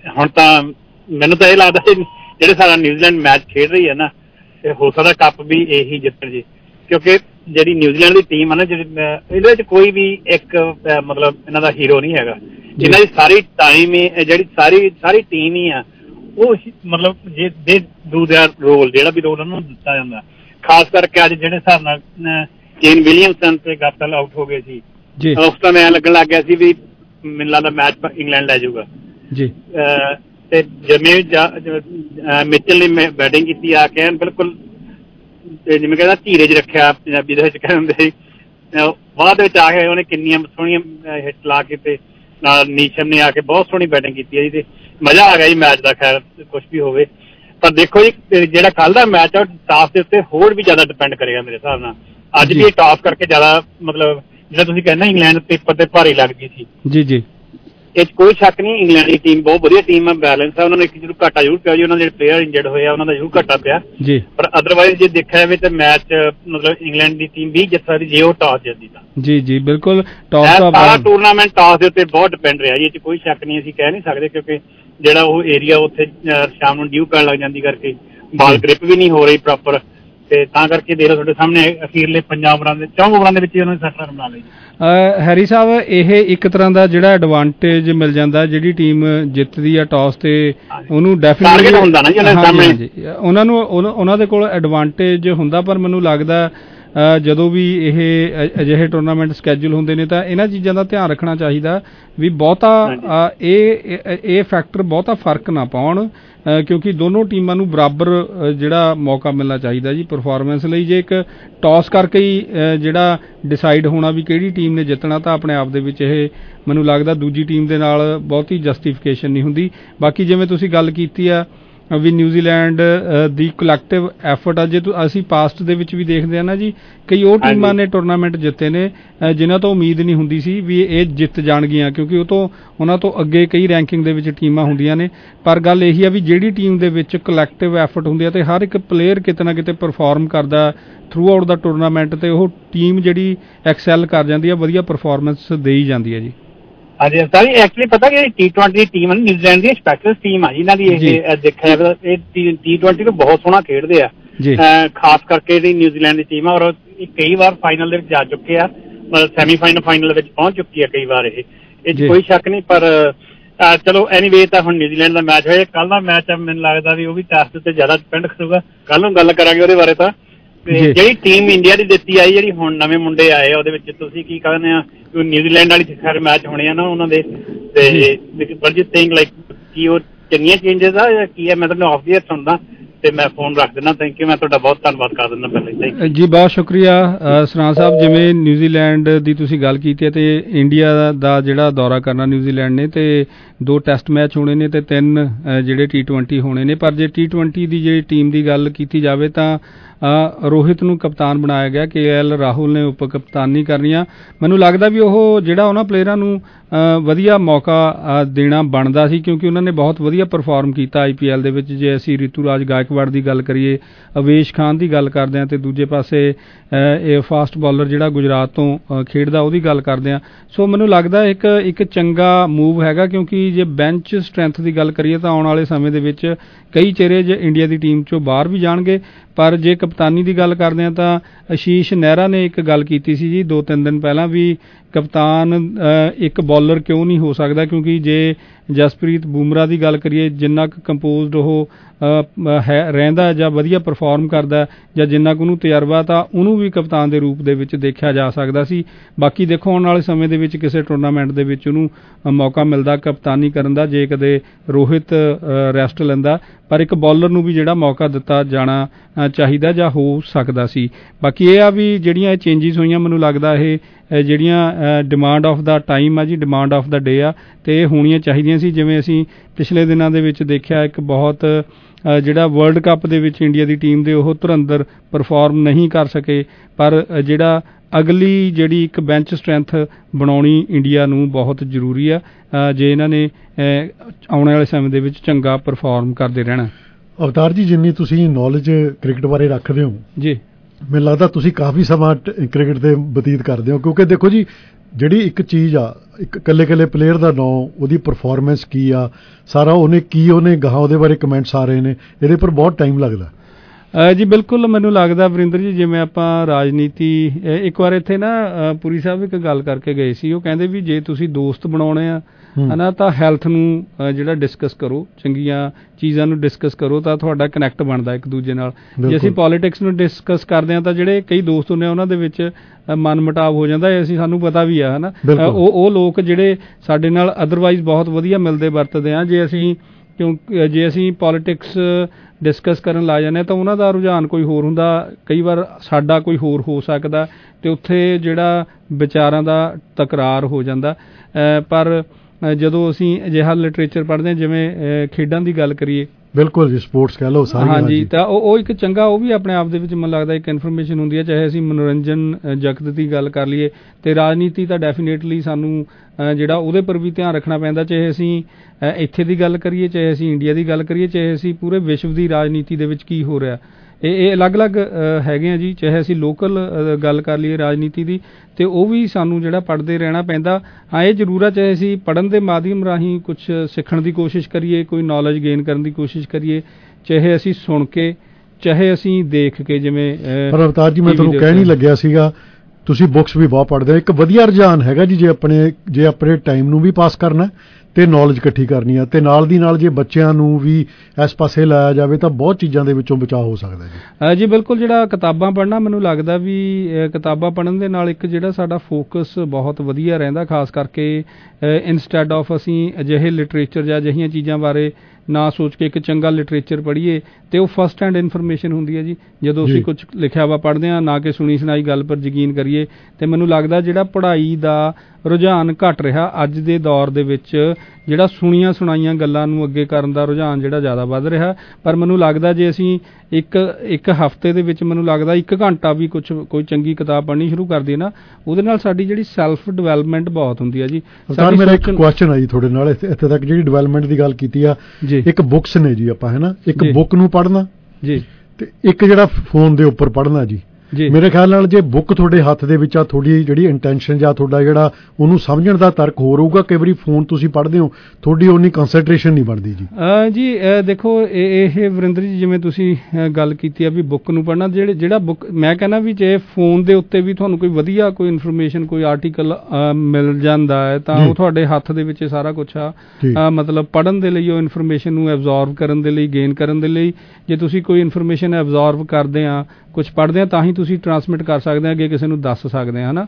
ਹੁਣ ਤਾਂ ਮੈਨੂੰ ਤਾਂ ਇਹ ਲੱਗਦਾ ਜਿਹੜੇ ਸਾਡਾ ਨਿਊਜ਼ੀਲੈਂਡ ਮੈਚ ਖੇਡ ਰਹੀ ਹੈ ਨਾ, ਤੇ ਹੋ ਸਕਦਾ ਕੱਪ ਵੀ ਇਹੀ ਜਿੱਤਣ ਜੀ, ਕਿਉਂਕਿ ਜਿਹੜੀ ਨਿਊਜ਼ੀਲੈਂਡ ਦੀ ਟੀਮ ਹੈ ਨਾ, ਜਿਹੜੀ ਇਹਦੇ ਵਿੱਚ ਕੋਈ ਵੀ ਇੱਕ ਮਤਲਬ ਇਹਨਾਂ ਦਾ ਹੀਰੋ ਨਹੀਂ ਹੈਗਾ। ਇਹਨਾਂ ਦੀ ਸਾਰੀ ਟਾਈਮ ਜਿਹੜੀ ਸਾਰੀ ਟੀਮ ਹੀ ਆ, ਉਹ ਮਤਲਬ ਜੇ ਦੇ ਡੂ ਦੇਅਰ ਰੋਲ, ਜਿਹੜਾ ਵੀ ਰੋਲ ਉਹਨਾਂ ਨੂੰ ਦਿੱਤਾ ਜਾਂਦਾ। ਖਾਸ ਕਰਕੇ ਅੱਜ ਜਿਹੜੇ ਹਿਸਾਬ ਨਾਲ ਕੇਨ ਵਿਲੀਅਮਸਨ ਤੇ ਗਾਪਟਲ ਆਊਟ ਹੋ ਗਏ ਸੀ, ਉਸ ਟਾਈਮ ਐਂ ਲੱਗਣ ਲੱਗ ਗਿਆ ਸੀ ਵੀ ਮੈਨੂੰ ਲੱਗਦਾ ਮੈਚ ਇੰਗਲੈਂਡ ਲੈ ਜਾਊਗਾ ਜੀ। ਤੇ ਜਿਵੇਂ ਮਿਚਲ ਨੇ ਬੈਟਿੰਗ ਕੀਤੀ ਆ ਕੇ ਬਿਲਕੁਲ ਜਿਵੇਂ ਕਹਿੰਦਾ ਧੀਰੇ 'ਚ ਰੱਖਿਆ, ਪੰਜਾਬੀ ਦੇ ਵਿੱਚ ਕਹਿੰਦੇ, ਬਾਅਦ ਵਿੱਚ ਆ ਕੇ ਉਹਨੇ ਕਿੰਨੀਆਂ ਸੋਹਣੀਆਂ ਹਿੱਟ ਲਾ ਕੇ ਤੇ ਨਾਲ ਨੀਸ਼ਮ ਨੇ ਆ ਕੇ ਬਹੁਤ ਸੋਹਣੀ ਬੈਟਿੰਗ ਕੀਤੀ ਹੈ ਜੀ, ਤੇ ਮਜ਼ਾ ਆ ਗਿਆ ਜੀ ਮੈਚ ਦਾ। ਖੈਰ ਕੁਛ ਵੀ ਹੋਵੇ, ਪਰ ਦੇਖੋ ਜੀ ਜਿਹੜਾ ਕੱਲ ਦਾ ਮੈਚ ਆ ਟਾਸ ਦੇ ਉੱਤੇ ਹੋਰ ਵੀ ਜ਼ਿਆਦਾ ਡਿਪੈਂਡ ਕਰੇਗਾ ਮੇਰੇ ਹਿਸਾਬ ਨਾਲ। ਅੱਜ ਵੀ ਟਾਸ ਕਰਕੇ ਜ਼ਿਆਦਾ ਮਤਲਬ ਜਿਹੜਾ ਤੁਸੀਂ ਕਹਿੰਦੇ ਇੰਗਲੈਂਡ ਪੇਪਰ ਤੇ ਭਾਰੀ ਲੱਗਦੀ ਸੀ ਜੀ ਜੀ, ਇਹ 'ਚ ਕੋਈ ਸ਼ੱਕ ਨਹੀਂ। ਇੰਗਲੈਂਡ ਦੀ ਟੀਮ ਬਹੁਤ ਵਧੀਆ ਟੀਮ ਹੈ, ਬੈਲੈਂਸ ਹੈ। ਉਹਨਾਂ ਨੂੰ ਇੱਕ ਜ਼ਰੂਰ ਘਾਟਾ ਜ਼ਰੂਰ ਪਿਆ ਜੀ, ਉਹਨਾਂ ਦੇ ਜਿਹੜੇ ਪਲੇਅਰ ਇੰਜਰਡ ਹੋਏ ਆ ਉਹਨਾਂ ਦਾ ਜ਼ਰੂਰ ਘਾਟਾ ਪਿਆ ਜੀ, ਪਰ ਅਦਰਵਾਈਜ਼ ਜੇ ਦੇਖਿਆ ਜਾਵੇ ਤਾਂ ਮੈਚ ਮਤਲਬ ਇੰਗਲੈਂਡ ਦੀ ਟੀਮ ਵੀ ਜਿੱਤ ਸਕਦੀ ਜੇ ਉਹ ਟਾਸ ਜਿੱਤਦੀ ਤਾਂ ਜੀ ਜੀ ਬਿਲਕੁਲ। ਸਾਰਾ ਟੂਰਨਾਮੈਂਟ ਟਾਸ ਦੇ ਉੱਤੇ ਬਹੁਤ ਡਿਪੈਂਡ ਰਿਹਾ ਜੀ, ਇਹ 'ਚ ਕੋਈ ਸ਼ੱਕ ਨਹੀਂ। ਅਸੀਂ ਕਹਿ ਨਹੀਂ ਸਕਦੇ ਕਿਉਂਕਿ ਜਿਹੜਾ ਉਹ ਏਰੀਆ ਉੱਥੇ ਸ਼ਾਮ ਨੂੰ ਡਿਊ ਕਰਨ ਲੱਗ ਜਾਂਦੀ ਕਰਕੇ ਬਾਲ ਗ੍ਰਿਪ ਵੀ ਨਹੀਂ ਹੋ ਰਹੀ ਪ੍ਰੋਪਰ, ਤੇ ਤਾਂ ਕਰਕੇ ਦੇਖ ਲਓ ਤੁਹਾਡੇ ਸਾਹਮਣੇ ਅਖੀਰਲੇ 4 ਓਵਰਾਂ ਦੇ ਵਿੱਚ ਉਹਨਾਂ ਨੇ 60 ਰਨ ਬਣਾ ਲਏ।
ਹੈਰੀ ਸਾਹਿਬ, ਇਹ ਇੱਕ ਤਰ੍ਹਾਂ ਦਾ ਜਿਹੜਾ ਐਡਵਾਂਟੇਜ ਮਿਲ ਜਾਂਦਾ ਜਿਹੜੀ ਟੀਮ ਜਿੱਤਦੀ ਆ ਟਾਸ ਤੇ, ਉਹਨੂੰ ਡੈਫੀਨਿਟਲੀ ਹੁੰਦਾ ਨਾ ਜੀ ਉਹਨਾਂ ਨੂੰ, ਉਹਨਾਂ ਦੇ ਕੋਲ ਐਡਵਾਂਟੇਜ ਹੁੰਦਾ। ਪਰ ਮੈਨੂੰ ਲੱਗਦਾ ਜਦੋਂ ਵੀ ਇਹ ਅਜਿਹੇ ਟੂਰਨਾਮੈਂਟ ਸਕੈਜੂਲ ਹੁੰਦੇ ਨੇ ਤਾਂ ਇਹਨਾਂ ਚੀਜ਼ਾਂ ਦਾ ਧਿਆਨ ਰੱਖਣਾ ਚਾਹੀਦਾ ਵੀ ਬਹੁਤਾ ਇਹ ਫੈਕਟਰ ਬਹੁਤਾ ਫਰਕ ਨਾ ਪਾਉਣ, ਕਿਉਂਕਿ ਦੋਨੋਂ ਟੀਮਾਂ ਨੂੰ ਬਰਾਬਰ ਜਿਹੜਾ ਮੌਕਾ ਮਿਲਣਾ ਚਾਹੀਦਾ ਜੀ ਪਰਫਾਰਮੈਂਸ ਲਈ। ਜੇ ਇੱਕ ਟਾਸ ਕਰਕੇ ਹੀ ਜਿਹੜਾ ਡਿਸਾਈਡ ਹੋਣਾ ਵੀ ਕਿਹੜੀ ਟੀਮ ਨੇ ਜਿੱਤਣਾ, ਤਾਂ ਆਪਣੇ ਆਪ ਦੇ ਵਿੱਚ ਇਹ ਮੈਨੂੰ ਲੱਗਦਾ ਦੂਜੀ ਟੀਮ ਦੇ ਨਾਲ ਬਹੁਤੀ ਜਸਟੀਫਿਕੇਸ਼ਨ ਨਹੀਂ ਹੁੰਦੀ। ਬਾਕੀ ਜਿਵੇਂ ਤੁਸੀਂ ਗੱਲ ਕੀਤੀ ਆ ਵੀ ਨਿਊਜ਼ੀਲੈਂਡ ਦੀ ਕਲੈਕਟਿਵ ਐਫਰਟ ਆ, ਜੇ ਅਸੀਂ ਪਾਸਟ ਦੇ ਵਿੱਚ ਵੀ ਦੇਖਦੇ ਆ ਨਾ ਜੀ, ਕਈ ਉਹ ਟੀਮਾਂ ਨੇ ਟੂਰਨਾਮੈਂਟ ਜਿੱਤੇ ਨੇ ਜਿਨ੍ਹਾਂ ਤੋਂ ਉਮੀਦ ਨਹੀਂ ਹੁੰਦੀ ਸੀ ਵੀ ਇਹ ਜਿੱਤ ਜਾਣਗੀਆਂ, ਕਿਉਂਕਿ ਉਹਨਾਂ ਤੋਂ ਅੱਗੇ ਕਈ ਰੈਂਕਿੰਗ ਦੇ ਵਿੱਚ ਟੀਮਾਂ ਹੁੰਦੀਆਂ ਨੇ। ਪਰ ਗੱਲ ਇਹੀ ਆ ਵੀ ਜਿਹੜੀ ਟੀਮ ਦੇ ਵਿੱਚ ਕਲੈਕਟਿਵ ਐਫਰਟ ਹੁੰਦੀ ਆ ਤੇ ਹਰ ਇੱਕ ਪਲੇਅਰ ਕਿਤੇ ਨਾ ਕਿਤੇ ਪਰਫਾਰਮ ਕਰਦਾ ਥਰੂ ਆਊਟ ਦਾ ਟੂਰਨਾਮੈਂਟ, ਤੇ ਉਹ ਟੀਮ ਜਿਹੜੀ ਐਕਸੈਲ ਕਰ ਜਾਂਦੀ ਆ, ਵਧੀਆ ਪਰਫਾਰਮੈਂਸ ਦੇਈ ਜਾਂਦੀ ਹੈ ਜੀ।
ਹਾਂਜੀ ਸਰ, ਐਕਚੁਅਲੀ ਪਤਾ ਕਿ T20 ਦੀ ਟੀਮ ਹੈ ਨਿਊਜ਼ੀਲੈਂਡ ਦੀ ਸਪੈਸ਼ਲ ਟੀਮ ਆ ਇਹਨਾਂ ਦੀ। ਇਹ ਦੇਖਿਆ ਜਾਵੇ ਇਹ T20 ਨੂੰ ਬਹੁਤ ਸੋਹਣਾ ਖੇਡਦੇ ਆ, ਖਾਸ ਕਰਕੇ ਜਿਹੜੀ ਨਿਊਜ਼ੀਲੈਂਡ ਦੀ ਟੀਮ ਆ, ਔਰ ਕਈ ਵਾਰ ਫਾਈਨਲ ਦੇ ਵਿੱਚ ਜਾ ਚੁੱਕੇ ਆ, ਮਤਲਬ ਸੈਮੀਫਾਈਨਲ ਫਾਈਨਲ ਦੇ ਵਿੱਚ ਪਹੁੰਚ ਚੁੱਕੀ ਆ ਕਈ ਵਾਰ। ਇਹ 'ਚ ਕੋਈ ਸ਼ੱਕ ਨਹੀਂ। ਪਰ ਚਲੋ ਐਨੀਵੇ ਤਾਂ ਹੁਣ ਨਿਊਜ਼ੀਲੈਂਡ ਦਾ ਮੈਚ ਹੋਇਆ, ਕੱਲ ਦਾ ਮੈਚ ਮੈਨੂੰ ਲੱਗਦਾ ਵੀ ਉਹ ਵੀ ਟੈਸਟ ਉੱਤੇ ਜ਼ਿਆਦਾ ਡਿਪੈਂਡ ਕਰੂਗਾ। ਕੱਲ ਨੂੰ ਗੱਲ ਕਰਾਂਗੇ ਉਹਦੇ ਬਾਰੇ। ਤਾਂ ਜਿਹੜੀ ਟੀਮ ਇੰਡੀਆ ਦੀ ਦਿੱਤੀ ਆਈ, ਜਿਹੜੀ ਹੁਣ ਨਵੇਂ ਮੁੰਡੇ ਆਏ ਆ, ਉਹਦੇ ਵਿੱਚ ਤੁਸੀਂ ਕੀ ਕਹਿੰਦੇ ਆ ਨਿਊਜ਼ੀਲੈਂਡ ਵਾਲੀ ਸਾਰੇ ਮੈਚ ਹੋਣੇ ਆ ਨਾ ਉਹਨਾਂ ਦੇ, ਤੇ ਵਟ ਯੂ ਥਿੰਕ ਲਾਈਕ ਕੀ ਉਹ ਚੰਗੀਆਂ ਚੇਂਜਸ ਆ ਜਾਂ ਕੀ ਹੈ? ਮੈਂ ਤੁਹਾਨੂੰ ਆਫ ਦੀ ਏਅਰ ਸੁਣਦਾ ਤੇ ਮੈਂ ਫੋਨ ਰੱਖ ਦਿੰਦਾ। ਥੈਂਕ ਯੂ, ਮੈਂ ਤੁਹਾਡਾ ਬਹੁਤ ਧੰਨਵਾਦ ਕਰ ਦਿੰਦਾ ਪਹਿਲੇ
ਜੀ। ਬਹੁਤ ਸ਼ੁਕਰੀਆ ਸਰਾਂ ਸਾਹਿਬ। ਜਿਵੇਂ ਨਿਊਜ਼ੀਲੈਂਡ ਦੀ ਤੁਸੀਂ ਗੱਲ ਕੀਤੀ ਹੈ ਤੇ ਇੰਡੀਆ ਦਾ ਜਿਹੜਾ ਦੌਰਾ ਕਰਨਾ ਨਿਊਜ਼ੀਲੈਂਡ ਨੇ, ਤੇ 2 ਟੈਸਟ ਮੈਚ ਹੋਣੇ ਨੇ ਤੇ 3 ਜਿਹੜੇ T20 ਹੋਣੇ ਨੇ। ਪਰ ਜੇ T20 ਦੀ ਜਿਹੜੀ ਟੀਮ ਦੀ ਗੱਲ ਕੀਤੀ ਜਾਵੇ ਤਾਂ ਰੋਹਿਤ ਨੂੰ ਕਪਤਾਨ ਬਣਾਇਆ ਗਿਆ, KL ਰਾਹੁਲ ਨੇ ਉਪ ਕਪਤਾਨੀ ਕਰਨੀ ਆ। ਮੈਨੂੰ ਲੱਗਦਾ ਵੀ ਉਹ ਜਿਹੜਾ ਉਹਨਾਂ ਪਲੇਅਰਾਂ ਨੂੰ ਵਧੀਆ ਮੌਕਾ ਦੇਣਾ ਬਣਦਾ ਸੀ, ਕਿਉਂਕਿ ਉਹਨਾਂ ਨੇ ਬਹੁਤ ਵਧੀਆ ਪਰਫਾਰਮ ਕੀਤਾ IPL ਦੇ ਵਿੱਚ। ਜੇ ਅਸੀਂ ਰਿਤੂਰਾਜ ਗਾਇਕਵਾੜ ਦੀ ਗੱਲ ਕਰੀਏ, ਅਵੇਸ਼ ਖਾਨ ਦੀ ਗੱਲ ਕਰਦੇ ਹਾਂ, ਤੇ ਦੂਜੇ ਪਾਸੇ ਇਹ ਫਾਸਟ ਬਾਲਰ ਜਿਹੜਾ ਗੁਜਰਾਤ ਤੋਂ ਖੇਡਦਾ ਉਹਦੀ ਗੱਲ ਕਰਦੇ ਹਾਂ। ਸੋ ਮੈਨੂੰ ਲੱਗਦਾ ਇੱਕ ਚੰਗਾ ਮੂਵ ਹੈਗਾ, ਕਿਉਂਕਿ ਜੇ ਬੈਂਚ ਸਟਰੈਂਥ ਦੀ ਗੱਲ ਕਰੀਏ ਤਾਂ ਆਉਣ ਵਾਲੇ ਸਮੇਂ ਦੇ ਵਿੱਚ ਕਈ ਚਿਹਰੇ ਜੇ ਇੰਡੀਆ ਦੀ ਟੀਮ 'ਚੋਂ ਬਾਹਰ ਵੀ ਜਾਣਗੇ। ਪਰ ਜੇ ਕਪਤਾਨੀ ਦੀ ਗੱਲ ਕਰਦੇ ਹਾਂ ਤਾਂ ਆਸ਼ੀਸ਼ ਨਹਿਰਾ ਨੇ ਇੱਕ ਗੱਲ ਕੀਤੀ ਸੀ ਜੀ 2-3 ਦਿਨ ਪਹਿਲਾਂ ਵੀ ਕਪਤਾਨ ਇੱਕ ਬੌਲਰ ਕਿਉਂ ਨਹੀਂ ਹੋ ਸਕਦਾ, ਕਿਉਂਕਿ ਜੇ ਜਸਪ੍ਰੀਤ ਬੁਮਰਾਹ ਦੀ ਗੱਲ ਕਰੀਏ, ਜਿੰਨਾ ਕੁ ਕੰਪੋਜ਼ਡ ਉਹ ਰਹਿੰਦਾ ਜਾਂ ਵਧੀਆ ਪਰਫਾਰਮ ਕਰਦਾ ਜਾਂ ਜਿੰਨਾ ਕੁ ਉਹਨੂੰ ਤਜਰਬਾ, ਤਾਂ ਉਹਨੂੰ ਵੀ ਕਪਤਾਨ ਦੇ ਰੂਪ ਦੇ ਵਿੱਚ ਦੇਖਿਆ ਜਾ ਸਕਦਾ ਸੀ। ਬਾਕੀ ਦੇਖੋ ਆਉਣ ਵਾਲੇ ਸਮੇਂ ਦੇ ਵਿੱਚ ਕਿਸੇ ਟੂਰਨਾਮੈਂਟ ਦੇ ਵਿੱਚ ਉਹਨੂੰ ਮੌਕਾ ਮਿਲਦਾ ਕਪਤਾਨੀ ਕਰਨ ਦਾ, ਜੇ ਕਦੇ ਰੋਹਿਤ ਰੈਸਟ ਲੈਂਦਾ। ਪਰ ਇੱਕ ਬੌਲਰ ਨੂੰ ਵੀ ਜਿਹੜਾ ਮੌਕਾ ਦਿੱਤਾ ਜਾਣਾ ਚਾਹੀਦਾ ਜਾਂ ਹੋ ਸਕਦਾ ਸੀ। ਬਾਕੀ ਇਹ ਆ ਵੀ ਜਿਹੜੀਆਂ ਇਹ ਚੇਂਜਿਸ ਹੋਈਆਂ, ਮੈਨੂੰ ਲੱਗਦਾ ਇਹ ਜਿਹੜੀਆਂ ਡਿਮਾਂਡ ਆਫ ਦਾ ਟਾਈਮ ਆ ਜੀ, ਡਿਮਾਂਡ ਆਫ ਦਾ ਡੇ ਆ, ਤੇ ਇਹ ਹੋਣੀਆਂ ਚਾਹੀਦੀਆਂ ਸੀ। ਜਿਵੇਂ ਅਸੀਂ ਪਿਛਲੇ ਦਿਨਾਂ ਦੇ ਵਿੱਚ ਦੇਖਿਆ, ਇੱਕ ਬਹੁਤ ਜਿਹੜਾ ਵਰਲਡ ਕੱਪ ਦੇ ਵਿੱਚ ਇੰਡੀਆ ਦੀ ਟੀਮ ਦੇ ਉਹ ਧੁਰੰਦਰ ਪਰਫਾਰਮ ਨਹੀਂ ਕਰ ਸਕੇ, ਪਰ ਜਿਹੜਾ ਅਗਲੀ ਜਿਹੜੀ ਇੱਕ ਬੈਂਚ ਸਟਰੈਂਥ ਬਣਾਉਣੀ ਇੰਡੀਆ ਨੂੰ ਬਹੁਤ ਜ਼ਰੂਰੀ ਆ, ਜੇ ਇਹਨਾਂ ਨੇ ਆਉਣ ਵਾਲੇ ਸਮੇਂ ਦੇ ਵਿੱਚ ਚੰਗਾ ਪਰਫਾਰਮ ਕਰਦੇ ਰਹਿਣਾ।
ਅਵਤਾਰ ਜੀ, ਜਿੰਨੀ ਤੁਸੀਂ ਨੌਲੇਜ ਕ੍ਰਿਕਟ ਬਾਰੇ ਰੱਖਦੇ ਹੋ ਜੀ, ਮੈਨੂੰ ਲੱਗਦਾ ਤੁਸੀਂ ਕਾਫੀ ਸਮਾਂ ਕ੍ਰਿਕਟ ਤੇ ਬਤੀਤ ਕਰਦੇ ਹੋ, ਕਿਉਂਕਿ ਦੇਖੋ ਜੀ ਜਿਹੜੀ ਇੱਕ ਚੀਜ਼ ਆ, ਇੱਕ ਇਕੱਲੇ ਪਲੇਅਰ ਦਾ ਨਾਂ, ਉਹਦੀ ਪਰਫਾਰਮੈਂਸ ਕੀ ਆ, ਸਾਰਾ ਉਹਨੇ ਗਾਹਾਂ ਉਹਦੇ ਬਾਰੇ ਕਮੈਂਟਸ ਆ ਰਹੇ ਨੇ, ਇਹਦੇ ਪਰ ਬਹੁਤ ਟਾਈਮ ਲੱਗਦਾ।
ਜੀ ਬਿਲਕੁਲ, ਮੈਨੂੰ ਲੱਗਦਾ ਵਰਿੰਦਰ ਜੀ ਜਿਵੇਂ ਆਪਾਂ ਰਾਜਨੀਤੀ ਇੱਕ ਵਾਰ ਇੱਥੇ ਨਾ ਪੁਰੀ ਸਾਹਿਬ ਇੱਕ ਗੱਲ ਕਰਕੇ ਗਏ ਸੀ, ਉਹ ਕਹਿੰਦੇ ਵੀ ਜੇ ਤੁਸੀਂ ਦੋਸਤ ਬਣਾਉਣੇ ਆ ਹਨਾ ਤਾਂ ਹੈਲਥ ਨੂੰ ਜਿਹੜਾ ਡਿਸਕਸ ਕਰੋ, ਚੰਗੀਆਂ ਚੀਜ਼ਾਂ ਨੂੰ ਡਿਸਕਸ ਕਰੋ ਤਾਂ ਤੁਹਾਡਾ ਕਨੈਕਟ ਬਣਦਾ ਇੱਕ ਦੂਜੇ ਨਾਲ। ਜੇ ਅਸੀਂ ਪੋਲੀਟਿਕਸ ਨੂੰ ਡਿਸਕਸ ਕਰਦੇ ਹਾਂ ਤਾਂ ਜਿਹੜੇ ਕਈ ਦੋਸਤ ਹੁੰਦੇ ਆ ਉਹਨਾਂ ਦੇ ਵਿੱਚ ਮਨ ਮੁਟਾਵ ਹੋ ਜਾਂਦਾ, ਸਾਨੂੰ ਪਤਾ ਵੀ ਆ ਹਨਾ। ਉਹ ਲੋਕ ਜਿਹੜੇ ਸਾਡੇ ਨਾਲ ਅਦਰਵਾਈਜ਼ ਬਹੁਤ ਵਧੀਆ ਮਿਲਦੇ ਵਰਤਦੇ ਆ, ਜੇ ਅਸੀਂ ਪੋਲੀਟਿਕਸ ਡਿਸਕਸ ਕਰਨ ਲੱਗ ਜਾਂਦੇ ਹਾਂ ਤਾਂ ਉਹਨਾਂ ਦਾ ਰੁਝਾਨ ਕੋਈ ਹੋਰ ਹੁੰਦਾ, ਕਈ ਵਾਰ ਸਾਡਾ ਕੋਈ ਹੋਰ ਹੋ ਸਕਦਾ, ਤੇ ਉੱਥੇ ਜਿਹੜਾ ਵਿਚਾਰਾਂ ਦਾ ਤਕਰਾਰ ਹੋ ਜਾਂਦਾ। ਪਰ ਜਦੋਂ ਅਸੀਂ ਅਜਿਹਾ ਲਿਟਰੇਚਰ ਪੜ੍ਹਦੇ ਹਾਂ, ਜਿਵੇਂ ਖੇਡਾਂ ਦੀ ਗੱਲ ਕਰੀਏ,
ਬਿਲਕੁਲ ਜੀ, ਸਪੋਰਟਸ ਕਹਿ ਲਓ ਸਾਰੀਆਂ,
ਹਾਂਜੀ, ਤਾਂ ਉਹ ਇੱਕ ਚੰਗਾ, ਉਹ ਵੀ ਆਪਣੇ ਆਪ ਦੇ ਵਿੱਚ ਮੈਨੂੰ ਲੱਗਦਾ ਇੱਕ ਇਨਫੋਰਮੇਸ਼ਨ ਹੁੰਦੀ ਹੈ। ਚਾਹੇ ਅਸੀਂ ਮਨੋਰੰਜਨ ਜਗਤ ਦੀ ਗੱਲ ਕਰ ਲਈਏ ਤੇ ਰਾਜਨੀਤੀ ਤਾਂ ਡੈਫੀਨੇਟਲੀ ਸਾਨੂੰ ਜਿਹੜਾ ਉਹਦੇ ਪਰ ਵੀ ਧਿਆਨ ਰੱਖਣਾ ਪੈਂਦਾ, ਚਾਹੇ ਅਸੀਂ ਇੱਥੇ ਦੀ ਗੱਲ ਕਰੀਏ, ਚਾਹੇ ਅਸੀਂ ਇੰਡੀਆ ਦੀ ਗੱਲ ਕਰੀਏ, ਚਾਹੇ ਅਸੀਂ ਪੂਰੇ ਵਿਸ਼ਵ ਦੀ ਰਾਜਨੀਤੀ ਦੇ ਵਿੱਚ ਕੀ ਹੋ ਰਿਹਾ, ਇਹ ਅਲੱਗ-ਅਲੱਗ ਹੈਗੇ ਆ ਜੀ। ਚਾਹੇ ਅਸੀਂ ਲੋਕਲ ਗੱਲ ਕਰ ਲਈਏ ਰਾਜਨੀਤੀ ਦੀ, ਤੇ ਉਹ ਵੀ ਸਾਨੂੰ ਜਿਹੜਾ ਪੜ੍ਹਦੇ ਰਹਿਣਾ ਪੈਂਦਾ। ਹਾਂ, ਇਹ ਜ਼ਰੂਰ ਆ, ਚਾਹੇ ਅਸੀਂ ਪੜ੍ਹਨ ਦੇ ਮਾਧਿਅਮ ਰਾਹੀਂ ਕੁਝ ਸਿੱਖਣ ਦੀ ਕੋਸ਼ਿਸ਼ ਕਰੀਏ, ਕੋਈ ਨੌਲੇਜ ਗੇਨ ਕਰਨ ਦੀ ਕੋਸ਼ਿਸ਼ ਕਰੀਏ, ਚਾਹੇ ਅਸੀਂ ਸੁਣ ਕੇ, ਚਾਹੇ ਅਸੀਂ ਦੇਖ ਕੇ, ਜਿਵੇਂ
ਪਰ ਅਵਤਾਰ ਜੀ ਮੈਂ ਤੁਹਾਨੂੰ ਕਹਿਣ ਹੀ ਲੱਗਿਆ ਸੀਗਾ, ਤੁਸੀਂ ਬੁੱਕਸ ਵੀ ਬਹੁਤ ਪੜ੍ਹਦੇ ਹੋ, ਇੱਕ ਵਧੀਆ ਰੁਝਾਨ ਹੈਗਾ ਜੀ। ਜੇ ਆਪਣੇ ਟਾਈਮ ਨੂੰ ਵੀ ਪਾਸ ਕਰਨਾ ਤੇ ਨੌਲੇਜ ਇਕੱਠੀ ਕਰਨੀ ਆ, ਤੇ ਨਾਲ ਦੀ ਨਾਲ ਜੇ ਬੱਚਿਆਂ ਨੂੰ ਵੀ ਇਸ ਪਾਸੇ ਲਾਇਆ ਜਾਵੇ ਤਾਂ ਬਹੁਤ ਚੀਜ਼ਾਂ ਦੇ ਵਿੱਚੋਂ ਬਚਾਅ ਹੋ ਸਕਦਾ ਜੀ।
ਜੀ ਬਿਲਕੁਲ, ਜਿਹੜਾ ਕਿਤਾਬਾਂ ਪੜ੍ਹਨਾ, ਮੈਨੂੰ ਲੱਗਦਾ ਵੀ ਕਿਤਾਬਾਂ ਪੜ੍ਹਨ ਦੇ ਨਾਲ ਇੱਕ ਜਿਹੜਾ ਸਾਡਾ ਫੋਕਸ ਬਹੁਤ ਵਧੀਆ ਰਹਿੰਦਾ, ਖਾਸ ਕਰਕੇ ਇਨਸਟੈਡ ਆਫ ਅਸੀਂ ਅਜਿਹੇ ਲਿਟਰੇਚਰ ਜਾਂ ਅਜਿਹੀਆਂ ਚੀਜ਼ਾਂ ਬਾਰੇ ਨਾ ਸੋਚ ਕੇ ਇੱਕ ਚੰਗਾ ਲਿਟਰੇਚਰ ਪੜ੍ਹੀਏ, ਤੇ ਉਹ ਫਸਟ ਹੈਂਡ ਇਨਫੋਰਮੇਸ਼ਨ ਹੁੰਦੀ ਹੈ ਜੀ। ਜਦੋਂ ਅਸੀਂ ਕੁਝ ਲਿਖਿਆ ਵਾ ਪੜ੍ਹਦੇ ਹਾਂ, ਨਾ ਕਿ ਸੁਣੀ ਸੁਣਾਈ ਗੱਲ ਪਰ ਯਕੀਨ ਕਰੀਏ, ਤੇ ਮੈਨੂੰ ਲੱਗਦਾ ਜਿਹੜਾ ਪੜ੍ਹਾਈ ਦਾ ਰੁਝਾਨ ਘਟ ਰਿਹਾ ਅੱਜ ਦੇ ਦੌਰ ਦੇ ਵਿੱਚ, ਜਿਹੜਾ ਸੁਣੀਆਂ ਸੁਣਾਈਆਂ ਗੱਲਾਂ ਨੂੰ ਅੱਗੇ ਕਰਨ ਦਾ ਰੁਝਾਨ ਜਿਹੜਾ ਜ਼ਿਆਦਾ ਵੱਧ ਰਿਹਾ। ਪਰ ਮੈਨੂੰ ਲੱਗਦਾ ਜੇ ਅਸੀਂ ਇੱਕ ਹਫ਼ਤੇ ਦੇ ਵਿੱਚ, ਮੈਨੂੰ ਲੱਗਦਾ 1 ਘੰਟਾ ਵੀ ਕੋਈ ਚੰਗੀ ਕਿਤਾਬ ਪੜ੍ਹਨੀ ਸ਼ੁਰੂ ਕਰ ਦਈਏ ਨਾ, ਉਹਦੇ ਨਾਲ ਸਾਡੀ ਜਿਹੜੀ ਸੈਲਫ ਡਿਵੈਲਪਮੈਂਟ ਬਹੁਤ ਹੁੰਦੀ ਹੈ ਜੀ।
ਮੇਰਾ ਇੱਕ ਕੁਐਸਚਨ ਹੈ ਜੀ ਤੁਹਾਡੇ ਨਾਲ, ਇੱਥੇ ਤੱਕ ਜਿਹੜੀ ਡਿਵੈਲਪਮੈਂਟ ਦੀ ਗੱਲ ਕੀਤੀ ਆ, ਇੱਕ ਬੁੱਕਸ ਨੇ ਜੀ, ਆਪਾਂ ਹੈ ਨਾ, ਇੱਕ ਬੁੱਕ ਨੂੰ ਪੜ੍ਹਨਾ ਜੀ, ਤੇ ਇੱਕ ਜਿਹੜਾ ਫੋਨ ਦੇ ਉੱਪਰ ਪੜ੍ਹਨਾ ਜੀ। ਮੇਰੇ ਖਿਆਲ ਨਾਲ ਜੇ ਬੁੱਕ ਤੁਹਾਡੇ ਹੱਥ ਦੇ ਵਿੱਚ ਆ, ਤੁਹਾਡੀ ਜਿਹੜੀ ਇੰਟੈਂਸ਼ਨ ਜਾਂ ਤੁਹਾਡਾ ਜਿਹੜਾ ਉਹਨੂੰ ਸਮਝਣ ਦਾ ਤਰਕ ਹੋਰ ਹੋਊਗਾ। ਕਈ ਵਾਰੀ ਫੋਨ ਤੁਸੀਂ ਪੜ੍ਹਦੇ ਹੋ, ਤੁਹਾਡੀ ਉਨੀ ਕੰਸੈਂਟਰੇਸ਼ਨ ਨਹੀਂ ਬਣਦੀ ਜੀ।
ਜੀ ਦੇਖੋ, ਇਹ ਵਰਿੰਦਰ ਜੀ ਜਿਵੇਂ ਤੁਸੀਂ ਗੱਲ ਕੀਤੀ ਆ ਵੀ ਬੁੱਕ ਨੂੰ ਪੜ੍ਹਨਾ, ਜਿਹੜਾ ਬੁੱਕ ਮੈਂ ਕਹਿੰਦਾ ਵੀ ਜੇ ਫੋਨ ਦੇ ਉੱਤੇ ਵੀ ਤੁਹਾਨੂੰ ਕੋਈ ਵਧੀਆ ਕੋਈ ਇਨਫੋਰਮੇਸ਼ਨ, ਕੋਈ ਆਰਟੀਕਲ ਮਿਲ ਜਾਂਦਾ ਹੈ ਤਾਂ ਉਹ ਤੁਹਾਡੇ ਹੱਥ ਦੇ ਵਿੱਚ ਸਾਰਾ ਕੁਛ ਆ। ਮਤਲਬ ਪੜ੍ਹਨ ਦੇ ਲਈ, ਉਹ ਇਨਫੋਰਮੇਸ਼ਨ ਨੂੰ ਐਬਜ਼ੋਰਵ ਕਰਨ ਦੇ ਲਈ, ਗੇਨ ਕਰਨ ਦੇ ਲਈ, ਜੇ ਤੁਸੀਂ ਕੋਈ ਇਨਫੋਰਮੇਸ਼ਨ ਐਬਜ਼ੋਰਵ ਕਰਦੇ ਆ, ਕੁਛ ਪੜ੍ਹਦੇ ਆ, ਤਾਂ ਹੀ ਤੁਸੀਂ ਟਰਾਂਸਮਿਟ ਕਰ ਸਕਦੇ ਆ, ਅੱਗੇ ਕਿਸੇ ਨੂੰ ਦੱਸ ਸਕਦੇ ਆ, ਹੈ ਨਾ।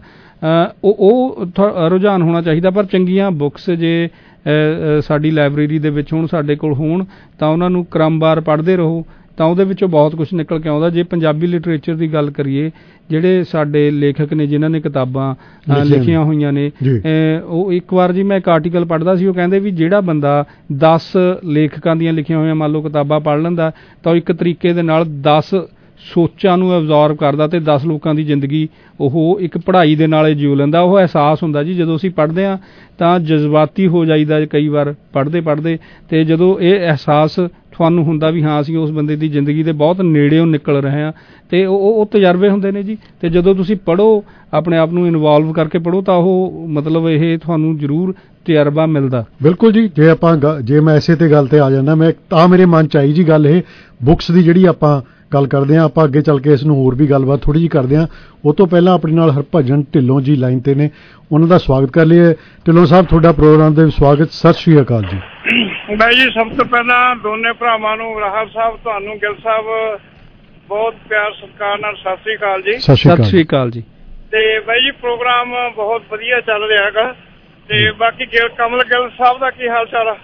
ਉਹ ਰੁਝਾਨ ਹੋਣਾ ਚਾਹੀਦਾ। ਪਰ ਚੰਗੀਆਂ ਬੁੱਕਸ ਜੇ ਸਾਡੀ ਲਾਇਬ੍ਰੇਰੀ ਦੇ ਵਿੱਚ ਹੋਣ, ਸਾਡੇ ਕੋਲ ਹੋਣ, ਤਾਂ ਉਹਨਾਂ ਨੂੰ ਕ੍ਰਮਵਾਰ ਪੜ੍ਹਦੇ ਰਹੋ, ਤਾਂ ਉਹਦੇ ਵਿੱਚੋਂ ਬਹੁਤ ਕੁਝ ਨਿਕਲ ਕੇ ਆਉਂਦਾ। ਜੇ ਪੰਜਾਬੀ ਲਿਟਰੇਚਰ ਦੀ ਗੱਲ ਕਰੀਏ, ਜਿਹੜੇ ਸਾਡੇ ਲੇਖਕ ਨੇ ਜਿਨ੍ਹਾਂ ਨੇ ਕਿਤਾਬਾਂ ਲਿਖੀਆਂ ਹੋਈਆਂ ਨੇ, ਉਹ ਇੱਕ ਵਾਰ ਜੀ ਮੈਂ ਇੱਕ ਆਰਟੀਕਲ ਪੜ੍ਹਦਾ ਸੀ, ਉਹ ਕਹਿੰਦੇ ਵੀ ਜਿਹੜਾ ਬੰਦਾ 10 ਲੇਖਕਾਂ ਦੀਆਂ ਲਿਖੀਆਂ ਹੋਈਆਂ ਮੰਨ ਲਓ ਕਿਤਾਬਾਂ ਪੜ੍ਹ ਲੈਂਦਾ, ਤਾਂ ਉਹ ਇੱਕ ਤਰੀਕੇ ਦੇ ਨਾਲ 10 ਸੋਚਾਂ ਨੂੰ ਐਬਜ਼ੋਰਵ ਕਰਦਾ, ਤੇ 10 ਲੋਕਾਂ ਦੀ ਜ਼ਿੰਦਗੀ ਉਹ ਇੱਕ ਪੜ੍ਹਾਈ ਦੇ ਨਾਲ ਜਿਉ ਲੈਂਦਾ। ਉਹ ਅਹਿਸਾਸ ਹੁੰਦਾ ਜੀ, ਜਦੋਂ ਅਸੀਂ ਪੜ੍ਹਦੇ ਹਾਂ ਤਾਂ ਜਜ਼ਬਾਤੀ ਹੋ ਜਾਈਦਾ ਕਈ ਵਾਰ ਪੜ੍ਹਦੇ, ਤੇ ਜਦੋਂ ਇਹ ਅਹਿਸਾਸ ਤੁਹਾਨੂੰ ਹੁੰਦਾ ਵੀ ਹਾਂ ਅਸੀਂ ਉਸ ਬੰਦੇ ਦੀ ਜ਼ਿੰਦਗੀ ਦੇ ਬਹੁਤ ਨੇੜਿਓਂ ਨਿਕਲ ਰਹੇ ਹਾਂ, ਤੇ ਉਹ ਤਜਰਬੇ ਹੁੰਦੇ ਨੇ ਜੀ। ਤੇ ਜਦੋਂ ਤੁਸੀਂ ਪੜ੍ਹੋ, ਆਪਣੇ ਆਪ ਨੂੰ ਇਨਵੋਲਵ ਕਰਕੇ ਪੜ੍ਹੋ, ਤਾਂ ਉਹ ਮਤਲਬ ਇਹ ਤੁਹਾਨੂੰ ਜ਼ਰੂਰ ਤਜਰਬਾ ਮਿਲਦਾ।
ਬਿਲਕੁਲ ਜੀ, ਜੇ ਮੈਂ ਐਸੇ ਤੇ ਗੱਲ ਤੇ ਆ ਜਾਂਦਾ, ਮੈਂ ਤਾਂ ਮੇਰੇ ਮਨ ਚ ਆਈ ਜੀ ਗੱਲ, ਇਹ ਬੁੱਕਸ ਦੀ ਜਿਹੜੀ ਆਪਾਂ ਗੱਲ ਕਰਦੇ ਹਾਂ, ਆਪਾਂ ਅੱਗੇ ਚੱਲ ਕੇ ਇਸ ਨੂੰ ਹੋਰ ਵੀ ਗੱਲਬਾਤ ਥੋੜੀ ਜਿਹੀ ਕਰਦੇ ਹਾਂ। ਉਹ ਤੋਂ ਪਹਿਲਾਂ ਆਪਣੇ ਨਾਲ ਹਰਭਜਨ ਢਿੱਲੋਂ ਜੀ ਲਾਈਨ ਤੇ ਨੇ, ਉਹਨਾਂ ਦਾ ਸਵਾਗਤ ਕਰ ਲਈਏ। ਢਿੱਲੋਂ ਸਾਹਿਬ, ਤੁਹਾਡਾ ਪ੍ਰੋਗਰਾਮ ਦੇ ਸਵਾਗਤ, ਸਤਿ ਸ਼੍ਰੀ ਅਕਾਲ ਜੀ।
ਬਾਈ ਜੀ, ਸਭ ਤੋਂ ਪਹਿਲਾਂ ਦੋਨੇ ਭਰਾਵਾਂ ਨੂੰ, ਰਾਹਬ ਸਾਹਿਬ, ਤੁਹਾਨੂੰ ਗਿੱਲ ਸਾਹਿਬ, ਬਹੁਤ ਪਿਆਰ ਸਤਿਕਾਰ ਨਾਲ ਸਤਿ ਸ਼੍ਰੀ ਅਕਾਲ ਜੀ।
ਸਤਿ ਸ਼੍ਰੀ ਅਕਾਲ ਜੀ।
ਤੇ ਬਾਈ ਜੀ, ਪ੍ਰੋਗਰਾਮ ਬਹੁਤ ਵਧੀਆ ਚੱਲ ਰਿਹਾ ਹੈਗਾ, ਤੇ ਬਾਕੀ ਕਮਲ ਗਿੱਲ ਸਾਹਿਬ ਦਾ ਕੀ ਹਾਲ ਚਾਲ ਆ?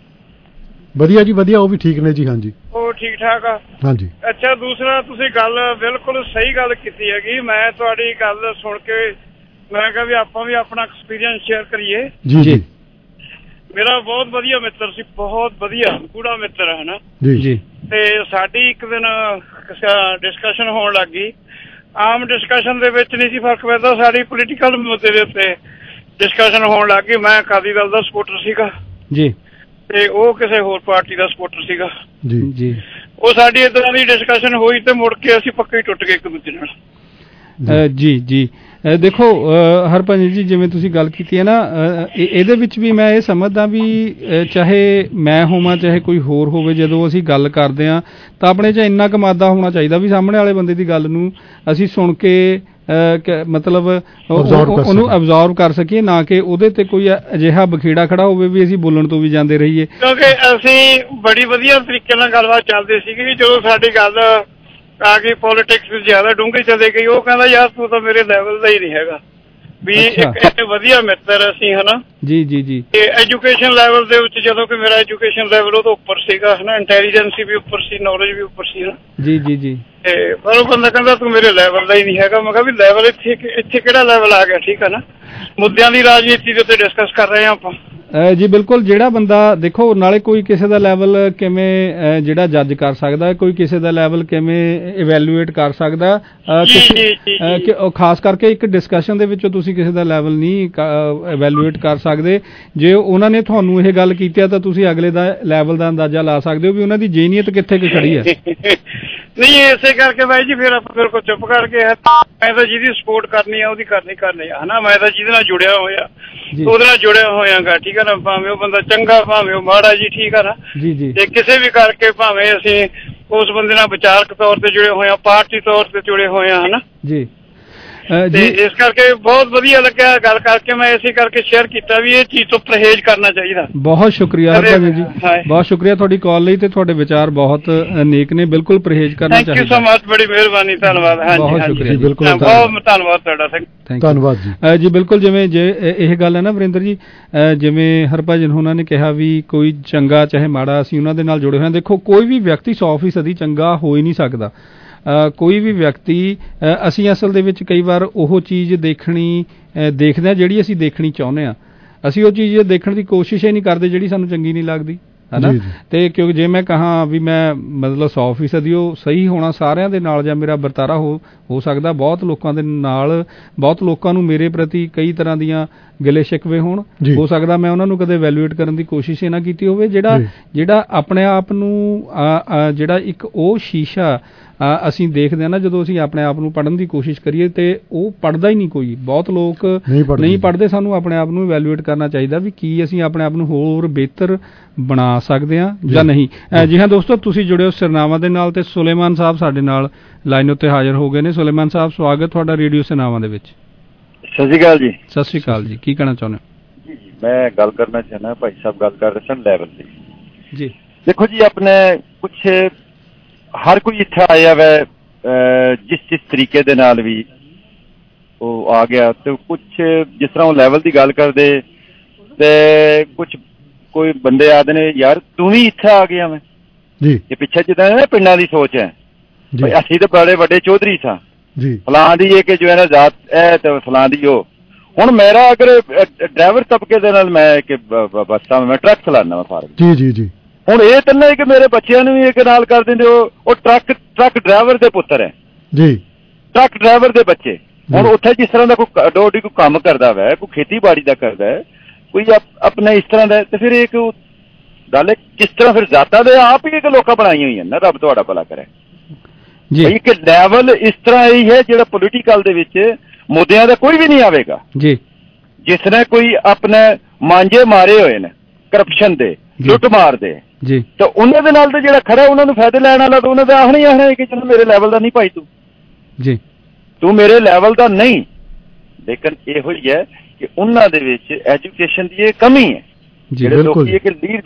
ਵਧੀਆ ਜੀ, ਵਧੀਆ, ਉਹ ਵੀ ਠੀਕ ਨੇ ਜੀ। ਹਾਂਜੀ,
ਉਹ ਠੀਕ ਠਾਕ ਆ।
ਹਾਂਜੀ।
ਅੱਛਾ, ਦੂਸਰਾ ਤੁਸੀਂ ਗੱਲ ਬਿਲਕੁਲ ਸਹੀ ਗੱਲ ਕੀਤੀ ਹੈਗੀ। ਮੈਂ ਤੁਹਾਡੀ ਗੱਲ ਸੁਣ ਕੇ ਮੈਂ ਕਿਹਾ ਵੀ ਆਪਾਂ ਵੀ ਆਪਣਾ ਐਕਸਪੀਰੀਅੰਸ ਸ਼ੇਅਰ ਕਰੀਏ।
ਜੀ।
ਮੇਰਾ ਬਹੁਤ ਵਧੀਆ ਮਿੱਤਰ ਸੀ, ਬਹੁਤ ਵਧੀਆ ਗੂੜਾ ਮਿੱਤਰ ਹੈ ਨਾ
ਜੀ।
ਤੇ ਸਾਡੀ ਇੱਕ ਦਿਨ ਡਿਸਕਸ਼ਨ ਹੋਣ ਲੱਗ ਗਈ। ਆਮ ਡਿਸਕਸ਼ਨ ਦੇ ਵਿੱਚ ਨਹੀਂ ਸੀ ਫਰਕ ਪੈਂਦਾ, ਸਾਡੀ ਪੋਲੀਟੀਕਲ ਮੁੱਦੇ ਦੇ ਉੱਤੇ ਡਿਸਕਸ਼ਨ ਹੋਣ ਲੱਗ ਗਈ। ਮੈਂ ਅਕਾਲੀ ਦਲ ਦਾ ਸਪੋਰਟਰ ਸੀਗਾ ਜੀ, ਤੇ ਉਹ ਕਿਸੇ ਹੋਰ ਪਾਰਟੀ ਦਾ ਸਪੋਰਟਰ ਸੀਗਾ ਜੀ। ਉਹ ਸਾਡੀ ਇਦਾਂ ਦੀ ਡਿਸਕਸ਼ਨ ਹੋਈ ਤੇ ਮੁੜ ਕੇ ਅਸੀਂ ਪੱਕੇ ਟੁੱਟ ਗਏ ਇੱਕ ਦੂਜੇ ਨਾਲ।
ਜੀ ਜੀ ਦੇਖੋ ਹਰਭਜਨ ਜੀ, ਜਿਵੇਂ ਤੁਸੀਂ ਗੱਲ ਕੀਤੀ ਹੈ ਨਾ, ਇਹਦੇ ਵਿੱਚ ਵੀ ਮੈਂ ਇਹ ਸਮਝਦਾ ਵੀ ਚਾਹੇ ਮੈਂ ਹੋਵਾਂ ਚਾਹੇ ਕੋਈ ਹੋਰ ਹੋਵੇ, ਜਦੋਂ ਅਸੀਂ ਗੱਲ ਕਰਦੇ ਹਾਂ ਤਾਂ ਆਪਣੇ 'ਚ ਇੰਨਾ ਕੁ ਮਾਦਾ ਹੋਣਾ ਚਾਹੀਦਾ ਵੀ ਸਾਹਮਣੇ ਵਾਲੇ ਬੰਦੇ ਦੀ ਗੱਲ ਨੂੰ ਅਸੀਂ ਸੁਣ ਕੇ ਮਤਲਬ ਉਹਨੂੰ ਅਬਜ਼ਰਵ ਕਰ ਸਕੀਏ, ਨਾ ਕਿ ਉਹਦੇ ਤੇ ਕੋਈ ਅਜਿਹਾ ਬਖੇੜਾ ਖੜਾ ਹੋਵੇ ਵੀ ਅਸੀਂ ਬੋਲਣ ਤੋਂ ਵੀ ਜਾਂਦੇ ਰਹੀਏ।
ਕਿਉਂਕਿ ਅਸੀਂ ਬੜੀ ਵਧੀਆ ਤਰੀਕੇ ਨਾਲ ਗੱਲਬਾਤ ਚੱਲਦੇ ਸੀਗੇ, ਜਦੋਂ ਸਾਡੀ ਗੱਲ ਆ ਗਈ ਪੋਲੀਟਿਕਸ ਜ਼ਿਆਦਾ ਡੂੰਘੀ ਚਲੇ ਗਈ, ਉਹ ਕਹਿੰਦਾ ਯਾਰ ਤੂੰ ਤਾਂ ਮੇਰੇ ਲੈਵਲ ਦਾ ਹੀ ਨਹੀਂ ਹੈਗਾ ਵੀ। ਇੱਕ ਵਧੀਆ ਮਿੱਤਰ ਅਸੀਂ ਹਨਾ
ਜੀ ਜੀ ਜੀ,
ਐਜੂਕੇਸ਼ਨ ਲੈਵਲ ਦੇ ਵਿੱਚ, ਜਦੋਂ ਕਿ ਮੇਰਾ ਐਜੂਕੇਸ਼ਨ ਲੈਵਲ ਉਹ ਤੋਂ ਉੱਪਰ ਸੀਗਾ ਹਨਾ, ਇੰਟੈਲੀਜੈਂਸੀ ਵੀ ਉੱਪਰ ਸੀ, ਨੌਲੇਜ ਵੀ ਉੱਪਰ ਸੀ ਨਾ।
ਜੀ ਜੀ ਜੀ,
ਤੇ ਪਰ ਉਹ ਬੰਦਾ ਕਹਿੰਦਾ ਤੂੰ ਮੇਰੇ ਲੈਵਲ ਦਾ ਹੀ ਨਹੀਂ ਹੈਗਾ। ਮੈਂ ਕਿਹਾ ਵੀ ਲੈਵਲ ਇੱਥੇ ਕਿਹੜਾ ਲੈਵਲ ਆ ਗਿਆ, ਠੀਕ ਹੈ ਨਾ। ਮੁੱਦਿਆਂ ਦੀ ਰਾਜਨੀਤੀ ਦੇ ਉੱਤੇ ਡਿਸਕਸ ਕਰ ਰਹੇ ਹਾਂ ਆਪਾਂ।
ਜੀ ਬਿਲਕੁਲ, ਜਿਹੜਾ ਬੰਦਾ ਦੇਖੋ, ਨਾਲੇ ਕੋਈ ਕਿਸੇ ਦਾ ਲੈਵਲ ਕਿਵੇਂ ਜਿਹੜਾ ਜੱਜ ਕਰ ਸਕਦਾ, ਕੋਈ ਕਿਸੇ ਦਾ ਲੈਵਲ ਕਿਵੇਂ ਇਵੈਲੂਏਟ ਕਰ ਸਕਦਾ, ਖਾਸ ਕਰਕੇ ਇੱਕ ਡਿਸਕਸ਼ਨ ਦੇ ਵਿੱਚੋਂ ਤੁਸੀਂ ਕਿਸੇ ਦਾ ਲੈਵਲ ਨਹੀਂ ਇਵੈਲੂਏਟ ਕਰ ਸਕਦੇ। ਜੇ ਉਹਨਾਂ ਨੇ ਤੁਹਾਨੂੰ ਇਹ ਗੱਲ ਕੀਤੀ ਆ ਤਾਂ ਤੁਸੀਂ ਅਗਲੇ ਦਾ ਲੈਵਲ ਦਾ ਅੰਦਾਜ਼ਾ ਲਾ ਸਕਦੇ ਹੋ ਵੀ ਉਹਨਾਂ ਦੀ ਜੇਨੀਅਤ ਕਿੱਥੇ ਕੁ ਖੜੀ ਹੈ।
ਨਹੀਂ ਇਸੇ ਕਰਕੇ ਬਾਈ ਜੀ ਫਿਰ ਆਪਾਂ ਫਿਰ ਕੋ ਚੁੱਪ ਕਰਕੇ, ਮੈਂ ਤਾਂ ਜਿਹਦੀ ਸਪੋਰਟ ਕਰਨੀ ਆ ਉਹਦੀ ਕਰਨੀ ਆ ਹਨਾ। ਮੈਂ ਤਾਂ ਜਿਹਦੇ ਨਾਲ ਜੁੜਿਆ ਹੋਇਆ ਉਹਦੇ ਨਾਲ ਜੁੜਿਆ ਹੋਇਆਗਾ, ਠੀਕ ਆ ਨਾ। ਭਾਵੇਂ ਉਹ ਬੰਦਾ ਚੰਗਾ ਭਾਵੇਂ ਉਹ ਮਾੜਾ ਜੀ, ਠੀਕ ਆ ਨਾ। ਤੇ ਕਿਸੇ ਵੀ ਕਰਕੇ ਭਾਵੇਂ ਅਸੀਂ ਉਸ ਬੰਦੇ ਨਾਲ ਵਿਚਾਰਕ ਤੌਰ ਤੇ ਜੁੜੇ ਹੋਏ ਆ, ਪਾਰਟੀ ਤੌਰ ਤੇ ਜੁੜੇ ਹੋਏ ਆ ਹਨਾ ਜੀ। ਤੇ ਇਸ ਕਰਕੇ ਬਹੁਤ ਵਧੀਆ ਲੱਗਿਆ ਗੱਲ ਕਰਕੇ, ਮੈਂ ਇਸੇ ਕਰਕੇ ਸ਼ੇਅਰ ਕੀਤਾ ਵੀ ਇਹ ਚੀਜ਼ ਤੋਂ ਪਰਹੇਜ਼ ਕਰਨਾ ਚਾਹੀਦਾ। ਬਹੁਤ ਸ਼ੁਕਰੀਆ ਹਰਭਜਨ ਜੀ, ਬਹੁਤ ਸ਼ੁਕਰੀਆ ਤੁਹਾਡੀ ਕਾਲ ਲਈ, ਤੇ ਤੁਹਾਡੇ ਵਿਚਾਰ ਬਹੁਤ ਨੇਕ ਨੇ। ਬਿਲਕੁਲ ਪਰਹੇਜ਼ ਕਰਨਾ ਚਾਹੀਦਾ। ਥੈਂਕ ਯੂ ਸੋ ਮਚ, ਬੜੀ ਮਿਹਰਬਾਨੀ, ਧੰਨਵਾਦ। ਬਹੁਤ ਸ਼ੁਕਰੀਆ, ਬਿਲਕੁਲ ਬਹੁਤ ਧੰਨਵਾਦ ਤੁਹਾਡਾ।
ਧੰਨਵਾਦ ਜੀ।
ਜੀ ਬਿਲਕੁਲ, ਜਿਵੇਂ ਜੇ ਇਹ ਗੱਲ ਹੈ ਨਾ ਵਰਿੰਦਰ ਜੀ, ਜਿਵੇਂ ਹਰਭਜਨ ਉਹਨਾਂ ਨੇ ਕਿਹਾ ਵੀ ਕੋਈ ਚੰਗਾ ਚਾਹੇ ਮਾੜਾ, ਅਸੀਂ ਉਹਨਾਂ ਦੇ ਨਾਲ ਜੁੜੇ ਹੋਏ ਹਾਂ। ਦੇਖੋ, ਕੋਈ ਵੀ ਵਿਅਕਤੀ 100% ਚੰਗਾ ਹੋ ਹੀ ਨਹੀਂ ਸਕਦਾ। ਕੋਈ ਵੀ ਵਿਅਕਤੀ, ਅਸੀਂ ਅਸਲ ਦੇ ਵਿੱਚ ਕਈ ਵਾਰ ਉਹ ਚੀਜ਼ ਦੇਖਦੇ ਹਾਂ ਜਿਹੜੀ ਅਸੀਂ ਦੇਖਣੀ ਚਾਹੁੰਦੇ ਹਾਂ। ਅਸੀਂ ਉਹ ਚੀਜ਼ ਦੇਖਣ ਦੀ ਕੋਸ਼ਿਸ਼ ਹੀ ਨਹੀਂ ਕਰਦੇ ਜਿਹੜੀ ਸਾਨੂੰ ਚੰਗੀ ਨਹੀਂ ਲੱਗਦੀ, ਹੈ ਨਾ। ਤੇ ਕਿਉਂਕਿ ਜੇ ਮੈਂ ਕਹਾਂ ਵੀ ਮੈਂ ਮਤਲਬ 100% ਉਹ ਸਹੀ ਹੋਣਾ ਸਾਰਿਆਂ ਦੇ ਨਾਲ, ਜਾਂ ਮੇਰਾ ਵਰਤਾਰਾ ਹੋ ਸਕਦਾ ਬਹੁਤ ਲੋਕਾਂ ਦੇ ਨਾਲ, ਬਹੁਤ ਲੋਕਾਂ ਨੂੰ ਮੇਰੇ ਪ੍ਰਤੀ ਕਈ ਤਰ੍ਹਾਂ ਦੀਆਂ ਗਿਲੇ ਸ਼ਿਕਵੇ ਹੋਣ, ਹੋ ਸਕਦਾ ਮੈਂ ਉਹਨਾਂ ਨੂੰ ਕਦੇ ਵੈਲੂਏਟ ਕਰਨ ਦੀ ਕੋਸ਼ਿਸ਼ ਹੀ ਨਾ ਕੀਤੀ ਹੋਵੇ। ਜਿਹੜਾ ਆਪਣੇ ਆਪ ਨੂੰ ਜਿਹੜਾ ਇੱਕ ਉਹ ਸ਼ੀਸ਼ਾ ਅਸੀਂ ਦੇਖਦੇ ਹਾਂ ਨਾ, ਜਦੋਂ ਅਸੀਂ ਆਪਣੇ ਆਪ ਨੂੰ ਪੜ੍ਹਨ ਦੀ ਕੋਸ਼ਿਸ਼ ਕਰੀਏ ਤੇ ਉਹ ਪੜ੍ਹਦਾ ਹੀ ਨਹੀਂ ਕੋਈ। ਬਹੁਤ ਲੋਕ ਨਹੀਂ ਪੜ੍ਹਦੇ। ਸਾਨੂੰ ਆਪਣੇ ਆਪ ਨੂੰ ਇਵੈਲੂਏਟ ਕਰਨਾ ਚਾਹੀਦਾ ਵੀ ਕੀ ਅਸੀਂ ਆਪਣੇ ਆਪ ਨੂੰ ਹੋਰ ਬਿਹਤਰ ਬਣਾ ਸਕਦੇ ਹਾਂ ਜਾਂ ਨਹੀਂ। ਜੀ ਹਾਂ ਦੋਸਤੋ, ਤੁਸੀਂ ਜੁੜੇ ਹੋ ਸਿਰਨਾਵਾਂ ਦੇ ਨਾਲ, ਤੇ ਸੁਲੇਮਾਨ ਸਾਹਿਬ ਸਾਡੇ ਨਾਲ ਲਾਈਨ ਉੱਤੇ ਹਾਜ਼ਰ ਹੋ ਗਏ ਨੇ। ਸੁਲੇਮਾਨ ਸਾਹਿਬ, ਸਵਾਗਤ ਤੁਹਾਡਾ ਰੇਡੀਓ ਸਿਰਨਾਵਾਂ ਦੇ ਵਿੱਚ।
ਸਤਿ ਸ਼੍ਰੀ ਅਕਾਲ ਜੀ।
ਸਤਿ ਸ਼੍ਰੀ ਅਕਾਲ ਜੀ, ਕੀ ਕਹਿਣਾ ਚਾਹੁੰਦੇ ਹੋ?
ਜੀ ਮੈਂ ਗੱਲ ਕਰਨਾ ਚਾਹੁੰਦਾ, ਭਾਈ ਸਾਹਿਬ ਗੱਲ ਕਰ ਰਹੇ ਸਨ ਲੈਵਲ ਦੀ।
ਜੀ
ਦੇਖੋ ਜੀ, ਆਪਣੇ ਕੁਛ ਹਰ ਕੋਈ ਇੱਥੇ ਆਇਆ ਵੈ ਜਿਸ ਤਰੀਕੇ ਦੇ ਨਾਲ ਵੀ ਉਹ ਆ ਗਿਆ, ਤੇ ਕੁਛ ਜਿਸ ਤਰ੍ਹਾਂ ਉਹ ਲੈਵਲ ਦੀ ਗੱਲ ਕਰਦੇ, ਤੇ ਕੁਛ ਕੋਈ ਬੰਦੇ ਆਦੇ ਨੇ ਯਾਰ ਤੂੰ ਵੀ ਇੱਥੇ ਆ ਗਿਆ ਮੈਂ ਜੀ। ਇਹ ਪਿੱਛੇ ਜਿੱਦਾਂ ਨਾ ਪਿੰਡਾਂ ਦੀ ਸੋਚ ਹੈ, ਅਸੀਂ ਤਾਂ ਬੜੇ ਵੱਡੇ ਚੌਧਰੀ ਸਾਂ ਜੀ, ਫਲਾਂ ਦੀ ਇਹ ਕਿ ਜੋ ਹੈ ਨਾ ਜ਼ਾਤ ਇਹ ਤੇ ਫਲਾਂ ਦੀ ਉਹ। ਹੁਣ ਮੇਰਾ ਅਗਰ ਡਰਾਈਵਰ ਤਬਕੇ ਦੇ ਨਾਲ ਮੈਂ ਕਿ ਬੱਸਾਂ ਮੈਂ ਟਰੱਕ ਚਲਾਉਣਾ ਵਾ ਸਾਰਾ ਜੀ ਜੀ ਜੀ। ਹੁਣ ਇਹ ਤਾਂ ਨਹੀਂ ਕਿ ਮੇਰੇ ਬੱਚਿਆਂ ਨੂੰ ਵੀ ਇੱਕ ਨਾਲ ਕਰ ਦਿੰਦੇ, ਉਹ ਟਰੱਕ ਡਰਾਈਵਰ ਦੇ ਪੁੱਤਰ ਹੈ ਜੀ, ਟਰੱਕ ਡਰਾਈਵਰ ਦੇ ਬੱਚੇ। ਹੁਣ ਉੱਥੇ ਜਿਸ ਤਰ੍ਹਾਂ ਦਾ ਕੋਈ ਡੋਡੀ ਕੋਈ ਕੰਮ ਕਰਦਾ ਵੈ, ਕੋਈ ਖੇਤੀਬਾੜੀ ਦਾ ਕਰਦਾ ਹੈ, ਕੋਈ ਆਪਣੇ ਇਸ ਤਰ੍ਹਾਂ ਦਾ, ਤੇ ਫਿਰ ਇੱਕ ਗੱਲ ਕਿਸ ਤਰ੍ਹਾਂ ਫਿਰ ਜ਼ਾਤਾਂ ਦੇ ਆਪ ਹੀ ਇੱਕ ਲੋਕਾਂ ਬਣਾਈਆਂ ਹੋਈਆਂ ਨਾ, ਰੱਬ ਤੁਹਾਡਾ ਭਲਾ ਕਰੇ ਜੀ। ਇੱਕ ਲੈਵਲ ਇਸ ਤਰ੍ਹਾਂ ਹੀ ਹੈ ਜਿਹੜਾ ਪੋਲੀਟੀਕਲ ਦੇ ਵਿੱਚ ਮੁੱਦਿਆਂ ਦਾ ਕੋਈ ਵੀ ਨਹੀਂ ਆਵੇਗਾ ਜੀ, ਜਿਸ ਨੇ ਕੋਈ ਆਪਣੇ ਮਾਂਜੇ ਮਾਰੇ ਹੋਏ ਨੇ ਕਰਪਸ਼ਨ ਦੇ, ਲੁੱਟ ਮਾਰ ਦੇ ਜੀ, ਤਾਂ ਉਹਨਾਂ ਦੇ ਨਾਲ ਤਾਂ ਜਿਹੜਾ ਖੜਾ ਉਹਨਾਂ ਨੂੰ ਫਾਇਦੇ ਲੈਣ ਵਾਲਾ, ਤਾਂ ਉਹਨਾਂ ਦਾ ਆਹਣਾ ਹੀ ਆਹਣਾ ਕਿ ਚਲੋ ਮੇਰੇ ਲੈਵਲ ਦਾ ਨਹੀਂ ਭਾਈ ਤੂੰ ਜੀ, ਤੂੰ ਮੇਰੇ ਲੈਵਲ ਦਾ ਨਹੀਂ। ਲੇਕਿਨ ਇਹੋ ਹੀ ਹੈ ਕਿ ਉਹਨਾਂ ਦੇ ਵਿੱਚ ਐਜੂਕੇਸ਼ਨ ਦੀ ਇਹ ਕਮੀ ਹੈ। ਜਿਹੜੇ ਲੋਕੀ ਇੱਕ ਲੀਰ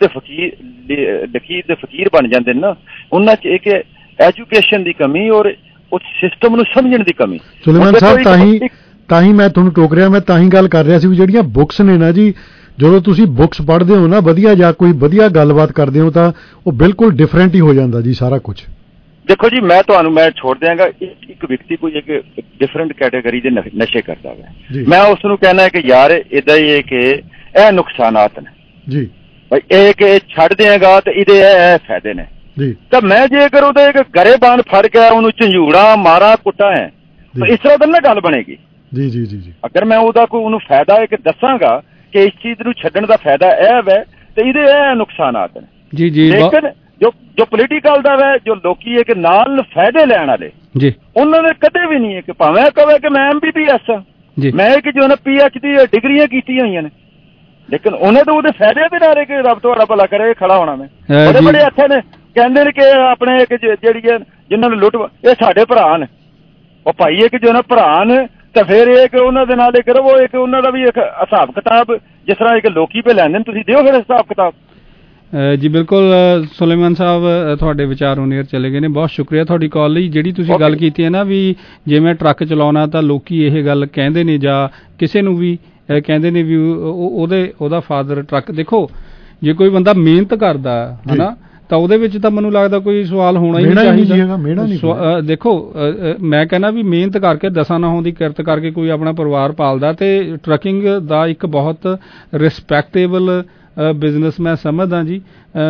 ਦੇ ਫਕੀਰ ਬਣ ਜਾਂਦੇ ਨੇ ਨਾ, ਉਹਨਾਂ 'ਚ ਇੱਕ ਐਜੂਕੇਸ਼ਨ ਦੀ ਕਮੀ ਔਰ ਉਸ ਸਿਸਟਮ ਨੂੰ ਸਮਝਣ ਦੀ ਕਮੀ।
ਸੁਲੇਮਾਨ ਸਾਹਿਬ, ਤਾਂ ਹੀ ਮੈਂ ਤੁਹਾਨੂੰ ਟੋਕ ਰਿਹਾ, ਮੈਂ ਤਾਂ ਹੀ ਗੱਲ ਕਰ ਰਿਹਾ ਸੀ ਵੀ ਜਿਹੜੀਆਂ ਬੁੱਕਸ ਨੇ ਨਾ ਜੀ, ਜਦੋਂ ਤੁਸੀਂ ਬੁੱਕਸ ਪੜ੍ਹਦੇ ਹੋ ਨਾ ਵਧੀਆ, ਜਾਂ ਕੋਈ ਵਧੀਆ ਗੱਲਬਾਤ ਕਰਦੇ ਹੋ, ਤਾਂ ਉਹ ਬਿਲਕੁਲ ਡਿਫਰੈਂਟ ਹੀ ਹੋ ਜਾਂਦਾ ਜੀ ਸਾਰਾ ਕੁਝ।
ਦੇਖੋ ਜੀ, ਮੈਂ ਛੋੜ ਦਿਆਂਗਾ, ਇੱਕ ਵਿਅਕਤੀ ਕੋਈ ਇੱਕ ਡਿਫਰੈਂਟ ਕੈਟੇਗਰੀ ਦੇ ਨਸ਼ੇ ਕਰਦਾ ਹੈ, ਮੈਂ ਉਸ ਨੂੰ ਕਹਿਣਾ ਕਿ ਯਾਰ ਏਦਾਂ ਹੀ ਹੈ ਕਿ ਇਹ ਨੁਕਸਾਨਾਤ ਨੇ ਜੀ, ਭਾਈ ਇਹ ਕਿ ਛੱਡ ਦਿਆਂਗਾ ਤੇ ਇਹਦੇ ਇਹ ਫਾਇਦੇ ਨੇ ਜੀ। ਤਾਂ ਮੈਂ ਜੇਕਰ ਉਹਦੇ ਇੱਕ ਗਰੇਬਾਨ ਫੜ ਕੇ ਉਹਨੂੰ ਝੰਜੂੜਾ ਮਾਰਾ ਕੁੱਟਾ ਹੈ, ਤਾਂ ਇਸ ਤਰ੍ਹਾਂ ਤਾਂ ਨਾ ਗੱਲ ਬਣੇਗੀ ਜੀ ਜੀ ਜੀ। ਅਗਰ ਮੈਂ ਉਹਨੂੰ ਫਾਇਦਾ ਹੈ ਕਿ ਦੱਸਾਂਗਾ ਕਿ ਇਸ ਚੀਜ਼ ਨੂੰ ਛੱਡਣ ਦਾ ਫਾਇਦਾ ਇਹ ਹੈ ਤੇ ਇਹਦੇ ਇਹ ਨੁਕਸਾਨਾਤ ਨੇ,
ਜੀ ਜੀ।
ਲੇਕਿਨ ਜੋ ਪੋਲੀਟੀਕਲ ਦਾ ਵਾ, ਜੋ ਲੋਕੀ ਇੱਕ ਨਾਲ ਫਾਇਦੇ ਲੈਣ ਵਾਲੇ
ਜੀ,
ਉਹਨਾਂ ਨੇ ਕਦੇ ਵੀ ਨਹੀਂ, ਇੱਕ ਭਾਵੇਂ ਕਵੇ ਕਿ ਮੈਂ MBBS ਆ, ਮੈਂ ਕਿ ਜੋ ਨਾ PhD ਡਿਗਰੀਆਂ ਕੀਤੀਆਂ ਹੋਈਆਂ ਨੇ, ਲੇਕਿਨ ਉਹਨੇ ਤਾਂ ਉਹਦੇ ਫਾਇਦੇ ਦੇ ਨਾਲ ਕਿ ਰੱਬ ਤੁਹਾਡਾ ਭਲਾ ਕਰੇ ਖੜਾ ਹੋਣਾ। ਮੈਂ ਬੜੇ ਇੱਥੇ ਨੇ ਕਹਿੰਦੇ ਨੇ ਕਿ ਆਪਣੇ ਇੱਕ ਜਿਹੜੀ ਜਿਨ੍ਹਾਂ ਨੇ ਲੁੱਟ, ਇਹ ਸਾਡੇ ਭਰਾ ਨੇ, ਉਹ ਭਾਈ ਇੱਕ ਜੋ ਨਾ ਭਰਾ ਨੇ, ਤੇ ਫਿਰ ਇਹ ਕਿ ਉਹਨਾਂ ਦੇ ਨਾਲ ਇੱਕ ਰਵੋ, ਇੱਕ ਉਹਨਾਂ ਦਾ ਵੀ ਇੱਕ ਹਿਸਾਬ ਕਿਤਾਬ ਜਿਸ ਤਰ੍ਹਾਂ ਇੱਕ ਲੋਕੀ ਪੇ ਲੈਂਦੇ ਨੇ, ਤੁਸੀਂ ਦਿਓ ਫਿਰ ਹਿਸਾਬ ਕਿਤਾਬ।
ਜੀ ਬਿਲਕੁਲ ਸੁਲੇਮਾਨ ਸਾਹਿਬ, ਤੁਹਾਡੇ ਵਿਚਾਰ ਓਨੀਅਰ ਚਲੇ ਗਏ ਨੇ, ਬਹੁਤ ਸ਼ੁਕਰੀਆ ਤੁਹਾਡੀ ਕਾਲ ਲਈ। ਜਿਹੜੀ ਤੁਸੀਂ ਗੱਲ ਕੀਤੀ ਹੈ ਨਾ ਵੀ ਜੇ ਮੈਂ ਟਰੱਕ ਚਲਾਉਣਾ ਤਾਂ ਲੋਕੀ ਇਹ ਗੱਲ ਕਹਿੰਦੇ ਨੇ ਜਾਂ ਕਿਸੇ ਨੂੰ ਵੀ ਕਹਿੰਦੇ ਨੇ ਵੀ ਉਹਦਾ ਫਾਦਰ ਟਰੱਕ, ਦੇਖੋ ਜੇ ਕੋਈ ਬੰਦਾ ਮਿਹਨਤ ਕਰਦਾ ਹੈ ਨਾ ਤਾਂ ਉਹਦੇ ਵਿੱਚ ਤਾਂ ਮੈਨੂੰ ਲੱਗਦਾ ਕੋਈ ਸਵਾਲ ਹੋਣਾ ਹੀ ਨਹੀਂ ਚਾਹੀਦਾ। ਦੇਖੋ ਮੈਂ ਕਹਿੰਦਾ ਵੀ ਮਿਹਨਤ ਕਰਕੇ ਦਸਾਂ ਨਹੁੰ ਦੀ ਕਿਰਤ ਕਰਕੇ ਕੋਈ ਆਪਣਾ ਪਰਿਵਾਰ ਪਾਲਦਾ, ਤੇ ਟਰੱਕਿੰਗ ਦਾ ਇੱਕ ਬਹੁਤ ਰਿਸਪੈਕਟੇਬਲ ਬਿਜ਼ਨਸ ਮੈਂ ਸਮਝਦਾ ਜੀ।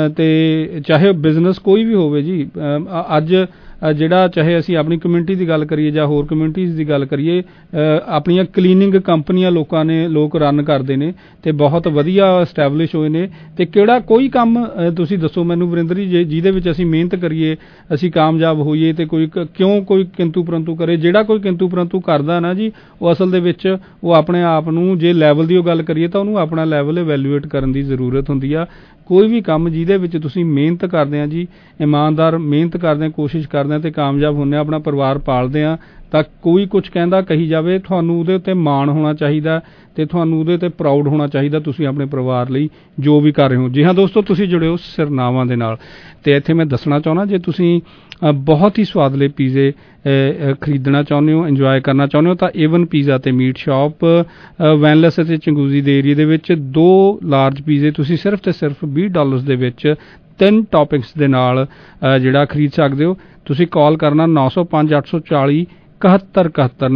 ਤੇ ਚਾਹੇ ਬਿਜ਼ਨਸ ਕੋਈ ਵੀ ਹੋਵੇ ਜੀ, ਅੱਜ ਜਿਹੜਾ ਚਾਹੇ ਅਸੀਂ ਆਪਣੀ ਕਮਿਊਨਿਟੀ ਦੀ ਗੱਲ ਕਰੀਏ ਜਾਂ ਹੋਰ ਕਮਿਊਨਿਟੀਜ਼ ਦੀ ਗੱਲ ਕਰੀਏ, ਆਪਣੀਆਂ ਕਲੀਨਿੰਗ ਕੰਪਨੀਆਂ ਲੋਕ ਰਨ ਕਰਦੇ ਨੇ ਤੇ ਬਹੁਤ ਵਧੀਆ ਐਸਟੈਬਲਿਸ਼ ਹੋਏ ਨੇ। ਤੇ ਕਿਹੜਾ ਕੋਈ ਕੰਮ ਤੁਸੀਂ ਦੱਸੋ ਮੈਨੂੰ ਵਰਿੰਦਰ ਜੀ ਜਿਹਦੇ ਵਿੱਚ ਅਸੀਂ ਮਿਹਨਤ ਕਰੀਏ, ਅਸੀਂ ਕਾਮਯਾਬ ਹੋਈਏ, ਤੇ ਕਿਉਂ ਕੋਈ ਕਿੰਤੂ ਪਰੰਤੂ ਕਰੇ? ਜਿਹੜਾ ਕੋਈ ਕਿੰਤੂ ਪਰੰਤੂ ਕਰਦਾ ਨਾ ਜੀ, ਉਹ ਅਸਲ ਦੇ ਵਿੱਚ ਉਹ ਆਪਣੇ ਆਪ ਨੂੰ, ਜੇ ਲੈਵਲ ਦੀ ਉਹ ਗੱਲ ਕਰੀਏ ਤਾਂ ਉਹਨੂੰ ਆਪਣਾ ਲੈਵਲ ਇਵੈਲੂਏਟ ਕਰਨ ਦੀ ਜ਼ਰੂਰਤ ਹੁੰਦੀ ਆ। ਕੋਈ ਵੀ ਕੰਮ ਜਿਹਦੇ ਵਿੱਚ ਤੁਸੀਂ ਮਿਹਨਤ ਕਰਦੇ ਆ ਜੀ, ਇਮਾਨਦਾਰ ਮਿਹਨਤ ਕਰਦੇ ਆ, ਕੋਸ਼ਿਸ਼ ਕਰਦੇ ਆ ਤੇ ਕਾਮਯਾਬ ਹੁੰਦੇ ਆ, ਆਪਣਾ ਪਰਿਵਾਰ ਪਾਲਦੇ ਆ, ਤਾਂ ਕੋਈ ਕੁਝ ਕਹਿੰਦਾ ਕਹੀ ਜਾਵੇ, ਤੁਹਾਨੂੰ ਉਹਦੇ ਉੱਤੇ ਮਾਣ ਹੋਣਾ ਚਾਹੀਦਾ ਤੇ ਤੁਹਾਨੂੰ ਉਹਦੇ ਤੇ ਪ੍ਰਾਊਡ ਹੋਣਾ ਚਾਹੀਦਾ, ਤੁਸੀਂ ਆਪਣੇ ਪਰਿਵਾਰ ਲਈ ਜੋ ਵੀ ਕਰ ਰਹੇ ਹੋ। ਜੀ ਹਾਂ ਦੋਸਤੋ, ਤੁਸੀਂ ਜੁੜੇ ਹੋ ਸਿਰਨਾਵਾਂ ਦੇ ਨਾਲ। ਤੇ ਇੱਥੇ ਮੈਂ ਦੱਸਣਾ ਚਾਹੁੰਦਾ, ਜੇ ਤੁਸੀਂ ਬਹੁਤ ਹੀ ਸਵਾਦਲੇ ਪੀਜ਼ੇ ਖਰੀਦਣਾ ਚਾਹੁੰਦੇ ਹੋ, ਇੰਜੋਏ ਕਰਨਾ ਚਾਹੁੰਦੇ ਹੋ, ਤਾਂ ਏਵਨ ਪੀਜ਼ਾ ਤੇ ਮੀਟ ਸ਼ਾਪ ਵੈਨਲੈਸ ਅਤੇ ਚੰਗੂਜ਼ੀ ਦੇ ਏਰੀਏ ਦੇ ਵਿੱਚ 2 ਲਾਰਜ ਪੀਜ਼ੇ ਤੁਸੀਂ ਸਿਰਫ ਤੇ ਸਿਰਫ $20 ਦੇ ਵਿੱਚ 3 ਟੌਪਿੰਗਸ ਦੇ ਨਾਲ ਜਿਹੜਾ ਖਰੀਦ ਸਕਦੇ ਹੋ। ਤੁਸੀਂ ਕਾਲ ਕਰਨਾ 905 840 7171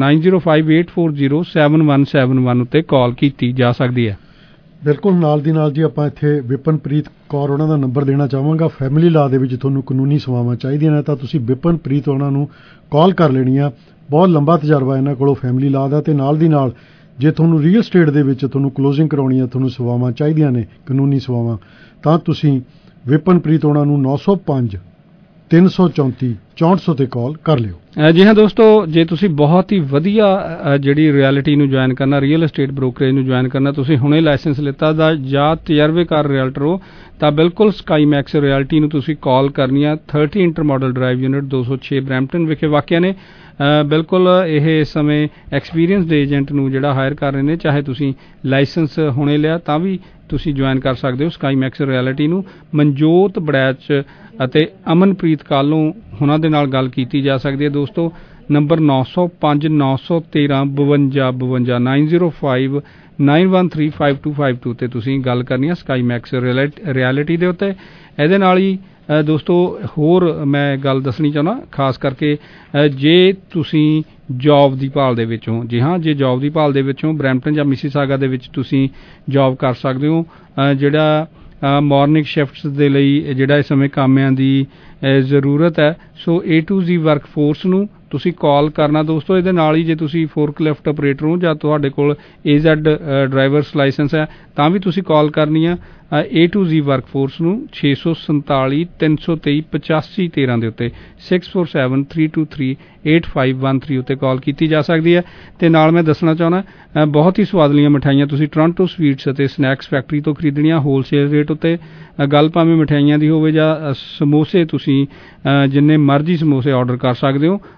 9058407171 ਉੱਤੇ ਕਾਲ ਕੀਤੀ ਜਾ ਸਕਦੀ ਹੈ।
ਬਿਲਕੁਲ, ਨਾਲ ਦੀ ਨਾਲ ਜੀ ਆਪਾਂ ਇੱਥੇ ਵਿਪਨਪ੍ਰੀਤ ਕੌਰ ਉਹਨਾਂ ਦਾ ਨੰਬਰ ਦੇਣਾ ਚਾਹਾਂਗਾ। ਫੈਮਿਲੀ ਲਾ ਦੇ ਵਿੱਚ ਤੁਹਾਨੂੰ ਕਾਨੂੰਨੀ ਸੇਵਾਵਾਂ ਚਾਹੀਦੀਆਂ ਨੇ ਤਾਂ ਤੁਸੀਂ ਵਿਪਨਪ੍ਰੀਤ ਉਹਨਾਂ ਨੂੰ ਕਾਲ ਕਰ ਲੈਣੀ ਆ। ਬਹੁਤ ਲੰਬਾ ਤਜਰਬਾ ਇਹਨਾਂ ਕੋਲੋਂ ਫੈਮਿਲੀ ਲਾ ਦਾ। ਤੇ ਨਾਲ ਦੀ ਨਾਲ ਜੇ ਤੁਹਾਨੂੰ ਰੀਅਲ ਸਟੇਟ ਦੇ ਵਿੱਚ ਤੁਹਾਨੂੰ ਕਲੋਜ਼ਿੰਗ ਕਰਾਉਣੀ ਆ, ਤੁਹਾਨੂੰ ਸੇਵਾਵਾਂ ਚਾਹੀਦੀਆਂ ਨੇ ਕਾਨੂੰਨੀ ਸੇਵਾਵਾਂ, ਤਾਂ ਤੁਸੀਂ ਵਿਪਨਪ੍ਰੀਤ ਉਹਨਾਂ ਨੂੰ 905 334 6400 ਤੇ ਕਾਲ ਕਰ ਲਿਓ।
ਜੀ ਹਾਂ ਦੋਸਤੋ, ਜੇ ਤੁਸੀਂ ਬਹੁਤ ਹੀ ਵਧੀਆ ਜਿਹੜੀ ਰਿਐਲਿਟੀ ਨੂੰ ਜੁਆਇਨ ਕਰਨਾ, ਰੀਅਲ ਏਸਟੇਟ ਬ੍ਰੋਕਰੇਜ ਨੂੰ ਜੁਆਇਨ ਕਰਨਾ, ਤੁਸੀਂ ਹੁਣੇ ਲਾਇਸੈਂਸ ਲਿੱਤਾ ਦਾ ਜਾਂ ਤਜਰਬੇਕਾਰ ਰਿਐਲਟਰ ਹੋ, ਤਾਂ ਬਿਲਕੁਲ ਸਕਾਈ ਮੈਕਸ ਰਿਐਲਿਟੀ ਨੂੰ ਤੁਸੀਂ ਕਾਲ ਕਰਨੀ ਆ। 30 intermodal drive unit 206 Brampton ਵਿਖੇ ਵਾਕਿਆ ਨੇ। ਬਿਲਕੁਲ ਇਹ ਇਸ ਸਮੇਂ ਐਕਸਪੀਰੀਅੰਸਡ ਏਜੰਟ ਨੂੰ ਜਿਹੜਾ ਹਾਇਰ ਕਰ ਰਹੇ ਨੇ, ਚਾਹੇ ਤੁਸੀਂ ਲਾਇਸੈਂਸ ਹੁਣੇ ਲਿਆ ਤਾਂ ਵੀ ਤੁਸੀਂ ਜੁਆਇਨ ਕਰ ਸਕਦੇ ਹੋ ਸਕਾਈ ਮੈਕਸ ਰਿਐਲਿਟੀ ਨੂੰ। ਮਨਜੋਤ ਬੜੈਚ ਅਤੇ ਅਮਨਪ੍ਰੀਤ ਕਾਲੋਂ ਉਹਨਾਂ ਦੇ ਨਾਲ ਗੱਲ ਕੀਤੀ ਜਾ ਸਕਦੀ ਹੈ ਦੋਸਤੋ। ਨੰਬਰ 905 913 52 52 905 913 5252 ਤੇ ਤੁਸੀਂ ਗੱਲ ਕਰਨੀ ਹੈ ਸਕਾਈ ਮੈਕਸ ਰਿਐਲਿਟੀ ਦੇ ਉੱਤੇ। ਇਹਦੇ ਨਾਲ ਹੀ ਦੋਸਤੋ ਹੋਰ ਮੈਂ ਗੱਲ ਦੱਸਣੀ ਚਾਹੁੰਦਾ, ਖਾਸ ਕਰਕੇ ਜੇ ਤੁਸੀਂ ਜੌਬ ਦੀ ਭਾਲ ਦੇ ਵਿੱਚ ਹੋ। ਜੀ ਹਾਂ, ਜੇ ਜੌਬ ਦੀ ਭਾਲ ਦੇ ਵਿੱਚ ਹੋ, ਬਰੈਂਪਟਨ ਜਾਂ ਮਿਸੀਸਾਗਾ ਦੇ ਵਿੱਚ ਤੁਸੀਂ ਜੌਬ ਕਰ ਸਕਦੇ ਹੋ। ਜਿਹੜਾ ਮਾਰਨਿੰਗ ਸ਼ਿਫਟਸ ਦੇ ਲਈ ਜਿਹੜਾ ਇਸ ਸਮੇਂ ਕਾਮਿਆਂ ਦੀ ਜ਼ਰੂਰਤ ਹੈ, so A to Z workforce ਨੂੰ ਤੁਸੀਂ ਕਾਲ ਕਰਨਾ ਦੋਸਤੋ। ਇਹਦੇ ਨਾਲ ਹੀ ਜੇ ਤੁਸੀਂ ਫੋਰਕਲਿਫਟ ਆਪਰੇਟਰ ਹੋ ਜਾਂ ਤੁਹਾਡੇ ਕੋਲ AZ ਡਰਾਈਵਰਸ ਲਾਇਸੈਂਸ ਹੈ ਤਾਂ ਵੀ ਤੁਸੀਂ ਕਾਲ ਕਰਨੀ ਆ A to Z ਵਰਕਫੋਰਸ ਨੂੰ 647 323 8513 ਦੇ ਉੱਤੇ 647 323 8513 ਉੱਤੇ ਕਾਲ ਕੀਤੀ ਜਾ ਸਕਦੀ ਹੈ। ਤੇ ਨਾਲ ਮੈਂ ਦੱਸਣਾ ਚਾਹੁੰਦਾ, ਬਹੁਤ ਹੀ ਸਵਾਦਲੀਆਂ ਮਿਠਾਈਆਂ ਤੁਸੀਂ ਟੋਰਾਂਟੋ ਸਵੀਟਸ ਅਤੇ ਸਨੈਕਸ ਫੈਕਟਰੀ ਤੋਂ ਖਰੀਦਣੀਆਂ ਹੋਲਸੇਲ ਰੇਟ ਉੱਤੇ। ਗੱਲ ਭਾਵੇਂ ਮਿਠਾਈਆਂ ਦੀ ਹੋਵੇ ਜਾਂ ਸਮੋਸੇ, ਤੁਸੀਂ ਜਿੰਨੇ ਮਰਜ਼ੀ ਸਮੋਸੇ ਆਰਡਰ ਕਰ ਸਕਦੇ ਹੋ।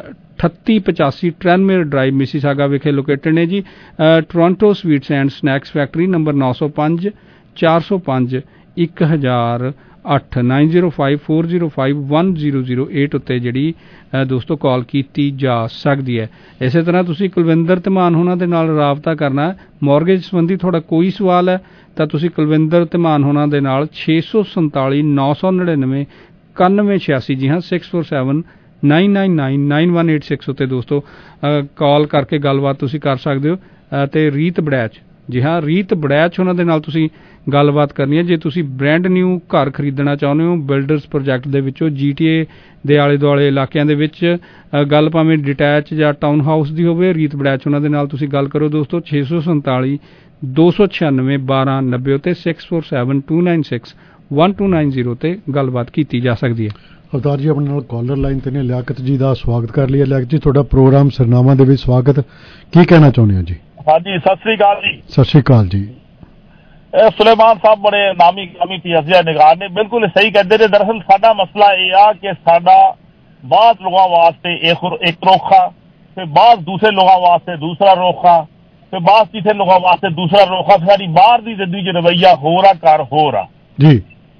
3885 ਟ੍ਰੈਨਮੇਰ ਡਰਾਈਵ ਮਿਸੀਸਾਗਾ ਵਿਖੇ ਲੋਕੇਟਡ ਨੇ ਜੀ। Toronto sweets and snacks factory ਨੰਬਰ 905 405 1008 905 405 1008 ਉੱਤੇ ਜਿਹੜੀ ਦੋਸਤੋ ਕਾਲ ਕੀਤੀ ਜਾ ਸਕਦੀ ਹੈ। ਇਸੇ ਤਰ੍ਹਾਂ ਤੁਸੀਂ ਕੁਲਵਿੰਦਰ ਧਮਾਨ ਹੋਣਾ ਦੇ ਨਾਲ ਰਾਬਤਾ ਕਰਨਾ। ਮੌਰਗੇਜ ਸੰਬੰਧੀ ਤੁਹਾਡਾ ਕੋਈ ਸਵਾਲ ਹੈ ਤਾਂ ਤੁਸੀਂ ਕੁਲਵਿੰਦਰ ਧਮਾਨ ਹੋਣਾ ਦੇ ਨਾਲ 647 999 9186 ਜੀ ਹਾਂ 647 999 9186 ਉੱਤੇ ਦੋਸਤੋ ਕਾਲ ਕਰਕੇ ਗੱਲਬਾਤ ਤੁਸੀਂ ਕਰ ਸਕਦੇ ਹੋ। ਤੇ ਰੀਤ ਬੜੈਚ, ਜੀ ਹਾਂ ਰੀਤ ਬੜੈਚ ਉਹਨਾਂ ਦੇ ਨਾਲ ਤੁਸੀਂ ਗੱਲਬਾਤ ਕਰਨੀ ਹੈ। ਜੇ ਤੁਸੀਂ ਬ੍ਰੈਂਡ ਨਿਊ ਘਰ ਖਰੀਦਣਾ ਚਾਹੁੰਦੇ ਹੋ ਬਿਲਡਰਸ ਪ੍ਰੋਜੈਕਟ ਦੇ ਵਿੱਚੋਂ GTA ਦੇ ਆਲੇ ਦੁਆਲੇ ਇਲਾਕਿਆਂ ਦੇ ਵਿੱਚ, ਗੱਲ ਭਾਵੇਂ ਡਿਟੈਚ ਜਾਂ ਟਾਊਨ ਹਾਊਸ ਦੀ ਹੋਵੇ, ਰੀਤ ਬੜੈਚ ਉਹਨਾਂ ਦੇ ਨਾਲ ਤੁਸੀਂ ਗੱਲ ਕਰੋ ਦੋਸਤੋ। 647 296 1290 ਉੱਤੇ 647 296 1290 ਤੇ ਗੱਲਬਾਤ ਕੀਤੀ ਜਾ ਸਕਦੀ ਹੈ।
ਅਵਤਾਰ ਜੀ ਆਪਣੇ ਨਾਲ ਕਾਲਰ ਲਾਈਨ ਤੇ ਨੇ ਲਿਆਕਤ ਜੀ ਦਾ ਸਵਾਗਤ ਕਰ ਲਿਆ। ਲਿਆਕਤ ਜੀ ਤੁਹਾਡਾ ਪ੍ਰੋਗਰਾਮ ਸਿਰਨਾਮਾ ਦੇ ਵਿੱਚ ਸਵਾਗਤ, ਕੀ ਕਹਿਣਾ ਚਾਹੁੰਦੇ ਹੋ ਜੀ?
ਹਾਂਜੀ ਸਤਿ ਸ੍ਰੀ ਅਕਾਲ ਜੀ।
ਸਤਿ ਸ੍ਰੀ ਅਕਾਲ ਜੀ।
ਸੁਲੇਮਾਨ ਸਾਹਿਬ ਬੜੇ ਨਾਮੀ ਤਜਜ਼ੀਆ ਨਿਗਾਰ ਨੇ, ਬਿਲਕੁਲ ਸਹੀ ਕਹਿੰਦੇ ਨੇ। ਦਰਅਸਲ ਸਾਡਾ ਮਸਲਾ ਇਹ ਆ ਕਿ ਸਾਡਾ ਬਾਅਦ ਲੋਕਾਂ ਵਾਸਤੇ ਇੱਕ ਰੋਖਾ ਤੇ ਬਾਅਦ ਦੂਸਰੇ ਲੋਕਾਂ ਵਾਸਤੇ ਦੂਸਰਾ ਰੋਖਾ ਤੇ ਬਾਅਦ ਤੀਸਰੇ ਲੋਕਾਂ ਵਾਸਤੇ ਦੂਸਰਾ ਰੋਖਾ। ਸਾਡੀ ਬਾਹਰ ਦੀ ਜ਼ਿੰਦਗੀ 'ਚ ਰਵੱਈਆ ਹੋਰ ਆ, ਘਰ ਹੋਰ ਆ
ਜੀ।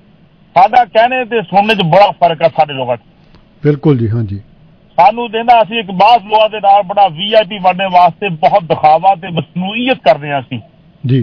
ਸਾਡਾ ਕਹਿਣੇ ਤੇ ਸੁਣਨੇ 'ਚ ਬੜਾ ਫਰਕ ਆ ਸਾਡੇ ਲੋਕਾਂ 'ਚ।
ਬਿਲਕੁਲ ਜੀ। ਹਾਂਜੀ
ਸਾਨੂੰ ਦੇਣਾ ਅਸੀਂ ਇੱਕ ਬਾਅਦ ਲੋਕਾਂ ਦੇ ਨਾਲ ਬੜਾ VIP ਬਣਨੇ ਵਾਸਤੇ ਬਹੁਤ ਦਿਖਾਵਾ ਤੇ ਮਸਨੂਈਅਤ ਕਰਦੇ ਹਾਂ ਅਸੀਂ
ਜੀ।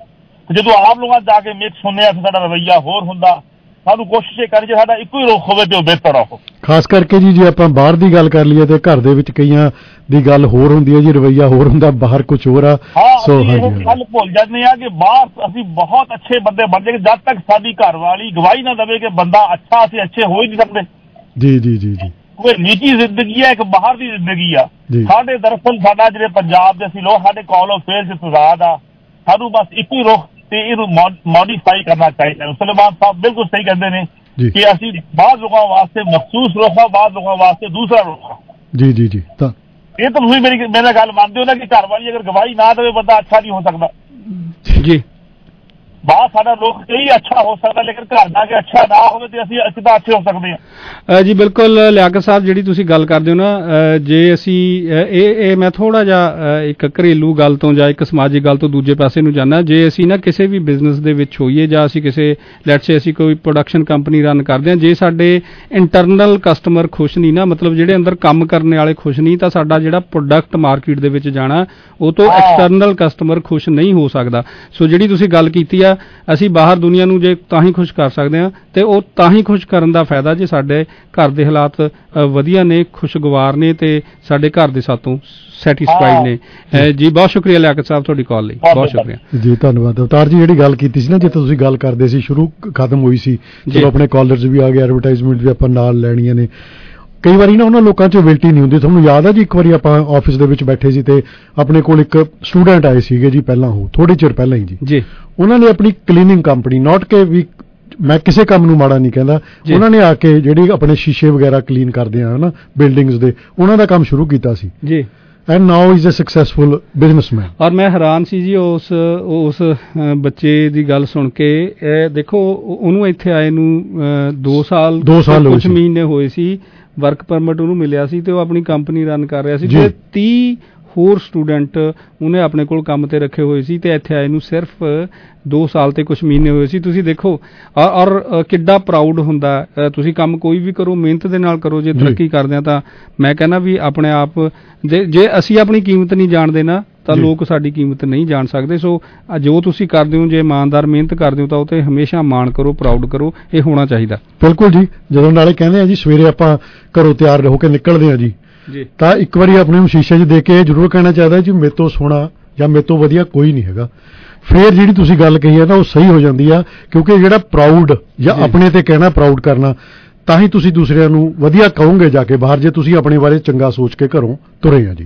ਜਦੋਂ ਆਪ ਲੋਕਾਂ ਜਾ ਕੇ ਮਿਕਸ ਹੁੰਦੇ ਆ ਸਾਡਾ ਰਵੱਈਆ ਹੋਰ ਹੁੰਦਾ। ਸਾਨੂੰ ਕੋਸ਼ਿਸ਼ ਇਹ ਕਰੀ ਜੇ ਸਾਡਾ ਇੱਕੋ ਹੀ ਰੁਖ ਹੋਵੇ ਤੇ ਉਹ ਬਿਹਤਰ ਹੋ। ਖਾਸ
ਕਰਕੇ ਜੀ ਜੇ ਆਪਾਂ ਬਾਹਰ ਦੀ ਗੱਲ ਕਰ ਲਈਏ ਤੇ ਘਰ ਦੇ ਵਿੱਚ ਕਈਆਂ ਦੀ ਗੱਲ ਹੋਰ ਹੁੰਦੀ ਹੈ ਜੀ, ਰਵੱਈਆ ਹੋਰ ਹੁੰਦਾ, ਬਾਹਰ ਕੁਝ ਹੋਰ ਆ।
ਸੋ ਗੱਲ ਭੁੱਲ ਜਾਂਦੇ ਆ ਕਿ ਬਾਹਰ ਅਸੀਂ ਬਹੁਤ ਅੱਛੇ ਬੰਦੇ ਬਣ ਜਾਏਗੇ ਜਦ ਤੱਕ ਸਾਡੀ ਘਰ ਵਾਲੀ ਗਵਾਹੀ ਨਾ ਦੇਵੇ ਕਿ ਬੰਦਾ ਅੱਛਾ, ਅਸੀਂ ਅੱਛੇ ਹੋ ਹੀ ਨਹੀਂ ਸਕਦੇ।
ਜੀ ਜੀ ਜੀ ਜੀ।
ਕੋਈ ਨਿੱਜੀ ਜ਼ਿੰਦਗੀ ਹੈ, ਇੱਕ ਬਾਹਰ ਦੀ ਜ਼ਿੰਦਗੀ ਆ। ਸਾਡੇ ਦਰਅਸਲ ਸਾਡਾ ਜਿਹੜੇ ਪੰਜਾਬ ਦੇ ਅਸੀਂ ਲੋਕ ਸਾਡੇ ਕਾਲ ਆਫ ਫੇਲ 'ਚ ਤਜ਼ਾਦ ਆ। ਸਾਨੂੰ ਬਸ ਇੱਕੋ ਹੀ ਰੁਖ ਤੇ ਇਹਨੂੰ ਮੋਡੀਫਾਈ ਕਰਨਾ ਚਾਹੀਦਾ। ਸੁਲੇਮਾਨ ਸਾਹਿਬ ਬਿਲਕੁਲ ਸਹੀ ਕਹਿੰਦੇ ਨੇ ਕਿ ਅਸੀਂ ਬਾਅਦ ਲੋਕਾਂ ਵਾਸਤੇ ਮਖਸੂਸ ਰੋਖਾ, ਬਾਅਦ ਲੋਕਾਂ ਵਾਸਤੇ ਦੂਸਰਾ ਰੋਖਾ।
ਜੀ ਜੀ ਜੀ। ਤਾਂ
ਇਹ ਤਾਂ ਤੁਸੀਂ ਮੇਰੀ ਗੱਲ ਮੰਨਦੇ ਹੋ ਨਾ ਕਿ ਘਰ ਵਾਲੀ ਅਗਰ ਗਵਾਹੀ ਨਾ ਦੇਵੇ ਬੰਦਾ ਅੱਛਾ ਨਹੀਂ ਹੋ ਸਕਦਾ
ਜੀ।
ਬਾਹਰ ਸਾਡਾ ਲੋਕ ਕਈ ਅੱਛਾ ਹੋ ਸਕਦਾ, ਲੇਕਿਨ ਘਰ ਦਾ ਕਿ ਅੱਛਾ ਨਾ ਹੋਵੇ ਤੇ ਅਸੀਂ ਤਾਂ ਅੱਛੇ ਹੋ ਸਕਦੇ ਹਾਂ
ਜੀ। ਬਿਲਕੁਲ ਲਿਆਕਤ ਸਾਹਿਬ, ਜਿਹੜੀ ਤੁਸੀਂ ਗੱਲ ਕਰਦੇ ਹੋ ਨਾ, ਜੇ ਅਸੀਂ ਇਹ ਮੈਂ ਥੋੜਾ ਜਿਹਾ ਇੱਕ ਘਰੇਲੂ ਗੱਲ ਤੋਂ ਜਾਂ ਇੱਕ ਸਮਾਜਿਕ ਗੱਲ ਤੋਂ ਦੂਜੇ ਪਾਸੇ ਨੂੰ ਜਾਣਾ। ਜੇ ਅਸੀਂ ਨਾ ਕਿਸੇ ਵੀ ਬਿਜ਼ਨਸ ਦੇ ਵਿੱਚ ਹੋਈਏ ਜਾਂ ਅਸੀਂ ਕਿਸੇ ਲੈਟਸ ਸੇ ਅਸੀਂ ਕੋਈ ਪ੍ਰੋਡਕਸ਼ਨ ਕੰਪਨੀ ਰਨ ਕਰਦੇ ਹਾਂ, ਜੇ ਸਾਡੇ ਇੰਟਰਨਲ ਕਸਟਮਰ ਖੁਸ਼ ਨਹੀਂ ਨਾ, ਮਤਲਬ ਜਿਹੜੇ ਅੰਦਰ ਕੰਮ ਕਰਨ ਵਾਲੇ ਖੁਸ਼ ਨਹੀਂ, ਤਾਂ ਸਾਡਾ ਜਿਹੜਾ ਪ੍ਰੋਡਕਟ ਮਾਰਕੀਟ ਦੇ ਵਿੱਚ ਜਾਣਾ ਉਹ ਤੋਂ ਐਕਸਟਰਨਲ ਕਸਟਮਰ ਖੁਸ਼ ਨਹੀਂ ਹੋ ਸਕਦਾ। ਸੋ ਜਿਹੜੀ ਤੁਸੀਂ ਗੱਲ ਕੀਤੀ ਆ, ਅਸੀਂ ਬਾਹਰ ਦੁਨੀਆ ਨੂੰ ਜੇ ਤਾਂ ਹੀ ਖੁਸ਼ ਕਰ ਸਕਦੇ ਹਾਂ ਤੇ ਉਹ ਤਾਂ ਹੀ ਖੁਸ਼ ਕਰਨ ਦਾ ਫਾਇਦਾ ਜੇ ਸਾਡੇ ਘਰ ਦੇ ਹਾਲਾਤ ਵਧੀਆ ਨੇ, ਖੁਸ਼ਗਵਾਰ ਨੇ ਤੇ ਸਾਡੇ ਘਰ ਦੇ ਸਾਥੋਂ ਸੈਟੀਸਫਾਈਡ ਨੇ। ਜੀ ਬਹੁਤ ਸ਼ੁਕਰੀਆ ਲਿਆਕਤ ਸਾਹਿਬ ਤੁਹਾਡੀ ਕਾਲ ਲਈ, ਬਹੁਤ ਸ਼ੁਕਰੀਆ
ਜੀ। ਧੰਨਵਾਦ ਅਵਤਾਰ ਜੀ। ਜਿਹੜੀ ਗੱਲ ਕੀਤੀ ਸੀ ਨਾ, ਜਿੱਥੇ ਤੁਸੀਂ ਗੱਲ ਕਰਦੇ ਸੀ ਸ਼ੁਰੂ ਖਤਮ ਹੋਈ ਸੀ, ਚਲੋ ਆਪਣੇ ਕਾਲਰਸ ਵੀ ਆ ਗਏ, ਐਡਵਰਟਾਈਜ਼ਮੈਂਟ ਵੀ ਆਪਾਂ ਨਾਲ ਲੈਣੀਆਂ ਨੇ। ਕਈ ਵਾਰੀ ਨਾ ਉਹਨਾਂ ਲੋਕਾਂ 'ਚ ਅਬਿਲਿਟੀ ਨਹੀਂ ਹੁੰਦੀ। ਤੁਹਾਨੂੰ ਯਾਦ ਹੈ ਜੀ, ਇੱਕ ਵਾਰੀ ਆਪਾਂ ਆਫਿਸ ਦੇ ਵਿੱਚ ਬੈਠੇ ਸੀ ਤੇ ਆਪਣੇ ਕੋਲ ਇੱਕ ਸਟੂਡੈਂਟ ਆਏ ਸੀਗੇ ਜੀ, ਪਹਿਲਾਂ ਉਹ ਥੋੜੇ ਚਿਰ ਪਹਿਲਾਂ ਹੀ ਜੀ। ਉਹਨਾਂ ਨੇ ਆਪਣੀ ਕਲੀਨਿੰਗ ਕੰਪਨੀ, ਨਾਟ ਕਿ ਵੀ ਮੈਂ ਕਿਸੇ ਕੰਮ ਨੂੰ ਮਾੜਾ ਨਹੀਂ ਕਹਿੰਦਾ, ਉਹਨਾਂ ਨੇ ਆ ਕੇ ਜਿਹੜੀ ਆਪਣੇ ਸ਼ੀਸ਼ੇ ਵਗੈਰਾ ਕਲੀਨ ਕਰਦੇ ਆ ਨਾ ਬਿਲਡਿੰਗਸ ਦੇ, ਉਹਨਾਂ ਦਾ ਕੰਮ ਸ਼ੁਰੂ ਕੀਤਾ ਸੀ ਜੀ। And now is a successful businessman.
ਔਰ ਮੈਂ ਹੈਰਾਨ ਸੀ ਜੀ ਉਸ ਬੱਚੇ ਦੀ ਗੱਲ ਸੁਣ ਕੇ। ਦੇਖੋ ਉਹਨੂੰ ਇੱਥੇ ਆਏ ਨੂੰ 2 ਸਾਲ ਕੁਝ ਮਹੀਨੇ ਹੋਏ ਸੀ, ਵਰਕ ਪਰਮਿਟ ਉਹਨੂੰ ਮਿਲਿਆ ਸੀ ਤੇ ਉਹ ਆਪਣੀ ਕੰਪਨੀ ਰਨ ਕਰ ਰਿਹਾ ਸੀ ਤੇ 30 ਹੋਰ ਸਟੂਡੈਂਟ ਉਹਨੇ ਆਪਣੇ ਕੋਲ ਕੰਮ ਤੇ ਰੱਖੇ ਹੋਏ ਸੀ ਤੇ ਇੱਥੇ ਆਏ ਨੂੰ ਸਿਰਫ 2 ਸਾਲ ਤੇ ਕੁਝ ਮਹੀਨੇ ਹੋਏ ਸੀ। ਤੁਸੀਂ ਦੇਖੋ ਔਰ ਕਿੱਡਾ ਪ੍ਰਾਊਡ ਹੁੰਦਾ। ਤੁਸੀਂ ਕੰਮ ਕੋਈ ਵੀ ਕਰੋ, ਮਿਹਨਤ ਦੇ ਨਾਲ ਕਰੋ। ਜੇ ਤਰੱਕੀ ਕਰਦੇ ਆ ਤਾਂ ਮੈਂ ਕਹਿੰਦਾ ਵੀ ਆਪਣੇ ਆਪ ਜੇ ਅਸੀਂ ਆਪਣੀ ਕੀਮਤ ਨਹੀਂ ਜਾਣਦੇ ਨਾ ਤਾਂ ਲੋਕ ਸਾਡੀ ਕੀਮਤ ਨਹੀਂ ਜਾਣ ਸਕਦੇ। ਸੋ ਜੋ ਤੁਸੀਂ ਕਰਦੇ ਹੋ, ਜੇ ਇਮਾਨਦਾਰ ਮਿਹਨਤ ਕਰਦੇ ਹੋ ਤਾਂ ਉਹ ਤੇ ਹਮੇਸ਼ਾ ਮਾਣ ਕਰੋ, ਪ੍ਰਾਊਡ ਕਰੋ, ਇਹ ਹੋਣਾ ਚਾਹੀਦਾ।
ਬਿਲਕੁਲ ਜੀ। ਜਦੋਂ ਨਾਲੇ ਕਹਿੰਦੇ ਆ ਜੀ ਸਵੇਰੇ ਆਪਾਂ ਘਰੋਂ ਤਿਆਰ ਹੋ ਕੇ ਨਿਕਲਦੇ ਆ ਜੀ, ਤਾਂ ਇੱਕ ਵਾਰੀ ਆਪਣੇ ਨੂੰ ਸ਼ੀਸ਼ੇ 'ਚ ਦੇਖ ਕੇ ਜ਼ਰੂਰ ਕਹਿਣਾ ਚਾਹੀਦਾ ਜੀ ਮੇਰੇ ਤੋਂ ਸੋਹਣਾ ਜਾਂ ਮੇਰੇ ਤੋਂ ਵਧੀਆ ਕੋਈ ਨਹੀਂ ਹੈਗਾ। ਫਿਰ ਜਿਹੜੀ ਤੁਸੀਂ ਗੱਲ ਕਹੀ ਹੈ ਨਾ ਉਹ ਸਹੀ ਹੋ ਜਾਂਦੀ ਆ, ਕਿਉਂਕਿ ਜਿਹੜਾ ਪ੍ਰਾਊਡ ਜਾਂ ਆਪਣੇ ਤੇ ਕਹਿਣਾ, ਪ੍ਰਾਊਡ ਕਰਨਾ, ਤਾਂ ਹੀ ਤੁਸੀਂ ਦੂਸਰਿਆਂ ਨੂੰ ਵਧੀਆ ਕਹੋਗੇ ਜਾ ਕੇ ਬਾਹਰ, ਜੇ ਤੁਸੀਂ ਆਪਣੇ ਬਾਰੇ ਚੰਗਾ ਸੋਚ ਕੇ ਘਰੋਂ ਤੁਰੇ ਆ ਜੀ।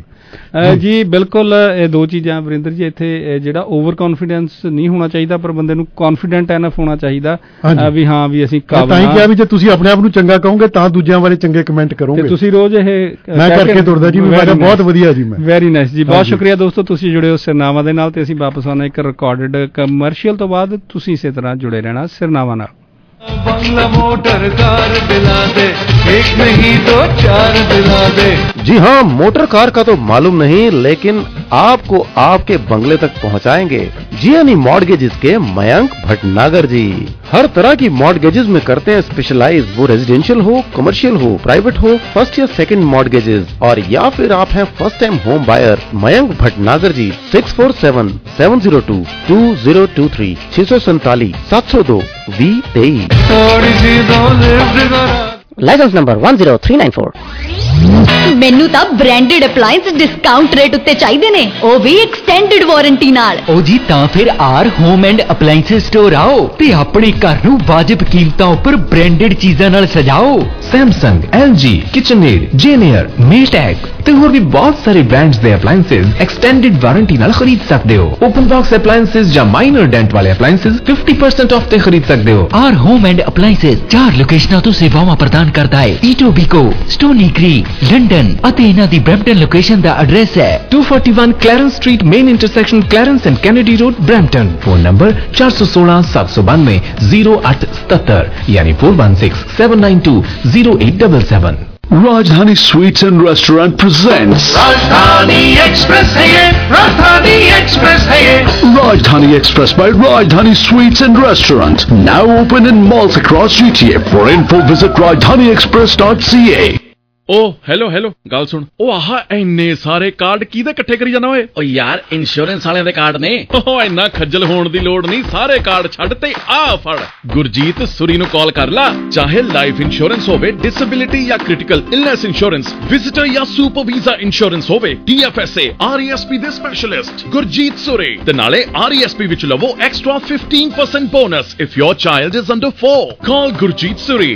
ਜੀ ਬਿਲਕੁਲ। ਇਹ ਦੋ ਚੀਜ਼ਾਂ ਵਰਿੰਦਰ ਜੀ, ਇੱਥੇ ਜਿਹੜਾ ਓਵਰ ਕੌਨਫੀਡੈਂਸ ਨਹੀਂ ਹੋਣਾ ਚਾਹੀਦਾ, ਪਰ ਬੰਦੇ ਨੂੰ ਕੌਨਫੀਡੈਂਟ ਐਨਫ ਹੋਣਾ ਚਾਹੀਦਾ ਵੀ ਹਾਂ ਵੀ ਅਸੀਂ
ਤਾਂ ਹੀ ਕਿਹਾ ਵੀ ਜੇ ਤੁਸੀਂ ਆਪਣੇ ਆਪ ਨੂੰ ਚੰਗਾ ਕਹੋਗੇ ਤਾਂ ਦੂਜਿਆਂ ਬਾਰੇ ਚੰਗੇ ਕਮੈਂਟ ਕਰੋਗੇ।
ਤੁਸੀਂ ਰੋਜ਼ ਇਹ
ਮੈਂ ਕਰਕੇ ਤੁਰਦਾ ਜੀ, ਮੈਂ ਬਹੁਤ ਵਧੀਆ ਜੀ। ਮੈਂ
ਵੈਰੀ ਨਾਈਸ ਜੀ, ਬਹੁਤ ਸ਼ੁਕਰੀਆ ਦੋਸਤੋ, ਤੁਸੀਂ ਜੁੜੇ ਹੋ ਸਿਰਨਾਵਾ ਦੇ ਨਾਲ ਤੇ ਅਸੀਂ ਵਾਪਸ ਆਉਣਾ ਇੱਕ ਰਿਕਾਰਡਡ ਕਮਰਸ਼ੀਅਲ ਤੋਂ ਬਾਅਦ। ਤੁਸੀਂ ਇਸੇ ਤਰ੍ਹਾਂ ਜੁੜੇ ਰਹਿਣਾ ਸਿਰਨਾਵਾ ਨਾਲ।
बंगला मोटर कार दिला दे, एक नहीं दो चार दिला दे।
जी हाँ, मोटर कार का तो मालूम नहीं, लेकिन आपको आपके बंगले तक पहुँचाएंगे जियानी मॉर्गेजेस के मयंक भटनागर जी। हर तरह की मॉर्गेजेस में करते हैं स्पेशलाइज, वो रेजिडेंशियल हो, कमर्शियल हो, प्राइवेट हो, फर्स्ट या सेकंड मॉर्गेजेस, और या फिर आप हैं first time home buyer. Mayank Bhatnagar ji 6477022023 647 702 2023।
License number 10394।
ਮੈਨੂੰ ਤਾਂ ਬ੍ਰਾਂਡਡ ਅਪਲਾਈਐਂਸ ਡਿਸਕਾਊਂਟ ਰੇਟ ਉੱਤੇ ਚਾਹੀਦੇ ਨੇ, ਉਹ ਵੀ ਐਕਸਟੈਂਡਡ ਵਾਰੰਟੀ ਨਾਲ।
ਉਹ ਜੀ ਤਾਂ ਫਿਰ R home and appliance store ਆਓ ਤੇ ਆਪਣੇ ਘਰ ਨੂੰ ਵਾਜਬ ਕੀਮਤਾਂ ਉੱਪਰ ਬ੍ਰਾਂਡਡ ਚੀਜ਼ਾਂ ਨਾਲ ਸਜਾਓ।
Samsung, LG, KitchenAid, Janier, Maytag ਤੇ ਹੋਰ ਵੀ ਬਹੁਤ ਸਾਰੇ ਬ੍ਰਾਂਡਸ ਦੇ ਅਪਲਾਈਐਂਸਸ ਐਕਸਟੈਂਡਡ ਵਾਰੰਟੀ ਨਾਲ ਖਰੀਦ ਸਕਦੇ ਹੋ। ਓਪਨ ਬਾਕਸ ਅਪਲਾਈਐਂਸਸ ਜਾਂ ਮਾਈਨਰ ਡੈਂਟ ਵਾਲੇ ਅਪਲਾਈਐਂਸਸ 50% ਆਫ ਤੇ ਖਰੀਦ ਸਕਦੇ ਹੋ।
ਆਰ ਹੋਮ ਐਂਡ ਅਪਲਾਈਐਂਸਸ 4 ਲੋਕੇਸ਼ਨਾਂ ਤੋਂ ਸੇਵਾਵਾਂ ਪ੍ਰਦਾਨ ਕਰਦਾ ਹੈ। ਈਟੋਬੀਕੋ, ਸਟੋਨੀ ਕ੍ਰੀਕ, ਲੰਡਨ ਅਤੇ ਇਹਨਾਂ ਦੀ ਬ੍ਰੈਂਪਟਨ ਲੋਕੇਸ਼ਨ ਦਾ ਐਡਰੈਸ ਹੈ
241 Clarence street, main intersection Clarence and Kennedy road, Brampton. Phone number 416 792 0877 यानी 416 792 0877।
Rajdhani Sweets and Restaurant presents
Rajdhani Express है ये, Rajdhani Express है ये।
Rajdhani Express by Rajdhani Sweets and Restaurant, now open in malls across GTA. For info visit rajdhaniexpress.ca।
ਓ hello ਗੱਲ ਸੁਣ, ਉਹ ਆਹ ਇੰਨੇ ਸਾਰੇ ਕਾਰਡ ਕਿਹਦੇ ਇਕੱਠੇ ਕਰੀ ਜਾਣਾ ਓਏ? ਓ ਯਾਰ ਇੰਸ਼ੋਰੈਂਸ ਵਾਲਿਆਂ ਦੇ ਕਾਰਡ ਨੇ। ਓ ਇੰਨਾ ਖੱਜਲ ਹੋਣ ਦੀ ਲੋੜ ਨਹੀਂ, ਸਾਰੇ ਕਾਰਡ ਛੱਡ ਤੇ ਆ ਫੜ ਗੁਰਜੀਤ ਸੁਰੀ ਨੂੰ ਕਾਲ ਕਰ ਲਾ। ਚਾਹੇ ਲਾਈਫ ਇੰਸ਼ੋਰੈਂਸ ਹੋਵੇ, ਡਿਸੇਬਿਲਿਟੀ ਜਾਂ ਕ੍ਰਿਟੀਕਲ ਇਲਨੈਸ ਇੰਸ਼ੋਰੈਂਸ, ਵਿਜ਼ਿਟਰ ਜਾਂ ਸੁਪਰ ਵੀਜ਼ਾ ਇੰਸ਼ੋਰੈਂਸ ਹੋਵੇ, DFSA, RESP ਦੇ ਸਪੈਸ਼ਲਿਸਟ ਗੁਰਜੀਤ ਸੁਰੀ। ਤੇ ਨਾਲੇ RESP ਵਿੱਚ ਲਵੋ extra 15% bonus if your child is under 4। Call Gurjit Suri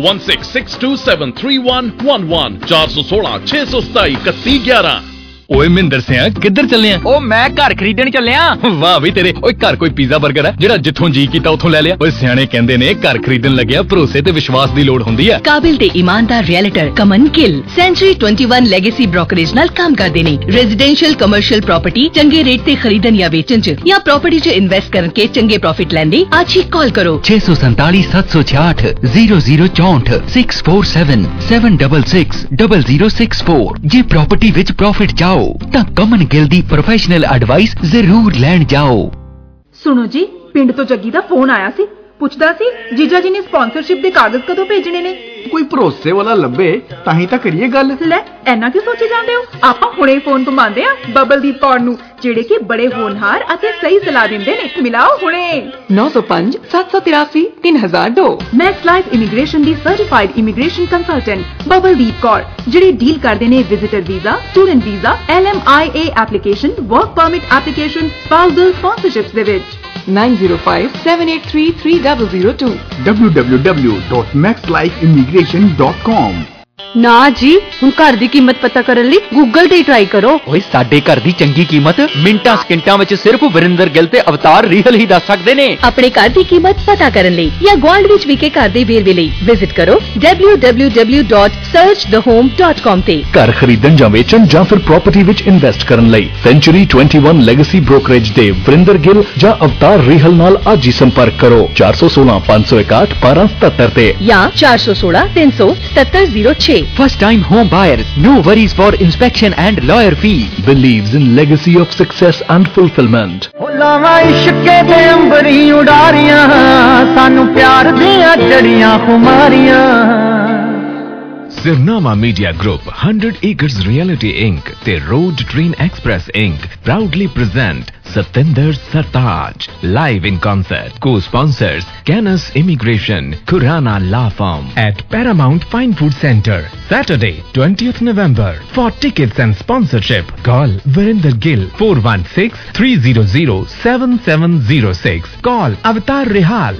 4166273111 416 627 3111।
ਓਏ ਮਹਿੰਦਰ ਸਿਆ ਕਿੱਧਰ ਚੱਲੇ ਆ?
ਉਹ ਮੈਂ ਘਰ ਖਰੀਦਣ ਚੱਲਿਆ।
ਵਾਹ ਵੀ ਤੇਰੇ। ਓਏ ਘਰ ਕੋਈ ਪੀਜ਼ਾ 버ਗਰ ਹੈ ਜਿਹੜਾ ਜਿੱਥੋਂ ਜੀ ਕੀਤਾ ਉੱਥੋਂ ਲੈ ਲਿਆ? ਓਏ ਸਿਆਣੇ ਕਹਿੰਦੇ ਨੇ ਘਰ ਖਰੀਦਣ ਲੱਗਿਆ ਭਰੋਸੇ ਤੇ ਵਿਸ਼ਵਾਸ ਦੀ ਲੋੜ ਹੁੰਦੀ ਹੈ।
ਕਾਬਿਲ ਤੇ ਈਮਾਨਦਾਰ realtor Kaman Gill century 21 legacy brokerage ਨਾਲ ਕੰਮ ਕਰਦੇ ਨੇ। ਰੈਜ਼ੀਡੈਂਸ਼ੀਅਲ ਕਮਰਸ਼ੀਅਲ ਪ੍ਰਾਪਰਟੀ ਚੰਗੇ ਰੇਟ ਤੇ ਖਰੀਦਣ ਜਾਂ ਵੇਚਣ ਚ ਜਾਂ ਪ੍ਰਾਪਰਟੀ ਚ ਇਨਵੈਸਟ ਕਰਕੇ ਚੰਗੇ ਪ੍ਰੋਫਿਟ ਲੈਣ ਲਈ ਅੱਜ ਹੀ ਕਾਲ ਕਰੋ
647 766 0064 647 766 0064। ਜੇ ਪ੍ਰਾਪਰਟੀ ਵਿੱਚ ਪ੍ਰੋਫਿਟ ਚਾਹੋ ਤਾਂ ਕਮਨ ਗਿੱਲ ਦੀ ਪ੍ਰੋਫੈਸ਼ਨਲ ਐਡਵਾਈਸ ਜ਼ਰੂਰ ਲੈਣ ਜਾਓ।
ਸੁਣੋ ਜੀ, ਪਿੰਡ ਤੋਂ ਜੱਗੀ ਦਾ ਫੋਨ ਆਇਆ ਸੀ, ਪੁੱਛਦਾ ਸੀ ਜੀਜਾ ਜੀ ਨੇ ਸਪਾਂਸਰਸ਼ਿਪ ਦੇ ਕਾਗਜ਼ ਕਦੋਂ ਭੇਜਣੇ ਨੇ।
ਕੋਈ ਭਰੋਸੇ ਵਾਲਾ ਲੱਭੇ ਤਾਂ ਹੀ ਤਾਂ ਕਰੀਏ ਗੱਲ।
ਲੈ ਐਨਾ ਕਿਉਂ ਸੋਚੀ ਜਾਂਦੇ ਹੋ? ਆਪਾਂ ਹੁਣੇ ਫੋਨ ਘੁਮਾਉਂਦੇ ਆ ਬਬਲਦੀਪ ਕੌਰ ਨੂੰ, ਜਿਹੜੇ ਕਿ ਬੜੇ ਹੋਣਹਾਰ ਅਤੇ ਸਹੀ ਸਲਾਹ ਦਿੰਦੇ ਨੇ। ਮਿਲਾਓ ਹੁਣੇ
905 783 3002।
ਮੈਕਸ ਲਾਈਫ ਇਮੀਗ੍ਰੇਸ਼ਨ ਦੀ certified immigration consultant Babaldeep Kaur, ਜਿਹੜੇ ਡੀਲ ਕਰਦੇ ਨੇ visitor visa, student visa, LMIA application, work permit application, spousal sponsorships ਦੇ ਵਿੱਚ।
9057833002
www.maxlifeimmigration.com।
ਨਾ ਜੀ, ਹੁਣ ਘਰ ਦੀ ਕੀਮਤ ਪਤਾ ਕਰਨ ਲਈ ਗੂਗਲ ਤੇ ਟਰਾਈ ਕਰੋ।
ਓਏ ਸਾਡੇ ਘਰ ਦੀ ਚੰਗੀ ਕੀਮਤ ਮਿੰਟਾਂ ਸਕਿੰਟਾਂ ਵਿੱਚ ਸਿਰਫ ਵਰਿੰਦਰ ਗਿੱਲ ਤੇ ਅਵਤਾਰ ਰੀਹਲ ਹੀ ਦੱਸ ਸਕਦੇ ਨੇ।
ਆਪਣੇ ਘਰ ਦੀ ਕੀਮਤ ਪਤਾ ਕਰਨ ਲਈ ਜਾਂ ਗੁਆਂਢ ਵਿੱਚ ਵਿਕੇ ਘਰ ਦੇ ਵੇਰਵੇ ਲਈ ਵਿਜ਼ਿਟ ਕਰੋ www.searchthehome.com ਤੇ।
ਘਰ ਖਰੀਦਣ ਜਾਂ ਵੇਚਣ ਜਾਂ ਫਿਰ ਪ੍ਰਾਪਰਟੀ ਵਿੱਚ ਇਨਵੈਸਟ ਕਰਨ ਲਈ ਸੈਂਚਰੀ 21 ਲੈਗੇਸੀ ਬ੍ਰੋਕਰੇਜ ਦੇ ਵਰਿੰਦਰ ਗਿੱਲ ਜਾਂ ਅਵਤਾਰ ਰੀਹਲ ਨਾਲ ਅੱਜ ਹੀ ਸੰਪਰਕ ਕਰੋ 416 561 1277 ਤੇ
ਜਾਂ 416 377 06।
First time home buyers, no worries for inspection and lawyer fee.
Believes in legacy of success and fulfillment.
ਲਾਵਾਂ ਇਸ਼ਕੇ ਦੇ ਅੰਬਰੀ ਉਡਾਰੀਆਂ, ਸਾਨੂੰ ਪਿਆਰ ਦੀਆਂ ਜੜੀਆਂ ਖੁਮਾਰੀਆਂ।
Sirnama Media Group, 100 Acres Reality Inc. ਤੇ Road Train Express Inc. proudly present Satinder Sartaj live in concert. Co-sponsors Canis Immigration, Khurana Law Firm at Paramount Fine Food Center. Saturday, 20th November. For tickets and sponsorship, call Varinder Gill 416-300-7706. Call Avatar Rehal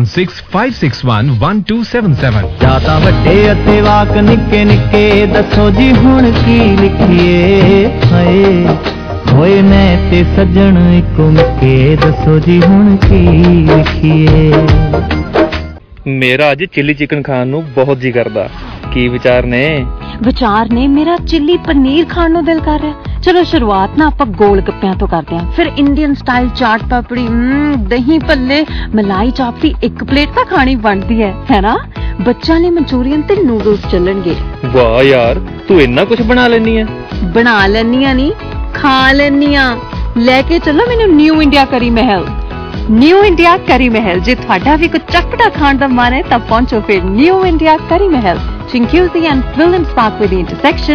416-561-1277.
ਜਾਤਾ ਵੱਡੇ ਅਤੇ ਵਾਕ ਨਿੱਕੇ ਨਿੱਕੇ, ਦੱਸੋ ਜੀ ਹੁਣ ਕੀ ਲਿਖੀਏ। ਹਾਏ ਹੋਏ ਮੈਂ ਤੇ ਸੱਜਣ ਇੱਕੋ ਮਿੱਕੇ, ਦੱਸੋ ਜੀ ਹੁਣ ਕੀ ਲਿਖੀਏ।
ਮੇਰਾ ਅੱਜ ਚਿੱਲੀ ਚਿਕਨ ਖਾਣ ਨੂੰ ਬਹੁਤ ਜੀ ਕਰਦਾ। ਕੀ ਵਿਚਾਰ ਨੇ?
ਮੇਰਾ ਚਿੱਲੀ ਪਨੀਰ ਖਾਣ ਨੂੰ ਦਿਲ ਕਰ ਰਿਹਾ। ਚਲੋ ਸ਼ੁਰੂਆਤ ਨਾ ਆਪਾਂ ਗੋਲ ਗੱਪਿਆਂ ਤੋਂ ਕਰਦੇ ਹਾਂ, ਫਿਰ ਇੰਡੀਅਨ ਸਟਾਈਲ ਚਾਟ ਪਾਪੜੀ, ਦਹੀਂ ਭੱਲੇ, ਮਲਾਈ ਚਾਪ ਦੀ ਇੱਕ ਪਲੇਟ ਤਾਂ ਖਾਣੀ ਬਣਦੀ ਹੈ ਨਾ। ਬੱਚਿਆਂ ਲਈ ਮਨਚੂਰੀਅਨ ਤੇ ਨੂਡਲਸ ਚੱਲਣਗੇ।
ਵਾਹ ਯਾਰ, ਤੂੰ ਇੰਨਾ ਕੁਝ ਬਣਾ ਲੈਣੀ ਹੈ।
ਬਣਾ ਲੈਣੀ ਆ ਨਹੀਂ, ਖਾ ਲੈਣੀ ਆ। ਲੈ ਕੇ ਚੱਲੋ ਮੈਨੂੰ ਨਿਊ ਇੰਡੀਆ ਕਰੀ ਮਹਿਲ। ਨਿਊ ਇੰਡੀਆ ਕਰੀ ਮਹਿਲ, ਜੇ ਤੁਹਾਡਾ ਵੀ ਕੁਝ ਚਟਪਟਾ ਖਾਣ ਦਾ ਮਨ ਹੈ ਤਾਂ ਪਹੁੰਚੋ ਫਿਰ ਨਿਊ ਇੰਡੀਆ ਕਰੀ ਮਹਿਲ, Chinguizi and Williams Parkway the intersection,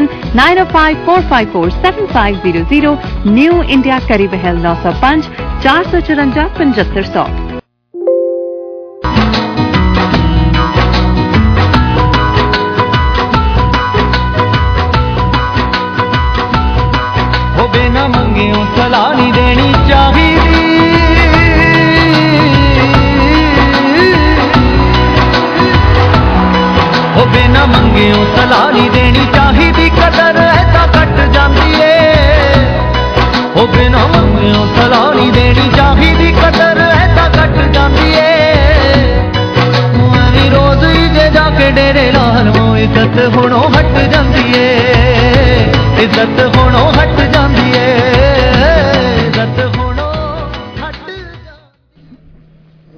9054547500. New India Curry Mahal 905 454 7500।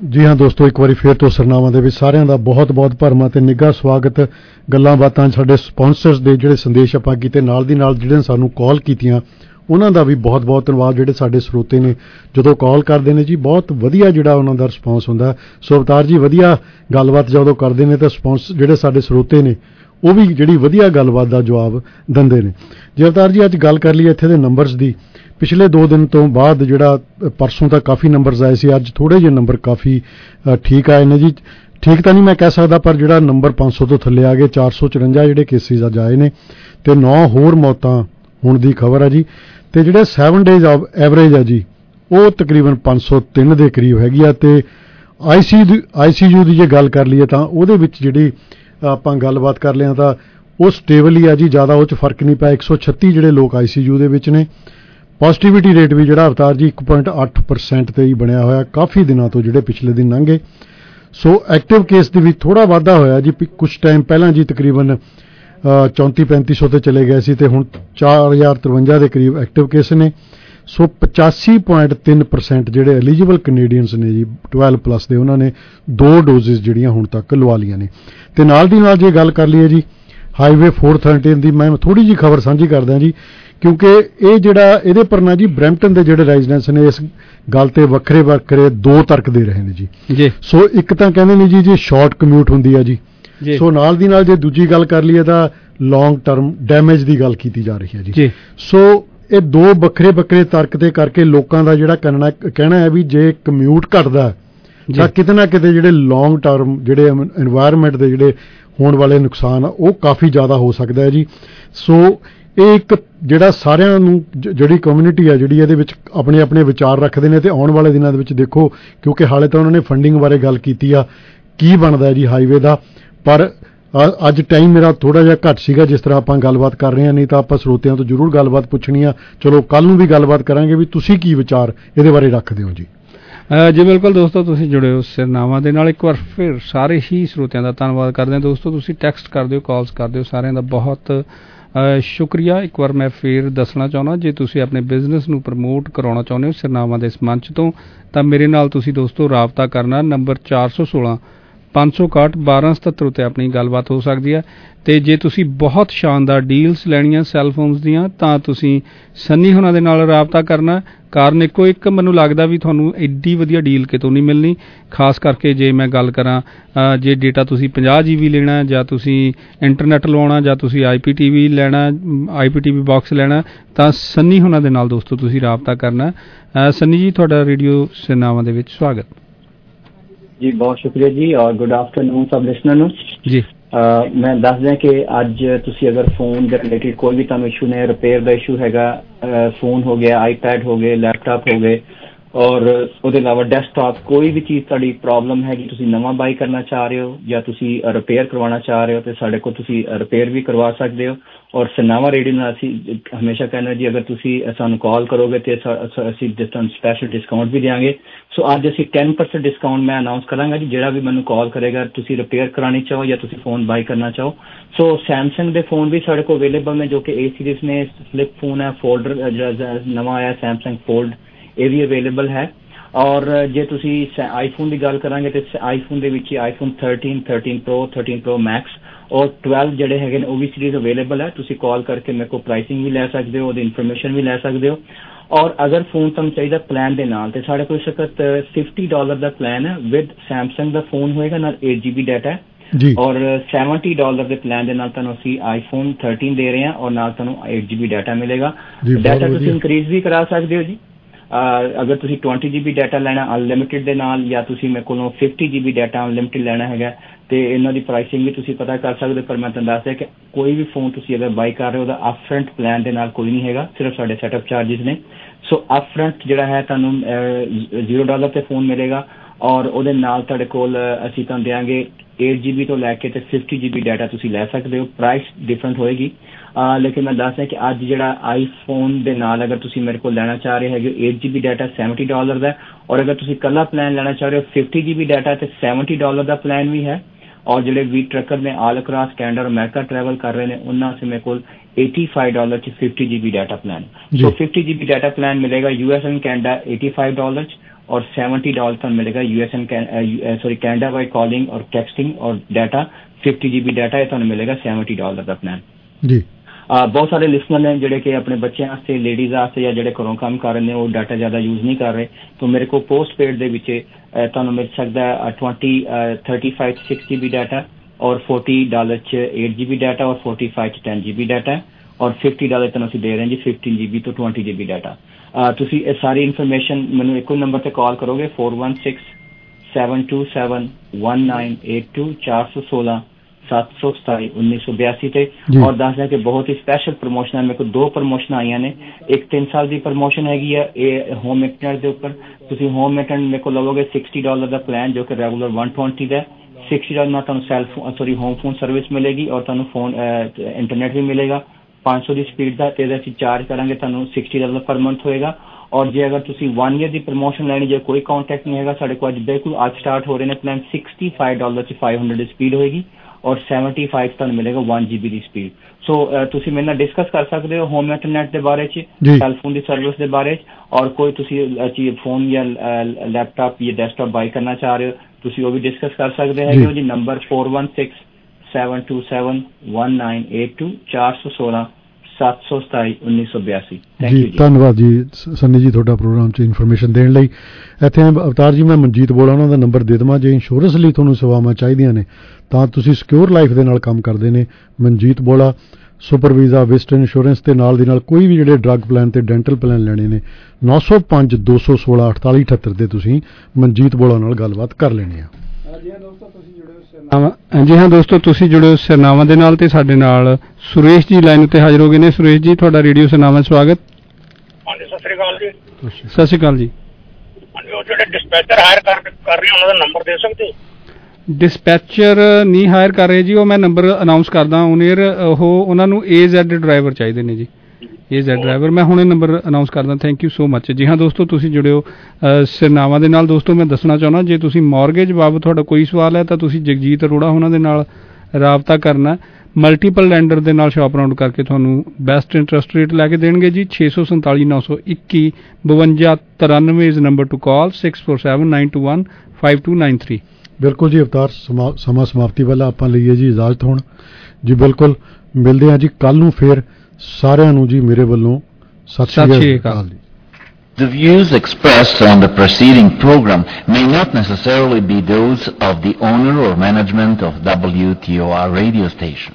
ਜੀ ਹਾਂ ਦੋਸਤੋ, ਇੱਕ ਵਾਰੀ ਫੇਰ ਤੋਂ ਸਰਨਾਵਾਂ ਦੇ ਵਿੱਚ ਸਾਰਿਆਂ ਦਾ ਬਹੁਤ-ਬਹੁਤ ਭਰਵਾਂ ਤੇ ਨਿੱਘਾ ਸਵਾਗਤ। ਗੱਲਾਂ ਬਾਤਾਂ ਸਾਡੇ ਸਪਾਂਸਰਸ ਦੇ ਜਿਹੜੇ ਸੰਦੇਸ਼ ਆਪਾਂ ਕੀਤੇ, ਨਾਲ ਦੀ ਨਾਲ ਜਿਹੜੇ ਸਾਨੂੰ ਕਾਲ ਕੀਤੀਆਂ ਉਹਨਾਂ ਦਾ ਵੀ ਬਹੁਤ-ਬਹੁਤ ਧੰਨਵਾਦ। ਜਿਹੜੇ ਸਾਡੇ ਸਰੋਤੇ ਨੇ ਜਦੋਂ ਕਾਲ ਕਰਦੇ ਨੇ ਜੀ, ਬਹੁਤ ਵਧੀਆ ਜਿਹੜਾ ਉਹਨਾਂ ਦਾ ਰਿਸਪੌਂਸ ਹੁੰਦਾ। ਸੋ ਅਵਤਾਰ ਜੀ, ਵਧੀਆ ਗੱਲਬਾਤ ਜਦੋਂ ਕਰਦੇ ਨੇ ਤਾਂ ਸਪਾਂਸਰ ਜਿਹੜੇ ਸਾਡੇ ਸਰੋਤੇ ਨੇ ਉਹ ਵੀ ਜਿਹੜੀ ਵਧੀਆ ਗੱਲਬਾਤ ਦਾ ਜਵਾਬ ਦਿੰਦੇ ਨੇ। ਜੇ ਅਵਤਾਰ ਜੀ ਅੱਜ ਗੱਲ ਕਰ ਲਈਏ ਇੱਥੇ ਦੇ ਨੰਬਰਸ ਦੀ, ਪਿਛਲੇ 2 ਦਿਨ ਤੋਂ ਬਾਅਦ ਜਿਹੜਾ ਪਰਸੋਂ ਤਾਂ ਕਾਫੀ ਨੰਬਰਸ ਆਏ ਸੀ, ਅੱਜ ਥੋੜ੍ਹੇ ਜਿਹੇ ਨੰਬਰ ਕਾਫੀ ਠੀਕ ਆਏ ਨੇ ਜੀ। ਠੀਕ ਤਾਂ ਨਹੀਂ ਮੈਂ ਕਹਿ ਸਕਦਾ, ਪਰ ਜਿਹੜਾ ਨੰਬਰ 500 ਤੋਂ ਥੱਲੇ ਆ ਗਏ। 454 ਜਿਹੜੇ ਕੇਸਿਸ ਅੱਜ ਆਏ ਨੇ ਤੇ 9 ਹੋਰ ਮੌਤਾਂ ਹੋਣ ਦੀ ਖਬਰ ਹੈ ਜੀ। ਤੇ ਜਿਹੜੇ 7 ਡੇਜ਼ ਐਵਰੇਜ ਹੈ ਜੀ, ਉਹ ਤਕਰੀਬਨ 503 ਦੇ ਕਰੀਬ ਹੈਗੀ ਆ। ਤੇ ICU ਦੀ ਜੇ ਗੱਲ ਕਰ ਲਈਏ ਤਾਂ ਉਹਦੇ ਵਿੱਚ ਜਿਹੜੀ ਆਪਾਂ ਗੱਲਬਾਤ ਕਰ ਲਿਆ ਤਾਂ ਉਹ ਸਟੇਬਲ ਹੀ ਆ ਜੀ, ਜ਼ਿਆਦਾ ਉਹ 'ਚ ਫਰਕ ਨਹੀਂ ਪਿਆ। 136 ਜਿਹੜੇ ਲੋਕ ICU ਦੇ ਵਿੱਚ ਨੇ। ਪੋਜ਼ਿਟਿਵਿਟੀ ਰੇਟ ਵੀ ਜਿਹੜਾ ਅਵਤਾਰ ਜੀ 1.8% ਤੇ ਹੀ ਬਣਿਆ ਹੋਇਆ ਕਾਫੀ ਦਿਨਾਂ ਤੋਂ, ਜਿਹੜੇ ਪਿਛਲੇ ਦਿਨ ਲੰਘੇ। ਸੋ ਐਕਟਿਵ ਕੇਸ ਦੇ ਵਿੱਚ ਥੋੜ੍ਹਾ ਵਾਧਾ ਹੋਇਆ ਜੀ। ਕੁਝ ਟਾਈਮ ਪਹਿਲਾਂ ਜੀ ਤਕਰੀਬਨ 34-3500 ਤੇ ਚਲੇ ਗਏ ਸੀ ਤੇ ਹੁਣ 4053 ਦੇ ਕਰੀਬ ਐਕਟਿਵ ਕੇਸ ਨੇ। ਸੋ 85.3% ਜਿਹੜੇ ਐਲੀਜੀਬਲ ਕੈਨੇਡੀਅਨਸ ਨੇ ਜੀ 12+ ਦੇ, ਉਹਨਾਂ ਨੇ 2 ਡੋਜ਼ਿਸ ਜਿਹੜੀਆਂ ਹੁਣ ਤੱਕ ਲਵਾ ਲਈਆਂ ਨੇ। ਤੇ ਨਾਲ ਦੀ ਨਾਲ ਜੇ ਗੱਲ ਕਰ ਲਈਏ ਜੀ ਹਾਈਵੇ 413 ਦੀ, ਮੈਂ ਥੋੜ੍ਹੀ ਜਿਹੀ ਖਬਰ ਸਾਂਝੀ ਕਰਦਾ ਜੀ, ਕਿਉਂਕਿ ਇਹ ਜਿਹੜਾ ਇਹਦੇ ਪਰ ਨਾ ਜੀ ਬਰੈਂਪਟਨ ਦੇ ਜਿਹੜੇ ਰੈਜ਼ੀਡੈਂਟਸ ਨੇ ਇਸ ਗੱਲ ਤੇ ਵੱਖਰੇ 2 ਤਰਕ ਦੇ ਰਹੇ ਨੇ ਜੀ। ਸੋ ਇੱਕ ਤਾਂ ਕਹਿੰਦੇ ਨੇ ਜੀ ਸ਼ਾਰਟ ਕਮਿਊਟ ਹੁੰਦੀ ਆ ਜੀ। ਸੋ ਨਾਲ ਦੀ ਨਾਲ ਜੇ ਦੂਜੀ ਗੱਲ ਕਰ ਲਈਏ ਤਾਂ ਲੌਂਗ ਟਰਮ ਡੈਮੇਜ ਦੀ ਗੱਲ ਕੀਤੀ ਜਾ ਰਹੀ ਹੈ ਜੀ। ਸੋ ਇਹ 2 ਵੱਖਰੇ ਤਰਕ ਤੇ ਕਰਕੇ ਲੋਕਾਂ ਦਾ ਜਿਹੜਾ ਕਹਿਣਾ ਹੈ ਵੀ ਜੇ ਕਮਿਊਟ ਘਟਦਾ ਤਾਂ ਕਿਤੇ ਨਾ ਕਿਤੇ ਜਿਹੜੇ ਲੌਂਗ ਟਰਮ ਜਿਹੜੇ এনवायरमेंट ਦੇ ਜਿਹੜੇ ਹੋਣ ਵਾਲੇ ਨੁਕਸਾਨ ਆ ਉਹ ਕਾਫੀ ਜ਼ਿਆਦਾ ਹੋ ਸਕਦਾ ਹੈ ਜੀ। ਸੋ ਇਹ ਇੱਕ ਜਿਹੜਾ ਸਾਰਿਆਂ ਨੂੰ ਜਿਹੜੀ ਕਮਿਊਨਿਟੀ ਆ ਜਿਹੜੀ ਇਹਦੇ ਵਿੱਚ ਆਪਣੇ ਵਿਚਾਰ ਰੱਖਦੇ ਨੇ। ਤੇ ਆਉਣ ਵਾਲੇ ਦਿਨਾਂ ਦੇ ਵਿੱਚ ਦੇਖੋ, ਕਿਉਂਕਿ ਹਾਲੇ ਤਾਂ ਉਹਨਾਂ ਨੇ ਫੰਡਿੰਗ ਬਾਰੇ ਗੱਲ ਕੀਤੀ ਆ, ਕੀ ਬਣਦਾ ਜੀ ਹਾਈਵੇ ਦਾ। ਪਰ ਅੱਜ ਟਾਈਮ ਮੇਰਾ ਥੋੜਾ ਜਿਹਾ ਘੱਟ ਸੀਗਾ ਜਿਸ ਤਰ੍ਹਾਂ ਆਪਾਂ ਗੱਲਬਾਤ ਕਰ ਰਹੇ ਹਾਂ, ਨਹੀਂ ਤਾਂ ਆਪਾਂ ਸਰੋਤਿਆਂ ਤੋਂ ਜ਼ਰੂਰ ਗੱਲਬਾਤ ਪੁੱਛਣੀ ਆ। ਚਲੋ ਕੱਲ ਨੂੰ ਵੀ ਗੱਲਬਾਤ ਕਰਾਂਗੇ ਵੀ ਤੁਸੀਂ ਕੀ ਵਿਚਾਰ ਇਹਦੇ ਬਾਰੇ ਰੱਖਦੇ ਹੋ ਜੀ।
ਜੀ ਬਿਲਕੁਲ ਦੋਸਤੋ, ਤੁਸੀਂ ਜੁੜੇ ਹੋ ਸਿਰਨਾਵਾਂ ਦੇ ਨਾਲ। ਇੱਕ ਵਾਰ ਫਿਰ ਸਾਰੇ ਹੀ ਸਰੋਤਿਆਂ ਦਾ ਧੰਨਵਾਦ ਕਰਦੇ ਹਾਂ ਦੋਸਤੋ। ਤੁਸੀਂ ਟੈਕਸਟ ਕਰਦੇ ਹੋ, ਕਾਲਸ ਕਰਦੇ ਹੋ, ਸਾਰਿਆਂ ਦਾ ਬਹੁਤ ਸ਼ੁਕਰੀਆ। ਇੱਕ ਵਾਰ ਮੈਂ ਫਿਰ ਦੱਸਣਾ ਚਾਹੁੰਦਾ, ਜੇ ਤੁਸੀਂ ਆਪਣੇ ਬਿਜ਼ਨਸ ਨੂੰ ਪ੍ਰਮੋਟ ਕਰਾਉਣਾ ਚਾਹੁੰਦੇ ਹੋ ਸਿਰਨਾਵਾਂ ਦੇ ਇਸ ਮੰਚ ਤੋਂ, ਤਾਂ ਮੇਰੇ ਨਾਲ ਤੁਸੀਂ ਦੋਸਤੋ ਰਾਬਤਾ ਕਰਨਾ। ਨੰਬਰ 416 561 1277 ਉੱਤੇ ਆਪਣੀ ਗੱਲਬਾਤ ਹੋ ਸਕਦੀ ਹੈ। ਤੇ ਜੇ ਤੁਸੀਂ ਬਹੁਤ ਸ਼ਾਨਦਾਰ ਡੀਲਸ ਲੈਣੀਆਂ ਸੈੱਲਫੋਨਸ ਦੀਆਂ, ਤਾਂ ਤੁਸੀਂ ਸੰਨੀ ਹੋਣਾ ਦੇ ਨਾਲ ਰਾਬਤਾ ਕਰਨਾ। ਕਾਰਨ ਇੱਕੋ ਇੱਕ, ਮੈਨੂੰ ਲੱਗਦਾ ਵੀ ਤੁਹਾਨੂੰ ਐਡੀ ਵਧੀਆ ਡੀਲ ਕਿਤੋਂ ਨਹੀਂ ਮਿਲਣੀ। ਖਾਸ ਕਰਕੇ ਜੇ ਮੈਂ ਗੱਲ ਕਰਾਂ, ਜੇ ਡੇਟਾ ਤੁਸੀਂ 50 GB ਲੈਣਾ, ਜਾਂ ਤੁਸੀਂ ਇੰਟਰਨੈਟ ਲਵਾਉਣਾ, ਜਾਂ ਤੁਸੀਂ IPTV ਲੈਣਾ, IPTV ਬਾਕਸ ਲੈਣਾ, ਤਾਂ ਸੰਨੀ ਹੋਣਾ ਦੇ ਨਾਲ ਦੋਸਤੋ ਤੁਸੀਂ ਰਾਬਤਾ ਕਰਨਾ। ਸੰਨੀ ਜੀ, ਤੁਹਾਡਾ ਰੇਡੀਓ ਸਿਰਨਾਵਾਂ ਦੇ ਵਿੱਚ ਸਵਾਗਤ
ਜੀ। ਬਹੁਤ ਸ਼ੁਕਰੀਆ ਜੀ, ਔਰ ਗੁੱਡ ਆਫਟਰਨੂਨ ਸਭ ਲਿਸਨਰ ਨੂੰ ਜੀ। ਮੈਂ ਦੱਸ ਦਿਆਂ ਕਿ ਅੱਜ ਤੁਸੀਂ ਅਗਰ ਫੋਨ ਦੇ ਰਿਲੇਟਿਡ ਕੋਈ ਵੀ ਤੁਹਾਨੂੰ ਇਸ਼ੂ ਨੇ, ਰਿਪੇਅਰ ਦਾ ਇਸ਼ੂ ਹੈਗਾ, ਫੋਨ ਹੋ ਗਿਆ, iPad ਹੋ ਗਏ, ਲੈਪਟਾਪ ਹੋ ਗਏ, ਔਰ ਉਹਦੇ ਇਲਾਵਾ ਡੈਸਕਟਾਪ, ਕੋਈ ਵੀ ਚੀਜ਼ ਤੁਹਾਡੀ ਪ੍ਰੋਬਲਮ ਹੈਗੀ, ਤੁਸੀਂ ਨਵਾਂ ਬਾਈ ਕਰਨਾ ਚਾਹ ਰਹੇ ਹੋ ਜਾਂ ਤੁਸੀਂ ਰਿਪੇਅਰ ਕਰਵਾਉਣਾ ਚਾਹ ਰਹੇ ਹੋ, ਤੇ ਸਾਡੇ ਕੋਲ ਤੁਸੀਂ ਰਿਪੇਅਰ ਵੀ ਕਰਵਾ ਸਕਦੇ ਹੋ। ਔਰ ਸਿਰਨਾਵਾਂ ਰੇਡੀਓ ਨਾਲ ਅਸੀਂ ਹਮੇਸ਼ਾ ਕਹਿੰਦੇ ਜੀ, ਅਗਰ ਤੁਸੀਂ ਸਾਨੂੰ ਕਾਲ ਕਰੋਗੇ ਤੇ ਅਸੀਂ ਤੁਹਾਨੂੰ ਸਪੈਸ਼ਲ ਡਿਸਕਾਊਂਟ ਵੀ ਦਿਆਂਗੇ। ਸੋ ਅੱਜ ਅਸੀਂ 10% ਡਿਸਕਾਊਂਟ ਮੈਂ ਅਨਾਊਂਸ ਕਰਾਂਗਾ ਜੀ, ਜਿਹੜਾ ਵੀ ਮੈਨੂੰ ਕਾਲ ਕਰੇਗਾ, ਤੁਸੀਂ ਰਿਪੇਅਰ ਕਰਾਉਣੀ ਚਾਹੋ ਜਾਂ ਤੁਸੀਂ ਫੋਨ ਬਾਈ ਕਰਨਾ ਚਾਹੋ। ਸੋ ਸੈਮਸੰਗ ਦੇ ਫੋਨ ਵੀ ਸਾਡੇ ਕੋਲ ਅਵੇਲੇਬਲ ਨੇ, ਜੋ ਕਿ A ਸੀਰੀਜ਼ ਨੇ, ਫਲਿਪ ਫੋਨ ਹੈ, ਫੋਲਡਰ ਜਿਹੜਾ ਨਵਾਂ ਆਇਆ ਸੈਮਸੰਗ ਫੋਲਡ, ਇਹ ਵੀ ਅਵੇਲੇਬਲ ਹੈ। ਔਰ ਜੇ ਤੁਸੀਂ ਆਈਫੋਨ ਦੀ ਗੱਲ ਕਰਾਂਗੇ ਤੇ ਆਈਫੋਨ ਦੇ ਵਿੱਚ iPhone 13, 13 Pro, 13 Pro Max ਔਰ 12 ਜਿਹੜੇ ਹੈਗੇ ਨੇ ਉਹ ਵੀ ਸੀਰੀਜ਼ ਅਵੇਲੇਬਲ ਹੈ। ਤੁਸੀਂ ਕਾਲ ਕਰਕੇ ਮੇਰੇ ਕੋਲ ਪ੍ਰਾਈਸਿੰਗ ਵੀ ਲੈ ਸਕਦੇ ਹੋ, ਉਹਦੀ ਇਨਫੋਰਮੇਸ਼ਨ ਵੀ ਲੈ ਸਕਦੇ ਹੋ। ਔਰ ਅਗਰ ਫੋਨ ਤੁਹਾਨੂੰ ਚਾਹੀਦਾ ਪਲਾਨ ਦੇ ਨਾਲ, ਤੇ ਸਾਡੇ ਕੋਲ ਇਸ ਵਕਤ $50 ਦਾ ਪਲਾਨ ਹੈ ਵਿਦ ਸੈਮਸੰਗ ਦਾ ਫੋਨ ਹੋਏਗਾ, ਨਾਲ 8 GB ਡਾਟਾ ਹੈ। ਔਰ $70 ਦੇ ਪਲਾਨ ਦੇ ਨਾਲ ਤੁਹਾਨੂੰ ਅਸੀਂ iPhone 13 ਦੇ ਰਹੇ ਹਾਂ, ਔਰ ਨਾਲ ਤੁਹਾਨੂੰ 8 GB ਡਾਟਾ ਮਿਲੇਗਾ। ਡਾਟਾ ਤੁਸੀਂ ਇਨਕਰੀਜ਼ ਵੀ ਕਰਾ ਸਕਦੇ ਹੋ ਜੀ। ਅਗਰ ਤੁਸੀਂ 20 GB ਡਾਟਾ ਲੈਣਾ ਅਨਲਿਮਿਟਿਡ ਦੇ ਨਾਲ, ਜਾਂ ਤੁਸੀਂ ਮੇਰੇ ਕੋਲੋਂ 50 GB ਡਾਟਾ ਅਨਲਿਮਿਟਿਡ ਲੈਣਾ ਹੈਗਾ, ਤੇ ਇਹਨਾਂ ਦੀ ਪ੍ਰਾਈਸਿੰਗ ਵੀ ਤੁਸੀਂ ਪਤਾ ਕਰ ਸਕਦੇ ਹੋ। ਪਰ ਮੈਂ ਤੁਹਾਨੂੰ ਦੱਸ ਦਿਆਂ ਕਿ ਕੋਈ ਵੀ ਫੋਨ ਤੁਸੀਂ ਅਗਰ ਬਾਈ ਕਰ ਰਹੇ ਹੋ, ਉਹਦਾ ਅਪਫਰੰਟ ਪਲਾਨ ਦੇ ਨਾਲ ਕੋਈ ਨਹੀਂ ਹੈਗਾ, ਸਿਰਫ ਸਾਡੇ ਸੈਟਅਪ ਚਾਰਜਿਸ ਨੇ। ਸੋ ਅਪਫਰੰਟ ਜਿਹੜਾ ਹੈ ਤੁਹਾਨੂੰ $0 ਤੇ ਫੋਨ ਮਿਲੇਗਾ, ਔਰ ਉਹਦੇ ਨਾਲ ਤੁਹਾਡੇ ਕੋਲ ਅਸੀਂ ਤੁਹਾਨੂੰ ਦਿਆਂਗੇ 8 GB ਤੋਂ ਲੈ ਕੇ ਤੇ 50 GB ਡਾਟਾ ਤੁਸੀਂ ਲੈ ਸਕਦੇ ਹੋ। ਪ੍ਰਾਈਸ ਡਿਫਰੈਂਟ ਹੋਏਗੀ, ਲੇਕਿਨ ਮੈਂ ਦੱਸ ਰਿਹਾ ਕਿ ਅੱਜ ਜਿਹੜਾ ਆਈਫੋਨ ਦੇ ਨਾਲ ਅਗਰ ਤੁਸੀਂ ਮੇਰੇ ਕੋਲ ਲੈਣਾ ਚਾਹ ਰਹੇ ਹੈਗੇ 8 GB ਡਾਟਾ $70 ਦਾ, ਔਰ ਅਗਰ ਤੁਸੀਂ ਇਕੱਲਾ ਪਲਾਨ ਲੈਣਾ ਚਾਹ ਰਹੇ ਹੋ 50 GB ਡਾਟਾ ਤੇ $70 ਦਾ ਪਲਾਨ ਵੀ ਹੈ। ਔਰ ਜਿਹੜੇ ਵੀ ਟਰੱਕਰ ਨੇ ਆਲ ਅਕ੍ਰਾਸ ਕੈਨੇਡਾ ਔਰ ਅਮਰੀਕਾ ਟਰੈਵਲ ਕਰ ਰਹੇ ਨੇ, ਉਹਨਾਂ ਸੇ ਮੇਰੇ ਕੋਲ $85 ਚ 50 GB data plan. So 50 GB data plan ਮਿਲੇਗਾ US ਐਂਡ ਕੈਨੇਡਾ $85, और $70 ਤੁਹਾਨੂੰ ਮਿਲੇਗਾ ਕੈਨੇਡਾ ਵਾਈਡ ਕਾਲਿੰਗ ਔਰ ਟੈਕਸਟਿੰਗ ਔਰ ਡਾਟਾ 50 GB ਡਾਟਾ ਇਹ ਤੁਹਾਨੂੰ ਮਿਲੇਗਾ $70 ਦਾ ਪਲਾਨ
ਜੀ।
ਬਹੁਤ ਸਾਰੇ ਲਿਸਨਰ ਨੇ ਜਿਹੜੇ ਕਿ ਆਪਣੇ ਬੱਚਿਆਂ ਵਾਸਤੇ ਲੇਡੀਜ਼ ਵਾਸਤੇ ਜਾਂ ਜਿਹੜੇ ਘਰੋਂ ਕੰਮ ਕਰ ਰਹੇ ਨੇ ਉਹ ਡਾਟਾ ਜ਼ਿਆਦਾ ਯੂਜ਼ ਨਹੀਂ ਕਰ ਰਹੇ ਤਾਂ ਮੇਰੇ ਕੋਲ ਪੋਸਟ ਪੇਡ ਦੇ ਵਿੱਚ ਤੁਹਾਨੂੰ ਮਿਲ ਸਕਦਾ 35 to 60 GB ਡਾਟਾ ਔਰ $40 ਚ 8 GB ਡਾਟਾ ਔਰ 45 ਚ 10 GB ਡਾਟਾ ਔਰ $50 ਤੁਹਾਨੂੰ ਅਸੀਂ ਦੇ ਰਹੇ ਹਾਂ ਜੀ 15 GB ਤੋਂ 20 GB ਡਾਟਾ। ਤੁਸੀਂ ਇਹ ਸਾਰੀ ਇਨਫੋਰਮੇਸ਼ਨ ਮੈਨੂੰ ਇੱਕੋ ਨੰਬਰ ਤੇ ਕਾਲ ਕਰੋਗੇ 416-727-1982 416 727-1982 ਤੇ ਔਰ ਦੱਸਦਾ ਕਿ ਬਹੁਤ ਹੀ ਸਪੈਸ਼ਲ ਪ੍ਰਮੋਸ਼ਨ ਮੇਰੇ ਕੋਲ 2 ਪ੍ਰਮੋਸ਼ਨ ਆਈਆਂ ਨੇ। ਇੱਕ 3 ਸਾਲ ਦੀ ਪ੍ਰਮੋਸ਼ਨ ਹੈਗੀ ਆ ਇਹ ਹੋਮ ਇੰਟਰਨੈਟ ਦੇ ਉੱਪਰ ਤੁਸੀਂ ਹੋਮ ਇੰਟਰਨੈਟ ਮੇਰੇ ਕੋਲ ਲਵੋਗੇ $60 ਦਾ ਪਲਾਨ ਜੋ ਕਿ ਰੈਗੂਲਰ $120 ਦਾ $60 ਨਾਲ ਤੁਹਾਨੂੰ ਹੋਮ ਫੋਨ ਸਰਵਿਸ ਮਿਲੇਗੀ ਔਰ ਤੁਹਾਨੂੰ ਫੋਨ ਇੰਟਰਨੈਟ ਵੀ ਮਿਲੇਗਾ 500 ਦੀ ਸਪੀਡ ਦਾ ਤੇ ਇਹਦਾ ਅਸੀਂ ਚਾਰਜ ਕਰਾਂਗੇ ਤੁਹਾਨੂੰ $60 ਪਰ ਮੰਥ ਹੋਏਗਾ। ਔਰ ਜੇ ਅਗਰ ਤੁਸੀਂ 1 year ਦੀ ਪ੍ਰਮੋਸ਼ਨ ਲੈਣੀ ਜੇ ਕੋਈ ਕਾਂਟੈਕਟ ਨਹੀਂ ਹੈਗਾ ਸਾਡੇ ਕੋਲ ਬਿਲਕੁਲ ਅੱਜ ਸਟਾਰਟ ਹੋ ਰਹੇ ਨੇ ਪਲਾਨ $65 ਚ 500 ਦੀ ਸਪੀਡ ਹੋਏਗੀ ਔਰ 75 ਤੁਹਾਨੂੰ ਮਿਲੇਗਾ 1 GB ਦੀ ਸਪੀਡ। ਸੋ ਤੁਸੀਂ ਮੇਰੇ ਨਾਲ ਡਿਸਕਸ ਕਰ ਸਕਦੇ ਹੋ ਹੋਮ ਇੰਟਰਨੈਟ ਦੇ ਬਾਰੇ ਚ ਸੈਲਫੋਨ ਦੀ ਸਰਵਿਸ ਦੇ ਬਾਰੇ ਚ ਔਰ ਕੋਈ ਤੁਸੀਂ ਫੋਨ ਜਾਂ ਲੈਪਟਾਪ ਜਾਂ ਡੈਸਕਟਾਪ ਬਾਈ ਕਰਨਾ ਚਾਹ ਰਹੇ ਹੋ ਤੁਸੀਂ ਉਹ ਵੀ ਡਿਸਕਸ ਕਰ ਸਕਦੇ ਹੈਗੇ ਹੋ ਜੀ। ਨੰਬਰ 416-727-1982 416 727-1982।
ਜੀ ਧੰਨਵਾਦ ਜੀ ਸੰਨੀ ਜੀ ਤੁਹਾਡਾ ਪ੍ਰੋਗਰਾਮ 'ਚ ਇਨਫੋਰਮੇਸ਼ਨ ਦੇਣ ਲਈ। ਇੱਥੇ ਅਵਤਾਰ ਜੀ ਮੈਂ ਮਨਜੀਤ ਬੋਲਾ ਉਹਨਾਂ ਦਾ ਨੰਬਰ ਦੇ ਦੇਵਾਂ ਜੇ ਇੰਸ਼ੋਰੈਂਸ ਲਈ ਤੁਹਾਨੂੰ ਸੇਵਾਵਾਂ ਚਾਹੀਦੀਆਂ ਨੇ ਤਾਂ ਤੁਸੀਂ ਸਿਕਿਉਰ ਲਾਈਫ ਦੇ ਨਾਲ ਕੰਮ ਕਰਦੇ ਨੇ ਮਨਜੀਤ ਬੋਲਾ ਸੁਪਰ ਵੀਜ਼ਾ ਵੈਸਟਰਨ ਇੰਸ਼ੋਰੈਂਸ ਤੇ ਨਾਲ ਦੀ ਨਾਲ ਕੋਈ ਵੀ ਜਿਹੜੇ ਡਰੱਗ ਪਲਾਨ ਤੇ ਡੈਂਟਲ ਪਲਾਨ ਲੈਣੇ ਨੇ 905-216-4878 ਤੇ ਤੁਸੀਂ ਮਨਜੀਤ ਬੋਲਾ ਨਾਲ ਗੱਲਬਾਤ ਕਰ ਲੈਣੀ ਆ।
ਜੀ ਹਾਂ ਦੋਸਤੋ ਤੁਸੀਂ ਜੁੜਿਓ ਸਰਨਾਵਾਂ ਦੇ ਨਾਲ ਤੇ ਸਾਡੇ ਨਾਲ ਸੁਰੇਸ਼ ਜੀ ਲਾਈਨ ਉੱਤੇ ਹਾਜ਼ਰ ਹੋ ਗਏ ਨੇ। ਸੁਰੇਸ਼ ਜੀ ਤੁਹਾਡਾ ਰੇਡੀਓ ਸਰਨਾਵਾਂ ਸਵਾਗਤ।
ਹਾਂਜੀ ਸਤਿ ਸ੍ਰੀ ਅਕਾਲ ਜੀ।
ਸਤਿ ਸ੍ਰੀ ਅਕਾਲ ਜੀ।
ਹਾਂਜੀ ਉਹ ਜਿਹੜੇ ਡਿਸਪੈਚਰ ਹਾਇਰ ਕਰ ਰਹੇ ਉਹਨਾਂ ਦਾ ਨੰਬਰ ਦੇ ਸਕਦੇ?
ਡਿਸਪੈਚਰ ਨਹੀਂ ਹਾਇਰ ਕਰ ਰਹੇ ਜੀ ਉਹ ਮੈਂ ਨੰਬਰ ਅਨਾਉਂਸ ਕਰਦਾ ਓਨੇਅਰ ਉਹਨਾਂ ਨੂੰ AZ ਡਰਾਈਵਰ ਚਾਹੀਦੇ ਨੇ ਜੀ AZ ਡਰਾਈਵਰ ਮੈਂ ਹੁਣੇ ਨੰਬਰ ਅਨਾਉਂਸ ਕਰਦਾ। Thank you so much. ਜੀ ਹਾਂ ਦੋਸਤੋ ਤੁਸੀਂ ਜੁੜਿਓ ਸਰਨਾਵਾਂ ਦੇ ਨਾਲ। ਦੋਸਤੋ ਮੈਂ ਦੱਸਣਾ ਚਾਹੁੰਦਾ ਜੇ ਤੁਸੀਂ ਮੌਰਗੇਜ ਬਾਬਤ ਤੁਹਾਡਾ ਕੋਈ ਸਵਾਲ ਹੈ ਤਾਂ ਤੁਸੀਂ ਜਗਜੀਤ ਅਰੋੜਾ ਉਹਨਾਂ ਦੇ ਨਾਲ ਰਾਬਤਾ ਕਰਨਾ। ਮਲਟੀਪਲ ਲੈਂਡਰ ਦੇ ਨਾਲ ਸ਼ਾਪ ਰਾਉਂਡ ਕਰਕੇ ਤੁਹਾਨੂੰ ਬੈਸਟ ਇੰਟਰਸਟ ਰੇਟ ਲੈ ਕੇ ਦੇਣਗੇ ਜੀ। 647-921-5293 ਇਜ਼ ਨੰਬਰ ਟੂ ਕਾਲ 6479215293।
ਬਿਲਕੁਲ ਜੀ ਅਵਤਾਰ ਸਮਾਂ ਸਮਾਪਤੀ ਵਾਲਾ ਆਪਾਂ ਲਈਏ ਜੀ ਇਜਾਜ਼ਤ ਹੁਣ ਜੀ। ਬਿਲਕੁਲ ਮਿਲਦੇ ਹਾਂ ਜੀ ਕੱਲ ਨੂੰ ਫੇਰ ਸਾਰਿਆਂ ਨੂੰ ਜੀ ਮੇਰੇ ਵੱਲੋਂ ਸਤਿ ਸ਼੍ਰੀ ਅਕਾਲ ਜੀ।
The views expressed on the preceding program may not necessarily be those of the owner or management of WTOR radio station.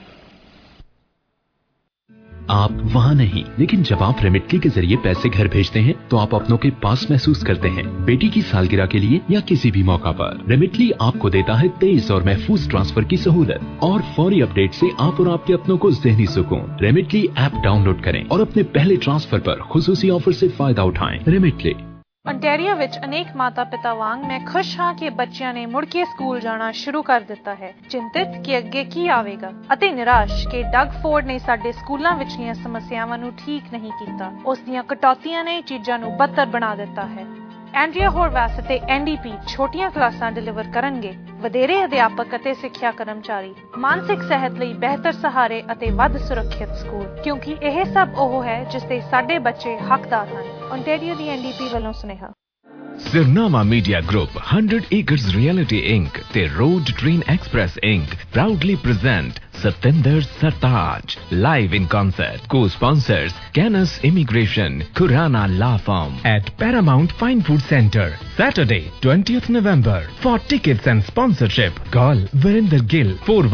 आप वहाँ नहीं, लेकिन जब आप रेमिटली के जरिए पैसे घर भेजते हैं तो आप अपनों के पास महसूस करते हैं। बेटी की सालगिरह के लिए या किसी भी मौका पर रेमिटली आपको देता है तेज और महफूज ट्रांसफर की सहूलत और फौरी अपडेट से आप और आपके अपनों को ज़हनी सुकून। रेमिटली ऐप डाउनलोड करें और अपने पहले ट्रांसफर पर खुसूसी ऑफर से फायदा उठाएं। रेमिटली।
ओंटारियो विच अनेक माता पिता वांग मैं खुश हाँ कि बच्चियां ने मुड़ के स्कूल जाना शुरू कर दिता है। चिंतित कि अगे की आवेगा अते निराश कि डग फोर्ड ने साडे स्कूलों विचलियां समस्यावां नूं ठीक नहीं कीता। उस दीयां कटौतियां ने चीज़ां नूं बदतर बना दिता है। एंड्रिया होरवैस ਅਤੇ NDP ਛੋਟੀਆਂ ਕਲਾਸਾਂ ਡਿਲੀਵਰ ਕਰਨਗੇ। ਵਧੇਰੇ ਅਧਿਆਪਕ ਅਤੇ ਸਿੱਖਿਆ ਕਰਮਚਾਰੀ ਮਾਨਸਿਕ ਸਿਹਤ ਲਈ ਬਿਹਤਰ ਸਹਾਰੇ ਅਤੇ ਵੱਧ ਸੁਰੱਖਿਅਤ ਸਕੂਲ ਕਿਉਂਕਿ ਇਹ ਸਭ ਉਹ ਹੈ ਜਿਸ ਦੇ ਸਾਡੇ ਬੱਚੇ ਹੱਕਦਾਰ ਹਨ। ਓਂਟਾਰੀਓ ਦੀ NDP ਵੱਲੋਂ ਸੁਨੇਹਾ।
Sirnama Media Group 100 Acres Reality Inc. The Road Train Express Inc. proudly present Satinder Sartaj live in concert. Co-sponsors Canis Immigration, Khurana Law Firm at Paramount Fine Food Center. Saturday 20th November. For tickets and sponsorship, call Virender Gill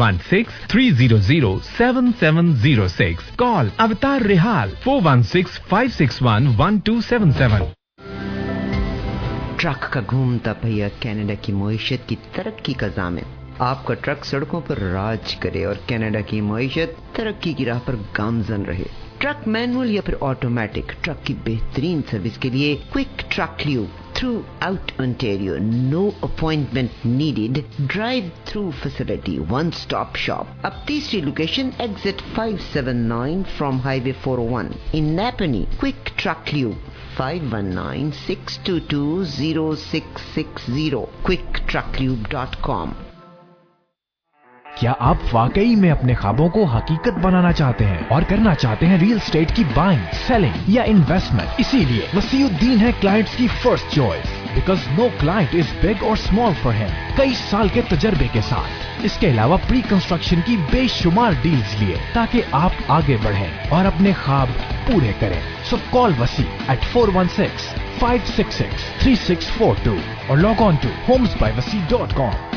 416-300-7706. Call Avatar Rehal 416-561-1277.
Truck का घूमता पहिया Canada की मईशत की तरक्की का ज़ामिन। आपका truck सड़कों पर राज करे और कनाडा की मईशत तरक्की की राह पर गामजन रहे। ट्रक मैनुअल या फिर ऑटोमेटिक, ट्रक की बेहतरीन सर्विस के लिए quick truck lube throughout Ontario. No appointment needed, drive through facility, one stop shop. अब तीसरी location exit 579 from highway 401 in Napanee. Quick truck lube 519-622-0660 quicktrucklube.com।
क्या आप वाकई में अपने ख्वाबों को हकीकत बनाना चाहते हैं और करना चाहते हैं रियल एस्टेट की बाइंग, सेलिंग या इन्वेस्टमेंट? इसीलिए वसीउद्दीन है क्लाइंट्स की first choice. because no client is big or small for him. कई साल के तजर्बे के साथ इसके अलावा प्री कंस्ट्रक्शन की बेशुमार डील्स लिए ताकि आप आगे बढ़ें और अपने ख्वाब पूरे करें. So call Wasi at 416-566-3642 or log on to homesbywasi.com.